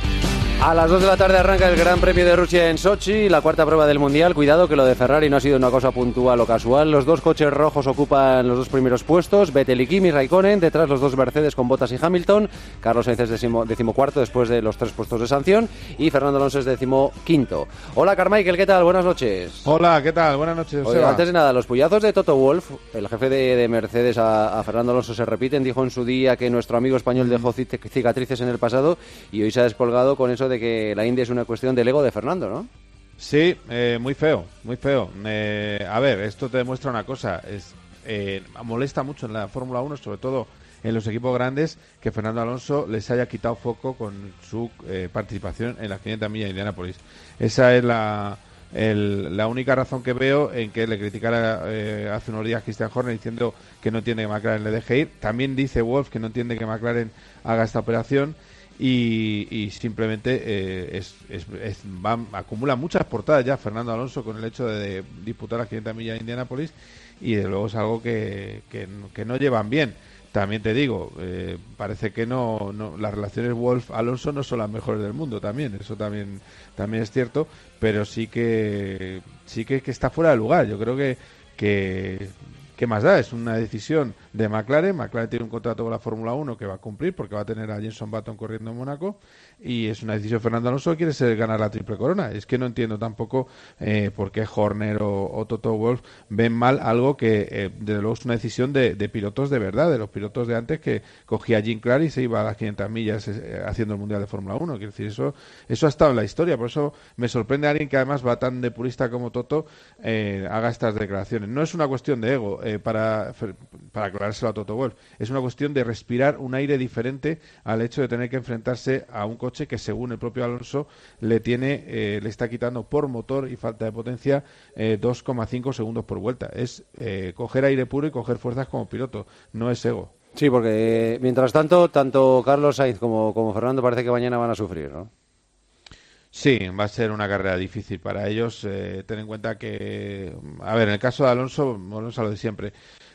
A las dos de la tarde arranca el Gran Premio de Rusia en Sochi, la cuarta prueba del Mundial. Cuidado que lo de Ferrari no ha sido una cosa puntual o casual. Los dos coches rojos ocupan los dos primeros puestos. Vettel y Kimi Raikkonen, detrás los dos Mercedes con Bottas y Hamilton. Carlos Sainz es decimo, decimocuarto después de los tres puestos de sanción. Y Fernando Alonso es decimoquinto. Hola Carmichael, ¿qué tal? Buenas noches. Hola, ¿qué tal? Buenas noches. Oye, antes de nada, los puyazos de Toto Wolff, el jefe de, de Mercedes a, a Fernando Alonso, se repiten. Dijo en su día que nuestro amigo español dejó cicatrices en el pasado y hoy se ha descolgado con eso de que la India es una cuestión del ego de Fernando, ¿no? Sí, eh, muy feo, muy feo. Eh, a ver, esto te demuestra una cosa. Es eh, molesta mucho en la Fórmula uno, sobre todo en los equipos grandes, que Fernando Alonso les haya quitado foco con su eh, participación en las quinientas millas de Indianápolis. Esa es la, el, la única razón que veo en que le criticara eh, hace unos días Christian Horner diciendo que no entiende que McLaren le deje ir. También dice Wolff que no entiende que McLaren haga esta operación. Y, y simplemente eh, es, es, es, va, acumula muchas portadas ya Fernando Alonso con el hecho de disputar las quinientas millas de Indianápolis y de luego es algo que, que, que no llevan bien. También te digo, eh, parece que no, no las relaciones Wolff-Alonso no son las mejores del mundo también, eso también también es cierto, pero sí que sí que, que está fuera de lugar. Yo creo que que ¿qué más da? Es una decisión de McLaren. McLaren tiene un contrato con la Fórmula uno que va a cumplir porque va a tener a Jenson Button corriendo en Mónaco y es una decisión Fernando Alonso que quiere ser ganar la triple corona. Es que no entiendo tampoco eh, por qué Horner o, o Toto Wolff ven mal algo que eh, desde luego es una decisión de, de pilotos de verdad, de los pilotos de antes que cogía Jim Clark y se iba a las quinientas millas eh, haciendo el Mundial de Fórmula uno. Quiero decir, eso, eso ha estado en la historia, por eso me sorprende a alguien que además va tan de purista como Toto eh, haga estas declaraciones. No es una cuestión de ego. eh, para, para aclarárselo a Toto Wolff. Es una cuestión de respirar un aire diferente al hecho de tener que enfrentarse a un coche que, según el propio Alonso, le tiene eh, le está quitando por motor y falta de potencia eh, dos coma cinco segundos por vuelta. Es eh, coger aire puro y coger fuerzas como piloto, no es ego. Sí, porque eh, mientras tanto, tanto Carlos Sainz como, como Fernando parece que mañana van a sufrir, ¿no? Sí, va a ser una carrera difícil para ellos. Eh, ten en cuenta que, a ver, en el caso de Alonso, volvemos a lo de siempre.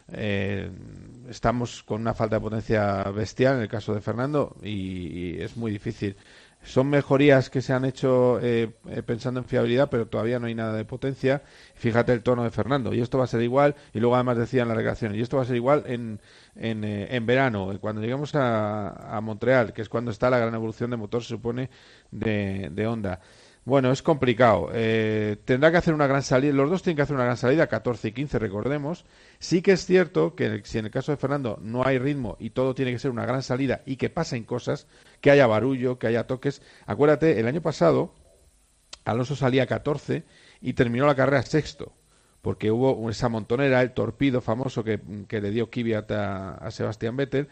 Eh, estamos con una falta de potencia bestial en el caso de Fernando y, y es muy difícil. Son mejorías que se han hecho eh, eh, pensando en fiabilidad, pero todavía no hay nada de potencia. Fíjate el tono de Fernando. Y esto va a ser igual, y luego además decían las recreaciones, y esto va a ser igual en, en, eh, en verano, cuando lleguemos a, a Montreal, que es cuando está la gran evolución de motor, se supone, de, de Honda. Bueno, es complicado. Eh, tendrá que hacer una gran salida. Los dos tienen que hacer una gran salida, catorce y quince, recordemos. Sí que es cierto que si en el caso de Fernando no hay ritmo y todo tiene que ser una gran salida y que pasen cosas, que haya barullo, que haya toques. Acuérdate, el año pasado Alonso salía catorce y terminó la carrera sexto, porque hubo esa montonera, el torpido famoso que, que le dio Kvyat a, a Sebastián Vettel.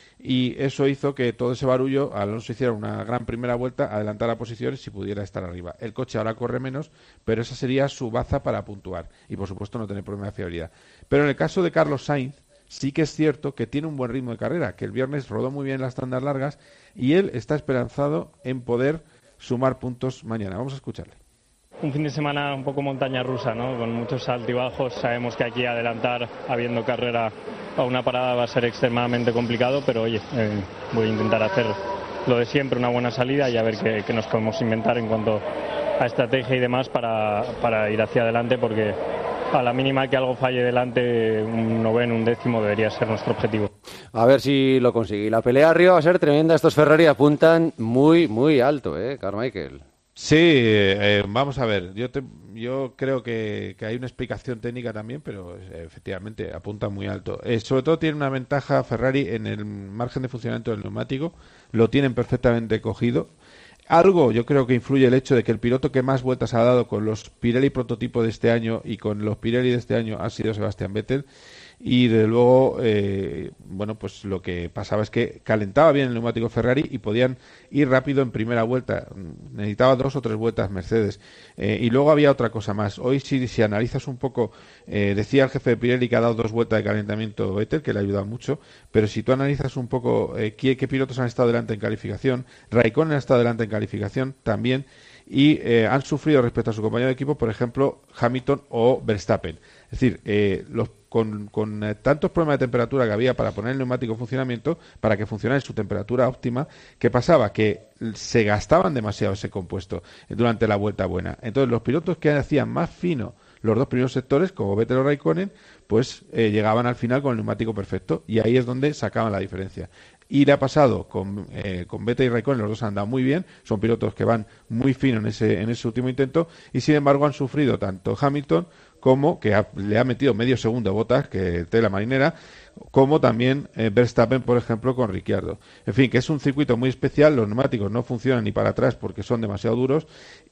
Y eso hizo que todo ese barullo, Alonso hiciera una gran primera vuelta, adelantara posiciones y pudiera estar arriba. El coche ahora corre menos, pero esa sería su baza para puntuar y, por supuesto, no tener problema de fiabilidad. Pero en el caso de Carlos Sainz, sí que es cierto que tiene un buen ritmo de carrera, que el viernes rodó muy bien las tandas largas y él está esperanzado en poder sumar puntos mañana. Vamos a escucharle. Un fin de semana un poco montaña rusa, ¿no? Con muchos altibajos. Sabemos que aquí adelantar, habiendo carrera a una parada, va a ser extremadamente complicado, pero oye, eh, voy a intentar hacer lo de siempre, una buena salida y a ver qué, qué nos podemos inventar en cuanto a estrategia y demás para, para ir hacia adelante, porque a la mínima que algo falle delante, un noveno, un décimo debería ser nuestro objetivo. A ver si lo consigue. Y la pelea arriba va a ser tremenda. Estos Ferrari apuntan muy, muy alto, ¿eh, Carmichael? Sí, eh, vamos a ver, yo te, yo creo que, que hay una explicación técnica también, pero eh, efectivamente apunta muy alto. Eh, sobre todo tiene una ventaja Ferrari en el margen de funcionamiento del neumático, lo tienen perfectamente cogido. Algo yo creo que influye el hecho de que el piloto que más vueltas ha dado con los Pirelli prototipo de este año y con los Pirelli de este año ha sido Sebastián Vettel. Y desde luego, eh, bueno, pues lo que pasaba es que calentaba bien el neumático Ferrari y podían ir rápido en primera vuelta. Necesitaba dos o tres vueltas Mercedes. Eh, y luego había otra cosa más. Hoy, si, si analizas un poco, eh, decía el jefe de Pirelli que ha dado dos vueltas de calentamiento Vettel, que le ha ayudado mucho. Pero si tú analizas un poco eh, qué, qué pilotos han estado delante en calificación, Raikkonen ha estado delante en calificación también. Y eh, han sufrido respecto a su compañero de equipo, por ejemplo, Hamilton o Verstappen. Es decir, eh, los, con, con eh, tantos problemas de temperatura que había para poner el neumático en funcionamiento, para que funcionara en su temperatura óptima, ¿qué pasaba? Que se gastaban demasiado ese compuesto durante la vuelta buena. Entonces, los pilotos que hacían más fino los dos primeros sectores, como Vettel o Raikkonen, pues eh, llegaban al final con el neumático perfecto, y ahí es donde sacaban la diferencia. Y le ha pasado con, eh, con Vettel y Raikkonen, los dos han andado muy bien, son pilotos que van muy fino en ese, en ese último intento, y sin embargo han sufrido tanto Hamilton como, que ha, le ha metido medio segundo a Bottas, que tela marinera, como también eh, Verstappen, por ejemplo, con Ricciardo. En fin, que es un circuito muy especial, los neumáticos no funcionan ni para atrás porque son demasiado duros,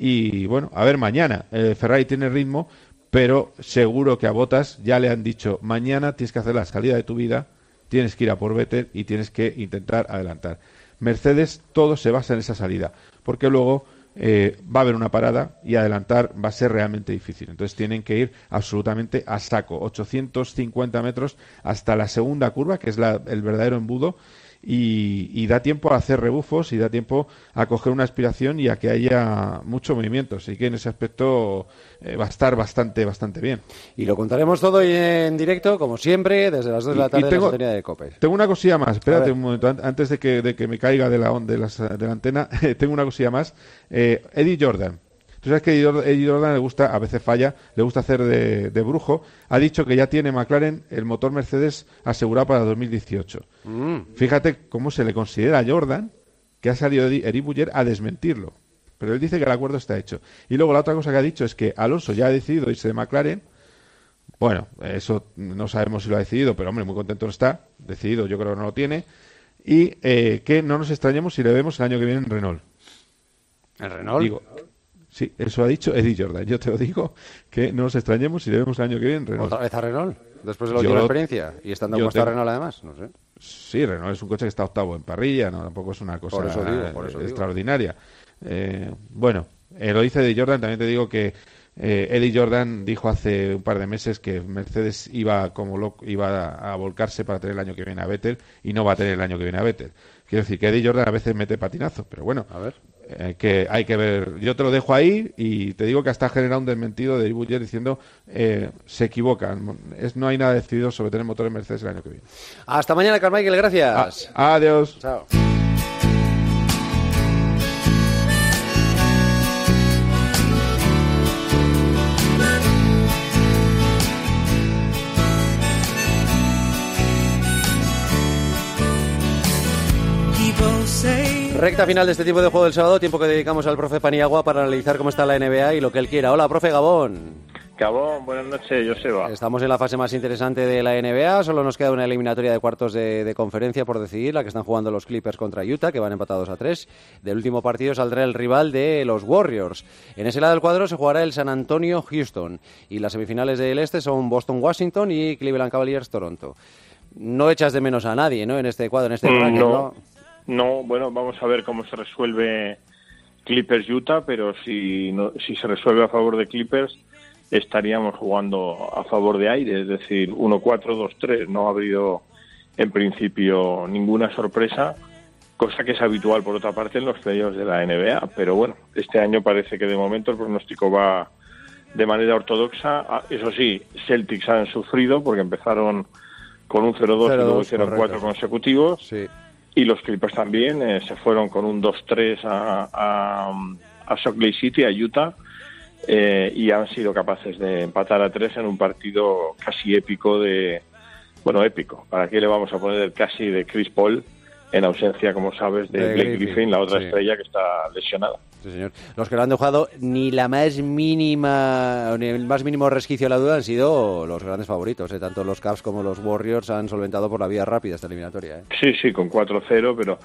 y bueno, a ver mañana, eh, Ferrari tiene ritmo, pero seguro que a Bottas ya le han dicho, mañana tienes que hacer la salida de tu vida, tienes que ir a por Vettel y tienes que intentar adelantar. Mercedes, todo se basa en esa salida, porque luego eh, va a haber una parada y adelantar va a ser realmente difícil. Entonces tienen que ir absolutamente a saco, ochocientos cincuenta metros hasta la segunda curva, que es la, el verdadero embudo, y, y da tiempo a hacer rebufos y da tiempo a coger una aspiración y a que haya mucho movimiento. Así que en ese aspecto eh, va a estar bastante, bastante bien. Y lo contaremos todo en directo, como siempre, desde las dos de la tarde y tengo, en la sintonía de COPE. Tengo una cosilla más, espérate un momento, antes de que, de que me caiga de la, de las, de la antena, tengo una cosilla más. Eh, Eddie Jordan. Tú sabes que Eddie Jordan le gusta, a veces falla, le gusta hacer de, de brujo. Ha dicho que ya tiene McLaren el motor Mercedes asegurado para dos mil dieciocho. Mm. Fíjate cómo se le considera a Jordan, que ha salido Eric Buller a desmentirlo. Pero él dice que el acuerdo está hecho. Y luego la otra cosa que ha dicho es que Alonso ya ha decidido irse de McLaren. Bueno, eso no sabemos si lo ha decidido, pero hombre, muy contento no está. Decidido yo creo que no lo tiene. Y eh, que no nos extrañemos si le vemos el año que viene en Renault. ¿En Renault? Digo, sí, eso ha dicho Eddie Jordan. Yo te lo digo, que no nos extrañemos si le vemos el año que viene en Renault. ¿Otra vez a Renault? después de la Yo última lo- experiencia? Y estando yo como está tengo- Renault además, no sé. Sí, Renault es un coche que está octavo en parrilla, no tampoco es una cosa Por eso digo, por eso digo. extraordinaria. Eh, bueno, eh, lo dice Eddie Jordan, también te digo que eh, Eddie Jordan dijo hace un par de meses que Mercedes iba como loco, iba a, a volcarse para tener el año que viene a Vettel y no va a tener el año que viene a Vettel. Quiero decir que Eddie Jordan a veces mete patinazo, pero bueno, a ver. Eh, que hay que ver. Yo te lo dejo ahí y te digo que hasta ha generado un desmentido de Buller diciendo eh, se equivocan. Es, no hay nada decidido sobre tener motores Mercedes el año que viene. Hasta mañana, Carmichael, gracias. Ah, adiós. Chao. Recta final de este tipo de juego del sábado, tiempo que dedicamos al profe Paniagua para analizar cómo está la N B A y lo que él quiera. Hola, profe Gabón. Gabón, buenas noches, Joseba. Estamos en la fase más interesante de la N B A, solo nos queda una eliminatoria de cuartos de, de conferencia por decidir, la que están jugando los Clippers contra Utah, que van empatados a tres. Del último partido saldrá el rival de los Warriors. En ese lado del cuadro se jugará el San Antonio-Houston y las semifinales del este son Boston-Washington y Cleveland Cavaliers-Toronto. No echas de menos a nadie, ¿no?, en este cuadro, en este Mm, ranking, no. ¿no? No, bueno, vamos a ver cómo se resuelve Clippers-Utah, pero si, no, si se resuelve a favor de Clippers, estaríamos jugando a favor de aire, es decir, uno cuatro, dos tres. No ha habido, en principio, ninguna sorpresa, cosa que es habitual, por otra parte, en los playoffs de la N B A. Pero bueno, este año parece que de momento el pronóstico va de manera ortodoxa. Ah, Eso sí, Celtics han sufrido porque empezaron con un cero dos y luego hicieron cuatro consecutivos. Sí. Y los Clippers también eh, se fueron con un dos tres a, a, a Salt Lake City, a Utah, eh, y han sido capaces de empatar a tres en un partido casi épico de... Bueno, épico. ¿Para qué le vamos a poner el casi de Chris Paul en ausencia, como sabes, de, De Blake Griffin, Griffin, la otra sí. estrella que está lesionada? Sí, señor. Los que no han dejado ni la más mínima, ni el más mínimo resquicio a la duda han sido los grandes favoritos, ¿eh? Tanto los Cavs como los Warriors han solventado por la vía rápida esta eliminatoria, ¿eh? Sí, sí, con cuatro cero, pero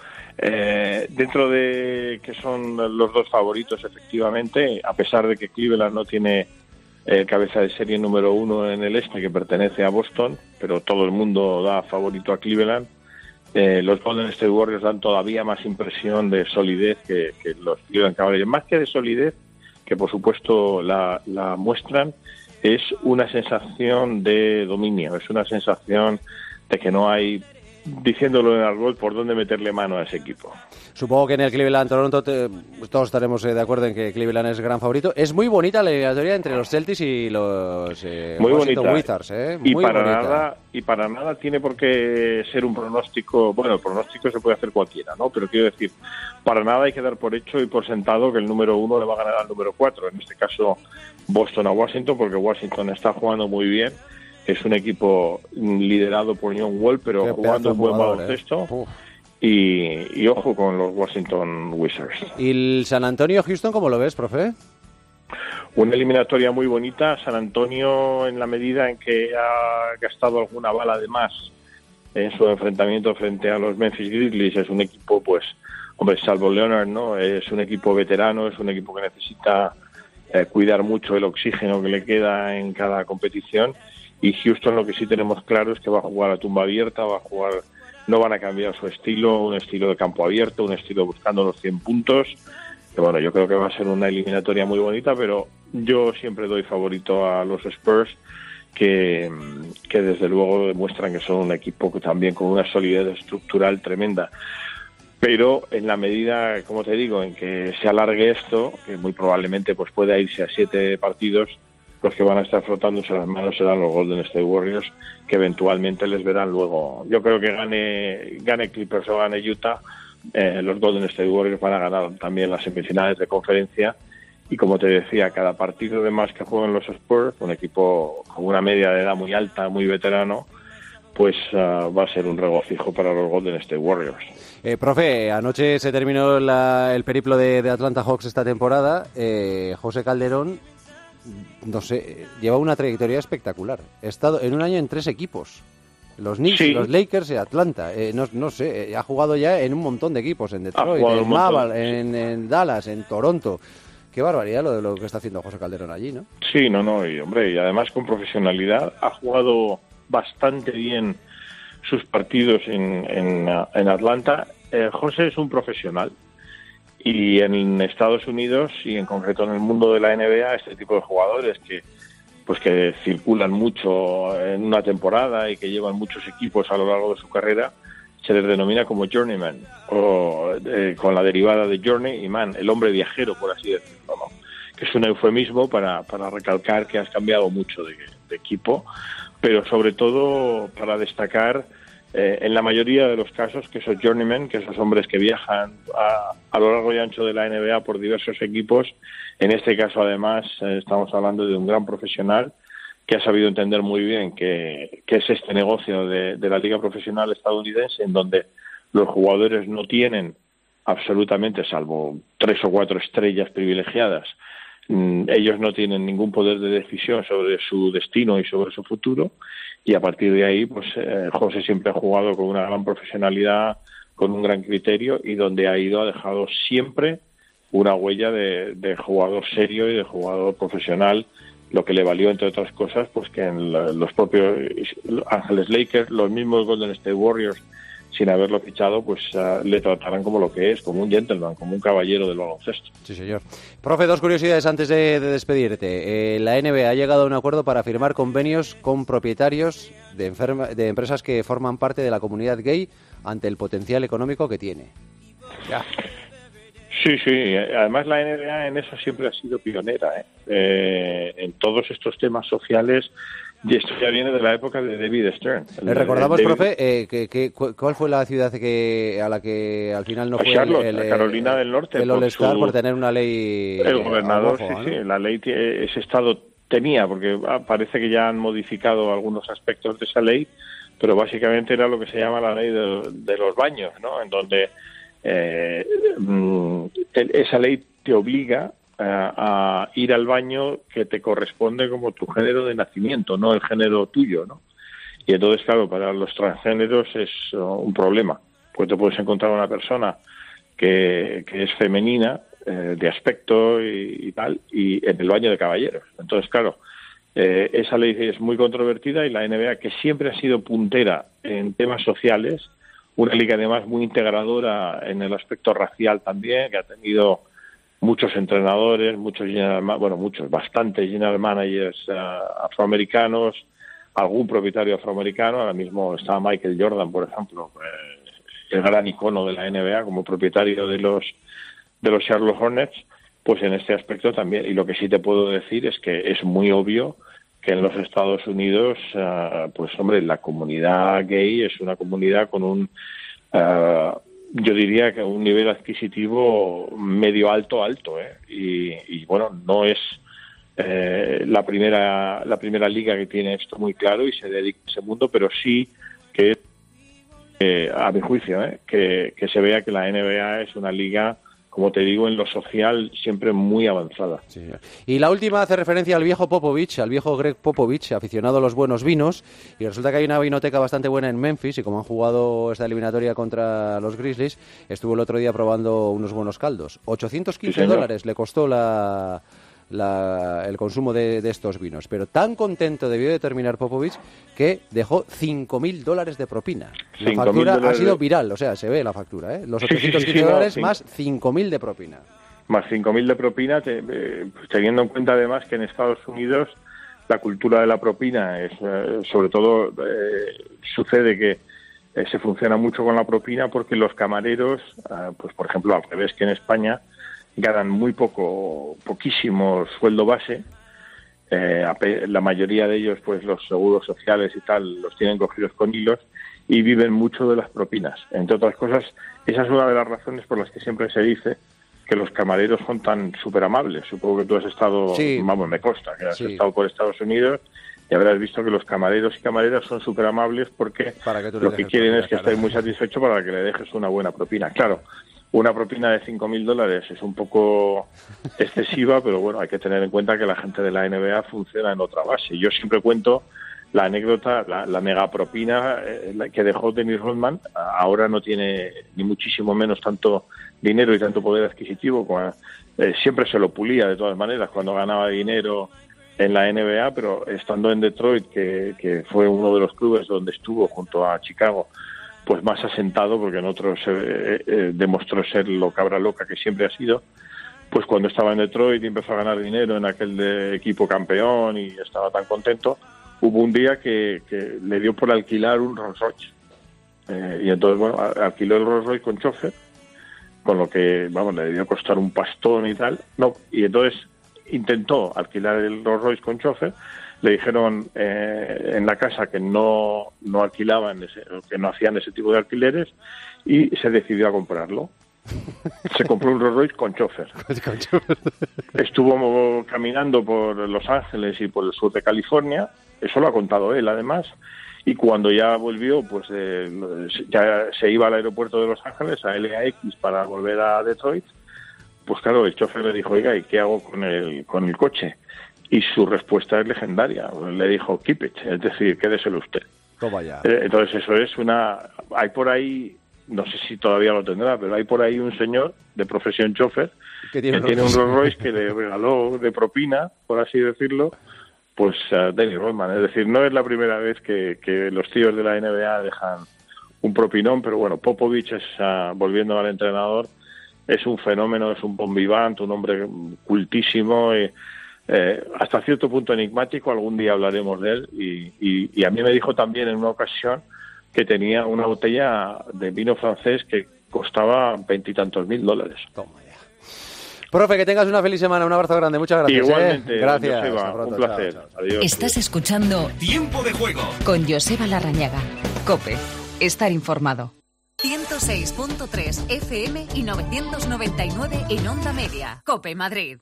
eh, dentro de que son los dos favoritos, efectivamente, a pesar de que Cleveland no tiene el cabeza de serie número uno en el este, que pertenece a Boston, pero todo el mundo da favorito a Cleveland, eh, los Golden State Warriors dan todavía más impresión de solidez que, que los Cleveland Cavaliers. Más que de solidez, que por supuesto la, la muestran, es una sensación de dominio, es una sensación de que no hay, diciéndolo en argot, por dónde meterle mano a ese equipo. Supongo que en el Cleveland-Toronto te- todos estaremos eh, de acuerdo en que Cleveland es gran favorito. Es muy bonita la eliminatoria entre los Celtics y los eh, Muy Washington bonita. Wizards, ¿eh? Y Muy para bonita. nada y para nada tiene por qué ser un pronóstico. Bueno, el pronóstico se puede hacer cualquiera, ¿no? Pero quiero decir, para nada hay que dar por hecho y por sentado que el número uno le va a ganar al número cuatro. En este caso, Boston a Washington, porque Washington está jugando muy bien. Es un equipo liderado por John Wall, pero Qué jugando pedazo un buen jugador, baloncesto. ¿eh? Y, y ojo con los Washington Wizards. ¿Y el San Antonio-Houston cómo lo ves, profe? Una eliminatoria muy bonita. San Antonio, en la medida en que ha gastado alguna bala de más en su enfrentamiento frente a los Memphis Grizzlies, es un equipo, pues, hombre, salvo Leonard, ¿no? Es un equipo veterano, es un equipo que necesita eh, cuidar mucho el oxígeno que le queda en cada competición. Y Houston, lo que sí tenemos claro es que va a jugar a tumba abierta, va a jugar, no van a cambiar su estilo, un estilo de campo abierto, un estilo buscando los cien puntos. Que bueno, yo creo que va a ser una eliminatoria muy bonita, pero yo siempre doy favorito a los Spurs, que, que desde luego demuestran que son un equipo que también con una solidez estructural tremenda. Pero en la medida, como te digo, en que se alargue esto, que muy probablemente pues pueda irse a siete partidos, los que van a estar frotándose las manos serán los Golden State Warriors, que eventualmente les verán luego. Yo creo que gane, gane Clippers o gane Utah, eh, los Golden State Warriors van a ganar también las semifinales de conferencia. Y como te decía, cada partido de más que juegan los Spurs, un equipo con una media de edad muy alta, muy veterano, pues uh, va a ser un regocijo para los Golden State Warriors. Eh, profe, anoche se terminó la- el periplo de, de Atlanta Hawks esta temporada. Eh, José Calderón, no sé, lleva una trayectoria espectacular. Ha estado en un año en tres equipos. Los Knicks, Sí. los Lakers y Atlanta. Eh, no, no sé, eh, ha jugado ya en un montón de equipos. En Detroit, jugado en un montón, Maval, en, en Dallas, en Toronto. Qué barbaridad lo de lo que está haciendo José Calderón allí, ¿no? Sí, no, no, y hombre, y además con profesionalidad. Ha jugado bastante bien sus partidos en, en, en Atlanta. Eh, José es un profesional y en Estados Unidos y en concreto en el mundo de la N B A este tipo de jugadores que pues que circulan mucho en una temporada y que llevan muchos equipos a lo largo de su carrera se les denomina como journeyman o eh, con la derivada de journey y man, el hombre viajero, por así decirlo, ¿no? Que es un eufemismo para, para recalcar que has cambiado mucho de, de equipo, pero sobre todo para destacar eh, en la mayoría de los casos que esos journeymen, que esos hombres que viajan a, a lo largo y ancho de la N B A por diversos equipos, en este caso además eh, estamos hablando de un gran profesional que ha sabido entender muy bien que, que es este negocio de, de la liga profesional estadounidense en donde los jugadores no tienen absolutamente, salvo tres o cuatro estrellas privilegiadas, mmm, ellos no tienen ningún poder de decisión sobre su destino y sobre su futuro, y a partir de ahí pues eh, José siempre ha jugado con una gran profesionalidad, con un gran criterio, y donde ha ido ha dejado siempre una huella de, de jugador serio y de jugador profesional, lo que le valió, entre otras cosas, pues que en la, los propios Ángeles Lakers, los mismos Golden State Warriors, sin haberlo fichado, pues uh, le tratarán como lo que es, como un gentleman, como un caballero del baloncesto. Sí, señor. Profe, dos curiosidades antes de, de despedirte. Eh, la N B A ha llegado a un acuerdo para firmar convenios con propietarios de, enferma, de empresas que forman parte de la comunidad gay ante el potencial económico que tiene. Ya. Sí, sí. Además la N B A en eso siempre ha sido pionera, ¿eh? Eh, en todos estos temas sociales, y esto ya viene de la época de David Stern. Le recordamos, David... profe, eh, que, que, ¿cuál fue la ciudad que a la que al final no fue Charlotte, el, el, Carolina del Norte, el All-Star por, por tener una ley? El gobernador, homófoba, sí, ¿no? sí, la ley, ese estado tenía, porque parece que ya han modificado algunos aspectos de esa ley, pero básicamente era lo que se llama la ley de, de los baños, ¿no? En donde eh, esa ley te obliga a, a ir al baño que te corresponde como tu género de nacimiento, no el género tuyo, ¿no? Y entonces, claro, para los transgéneros es un problema, porque te puedes encontrar una persona que, que es femenina, eh, de aspecto y, y tal, y en el baño de caballeros. Entonces, claro, eh, esa ley es muy controvertida y la N B A, que siempre ha sido puntera en temas sociales, una liga además muy integradora en el aspecto racial también, que ha tenido muchos entrenadores, muchos general, bueno, muchos, bastantes general managers uh, afroamericanos, algún propietario afroamericano. Ahora mismo está Michael Jordan, por ejemplo, eh, el gran icono de la N B A como propietario de los de los Charlotte Hornets, pues en este aspecto también. Y lo que sí te puedo decir es que es muy obvio que en los Estados Unidos, uh, pues hombre, la comunidad gay es una comunidad con un, uh, yo diría que un nivel adquisitivo medio alto, alto, ¿eh? Y, y bueno, no es eh, la primera la primera liga que tiene esto muy claro y se dedica a ese mundo, pero sí que, eh, a mi juicio, ¿eh? que, que se vea que la N B A es una liga, como te digo, en lo social siempre muy avanzada. Sí. Y la última hace referencia al viejo Popovich, al viejo Greg Popovich, aficionado a los buenos vinos, y resulta que hay una vinoteca bastante buena en Memphis, y como han jugado esta eliminatoria contra los Grizzlies, estuvo el otro día probando unos buenos caldos. ochocientos quince dólares le costó la... La, el consumo de, de estos vinos, pero tan contento debió de terminar Popovich que dejó cinco mil dólares de propina. La factura ha sido viral, o sea, se ve la factura, ¿eh? Los ochocientos quince sí, sí, sí, dólares no, más cinco mil de propina. Más cinco mil de propina, te, eh, teniendo en cuenta además que en Estados Unidos la cultura de la propina es, eh, sobre todo, eh, sucede que eh, se funciona mucho con la propina porque los camareros, eh, pues por ejemplo, al revés que en España, ganan muy poco, poquísimo sueldo base. Eh, la mayoría de ellos, pues los seguros sociales y tal, los tienen cogidos con hilos y viven mucho de las propinas. Entre otras cosas, esa es una de las razones por las que siempre se dice que los camareros son tan súper amables. Supongo que tú has estado, sí. vamos, me consta, que has sí. estado por Estados Unidos y habrás visto que los camareros y camareras son súper amables porque que lo que quieren es que estés muy satisfecho para que le dejes una buena propina. Claro, una propina de cinco mil dólares es un poco excesiva, pero bueno, hay que tener en cuenta que la gente de la N B A funciona en otra base. Yo siempre cuento la anécdota, la, la megapropina eh, la que dejó Dennis Rodman. Ahora no tiene ni muchísimo menos tanto dinero y tanto poder adquisitivo. Como, eh, siempre se lo pulía de todas maneras cuando ganaba dinero en la N B A, pero estando en Detroit, que, que fue uno de los clubes donde estuvo junto a Chicago, pues más asentado, porque en otros eh, eh, demostró ser lo cabra loca que siempre ha sido, pues cuando estaba en Detroit y empezó a ganar dinero en aquel de equipo campeón y estaba tan contento, hubo un día que, que le dio por alquilar un Rolls Royce. Eh, y entonces, bueno, alquiló el Rolls Royce con chofer, con lo que, vamos, le debió costar un pastón y tal. No, y entonces intentó alquilar el Rolls Royce con chofer. Le dijeron eh, en la casa que no, no alquilaban, ese, que no hacían ese tipo de alquileres, y se decidió a comprarlo. Se compró un Rolls Royce con chofer. Estuvo caminando por Los Ángeles y por el sur de California, eso lo ha contado él además, y cuando ya volvió, pues eh, ya se iba al aeropuerto de Los Ángeles, a L A X, para volver a Detroit. Pues claro, el chofer le dijo, oiga, ¿y qué hago con el, con el coche? Y su respuesta es legendaria. Le dijo, keep it, es decir, quédeselo usted. Toma ya. Entonces eso es una... Hay por ahí, no sé si todavía lo tendrá, pero hay por ahí un señor de profesión chofer que tiene, que tiene un Rolls Royce que le regaló de propina, por así decirlo, pues a Dennis Rodman. Es decir, no es la primera vez que, que los tíos de la N B A dejan un propinón, pero bueno, Popovich, es, uh, volviendo al entrenador, es un fenómeno, es un bon vivant, un hombre cultísimo y eh, hasta cierto punto enigmático. Algún día hablaremos de él y, y, y a mí me dijo también en una ocasión que tenía una botella de vino francés que costaba veintitantos mil dólares. Toma ya. Profe, que tengas una feliz semana, un abrazo grande, muchas gracias. Igualmente, ¿eh? Gracias. Joseba, un placer. Chao, chao. Adiós. Estás escuchando Tiempo de Juego con Joseba Larrañaga. COPE. Estar informado. ciento seis punto tres F M y novecientos noventa y nueve en Onda Media. COPE Madrid.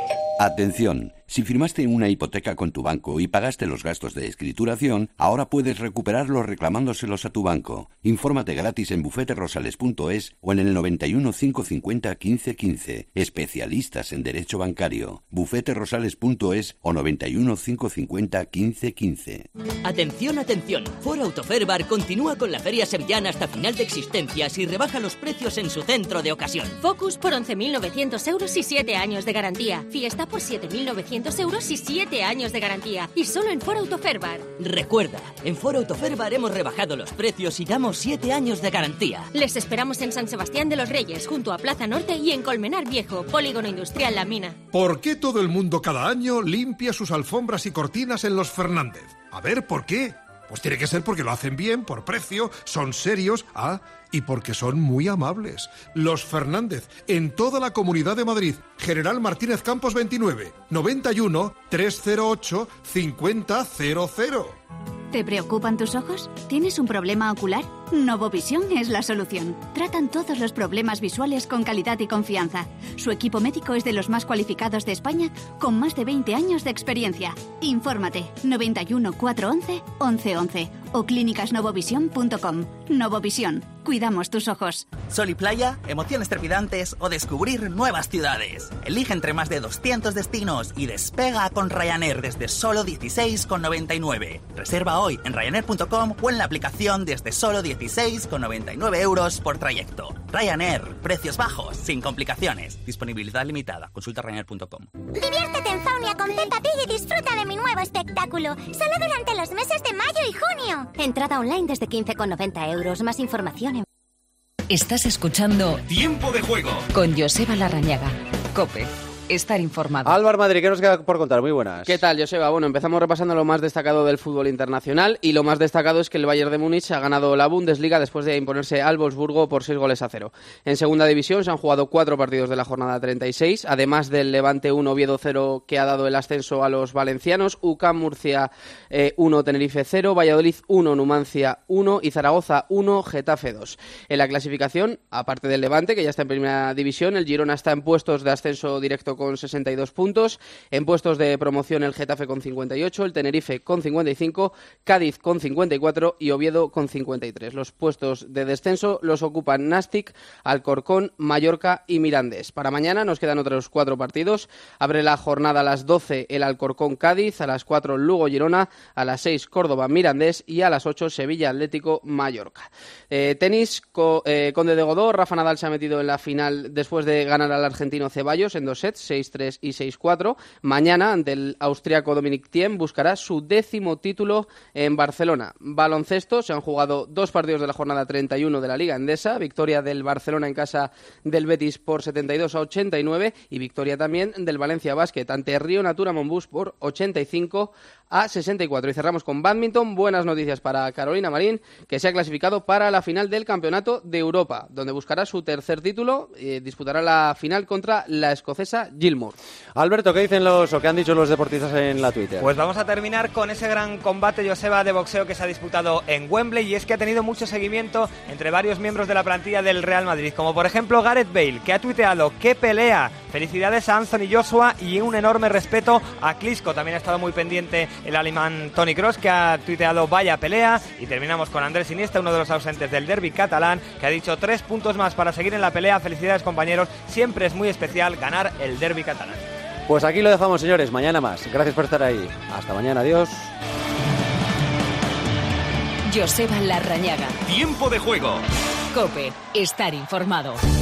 Atención, si firmaste una hipoteca con tu banco y pagaste los gastos de escrituración, ahora puedes recuperarlos reclamándoselos a tu banco. Infórmate gratis en bufete rosales punto es o en el noventa y uno, cinco cincuenta, quince quince. Especialistas en Derecho Bancario. bufete rosales punto es o noventa y uno, cinco cincuenta, quince quince. Atención, atención. Foro Autoferbar continúa con la feria sevillana hasta final de existencias y rebaja los precios en su centro de ocasión. Focus por once mil novecientos euros y siete años de garantía. Fiesta por siete mil novecientos euros y siete años de garantía. Y solo en Foro Autoferbar. Recuerda, en Foro Autoferbar hemos rebajado los precios y damos siete años de garantía. Les esperamos en San Sebastián de los Reyes, junto a Plaza Norte, y en Colmenar Viejo, Polígono Industrial La Mina. ¿Por qué todo el mundo cada año limpia sus alfombras y cortinas en Los Fernández? A ver, ¿por qué? Pues tiene que ser porque lo hacen bien, por precio, son serios, ah, y porque son muy amables. Los Fernández, en toda la Comunidad de Madrid. General Martínez Campos veintinueve, noventa y uno, trescientos ocho, cincuenta cero cero. ¿Te preocupan tus ojos? ¿Tienes un problema ocular? Novovisión es la solución. Tratan todos los problemas visuales con calidad y confianza. Su equipo médico es de los más cualificados de España, con más de veinte años de experiencia. Infórmate noventa y uno, cuatrocientos once, once once o clínicas novovisión punto com. Novovisión. Cuidamos tus ojos. Sol y playa, emociones trepidantes o descubrir nuevas ciudades. Elige entre más de doscientos destinos y despega con Ryanair desde solo dieciséis con noventa y nueve. Reserva hoy en ryanair punto com o en la aplicación desde solo dieciséis con noventa y nueve euros por trayecto. Ryanair, precios bajos, sin complicaciones. Disponibilidad limitada. Consulta ryanair punto com. Diviértete en Faunia con Peppa Pig y disfruta de mi nuevo espectáculo. Solo durante los meses de mayo y junio. Entrada online desde quince con noventa euros. Más información en... Estás escuchando Tiempo de Juego con Joseba Larrañaga. COPE. Estar informado. Álvaro Madrid, ¿qué nos queda por contar? Muy buenas. ¿Qué tal, Joseba? Bueno, empezamos repasando lo más destacado del fútbol internacional y lo más destacado es que el Bayern de Múnich ha ganado la Bundesliga después de imponerse al Wolfsburgo por seis goles a cero. En segunda división se han jugado cuatro partidos de la jornada treinta y seis, además del Levante uno, Oviedo cero, que ha dado el ascenso a los valencianos, U C A M Murcia eh, uno, Tenerife cero, Valladolid uno, Numancia uno y Zaragoza uno, Getafe dos. En la clasificación, aparte del Levante, que ya está en primera división, el Girona está en puestos de ascenso directo con sesenta y dos puntos, en puestos de promoción el Getafe con cincuenta y ocho, el Tenerife con cincuenta y cinco, Cádiz con cincuenta y cuatro y Oviedo con cincuenta y tres. Los puestos de descenso los ocupan Nastic, Alcorcón, Mallorca y Mirandés. Para mañana nos quedan otros cuatro partidos. Abre la jornada a las doce el Alcorcón-Cádiz, a las cuatro Lugo-Girona, a las seis Córdoba-Mirandés y a las ocho Sevilla-Atlético-Mallorca. Eh, tenis, co, eh, Conde de Godó, Rafa Nadal se ha metido en la final después de ganar al argentino Ceballos en dos sets, seis tres y seis cuatro. Mañana, ante el austriaco Dominic Thiem, buscará su décimo título en Barcelona. Baloncesto, se han jugado dos partidos de la jornada treinta y uno de la Liga Endesa, victoria del Barcelona en casa del Betis por setenta y dos a ochenta y nueve y victoria también del Valencia Basket ante Río Natura Monbus por ochenta y cinco a sesenta y cuatro. Y cerramos con bádminton. Buenas noticias para Carolina Marín, que se ha clasificado para la final del Campeonato de Europa, donde buscará su tercer título y disputará la final contra la escocesa Gilmour. Alberto, ¿qué dicen los o qué han dicho los deportistas en la Twitter? Pues vamos a terminar con ese gran combate, Joseba, de boxeo que se ha disputado en Wembley, y es que ha tenido mucho seguimiento entre varios miembros de la plantilla del Real Madrid, como por ejemplo Gareth Bale, que ha tuiteado: ¡qué pelea! Felicidades a Anthony Joshua y un enorme respeto a Klitschko. También ha estado muy pendiente el alemán Toni Kroos, que ha tuiteado: vaya pelea. Y terminamos con Andrés Iniesta, uno de los ausentes del derbi catalán, que ha dicho: tres puntos más para seguir en la pelea. Felicidades, compañeros, siempre es muy especial ganar el derbi catalán. Pues aquí lo dejamos, señores, mañana más. Gracias por estar ahí. Hasta mañana, adiós. Joseba Larrañaga. Tiempo de juego. COPE, estar informado.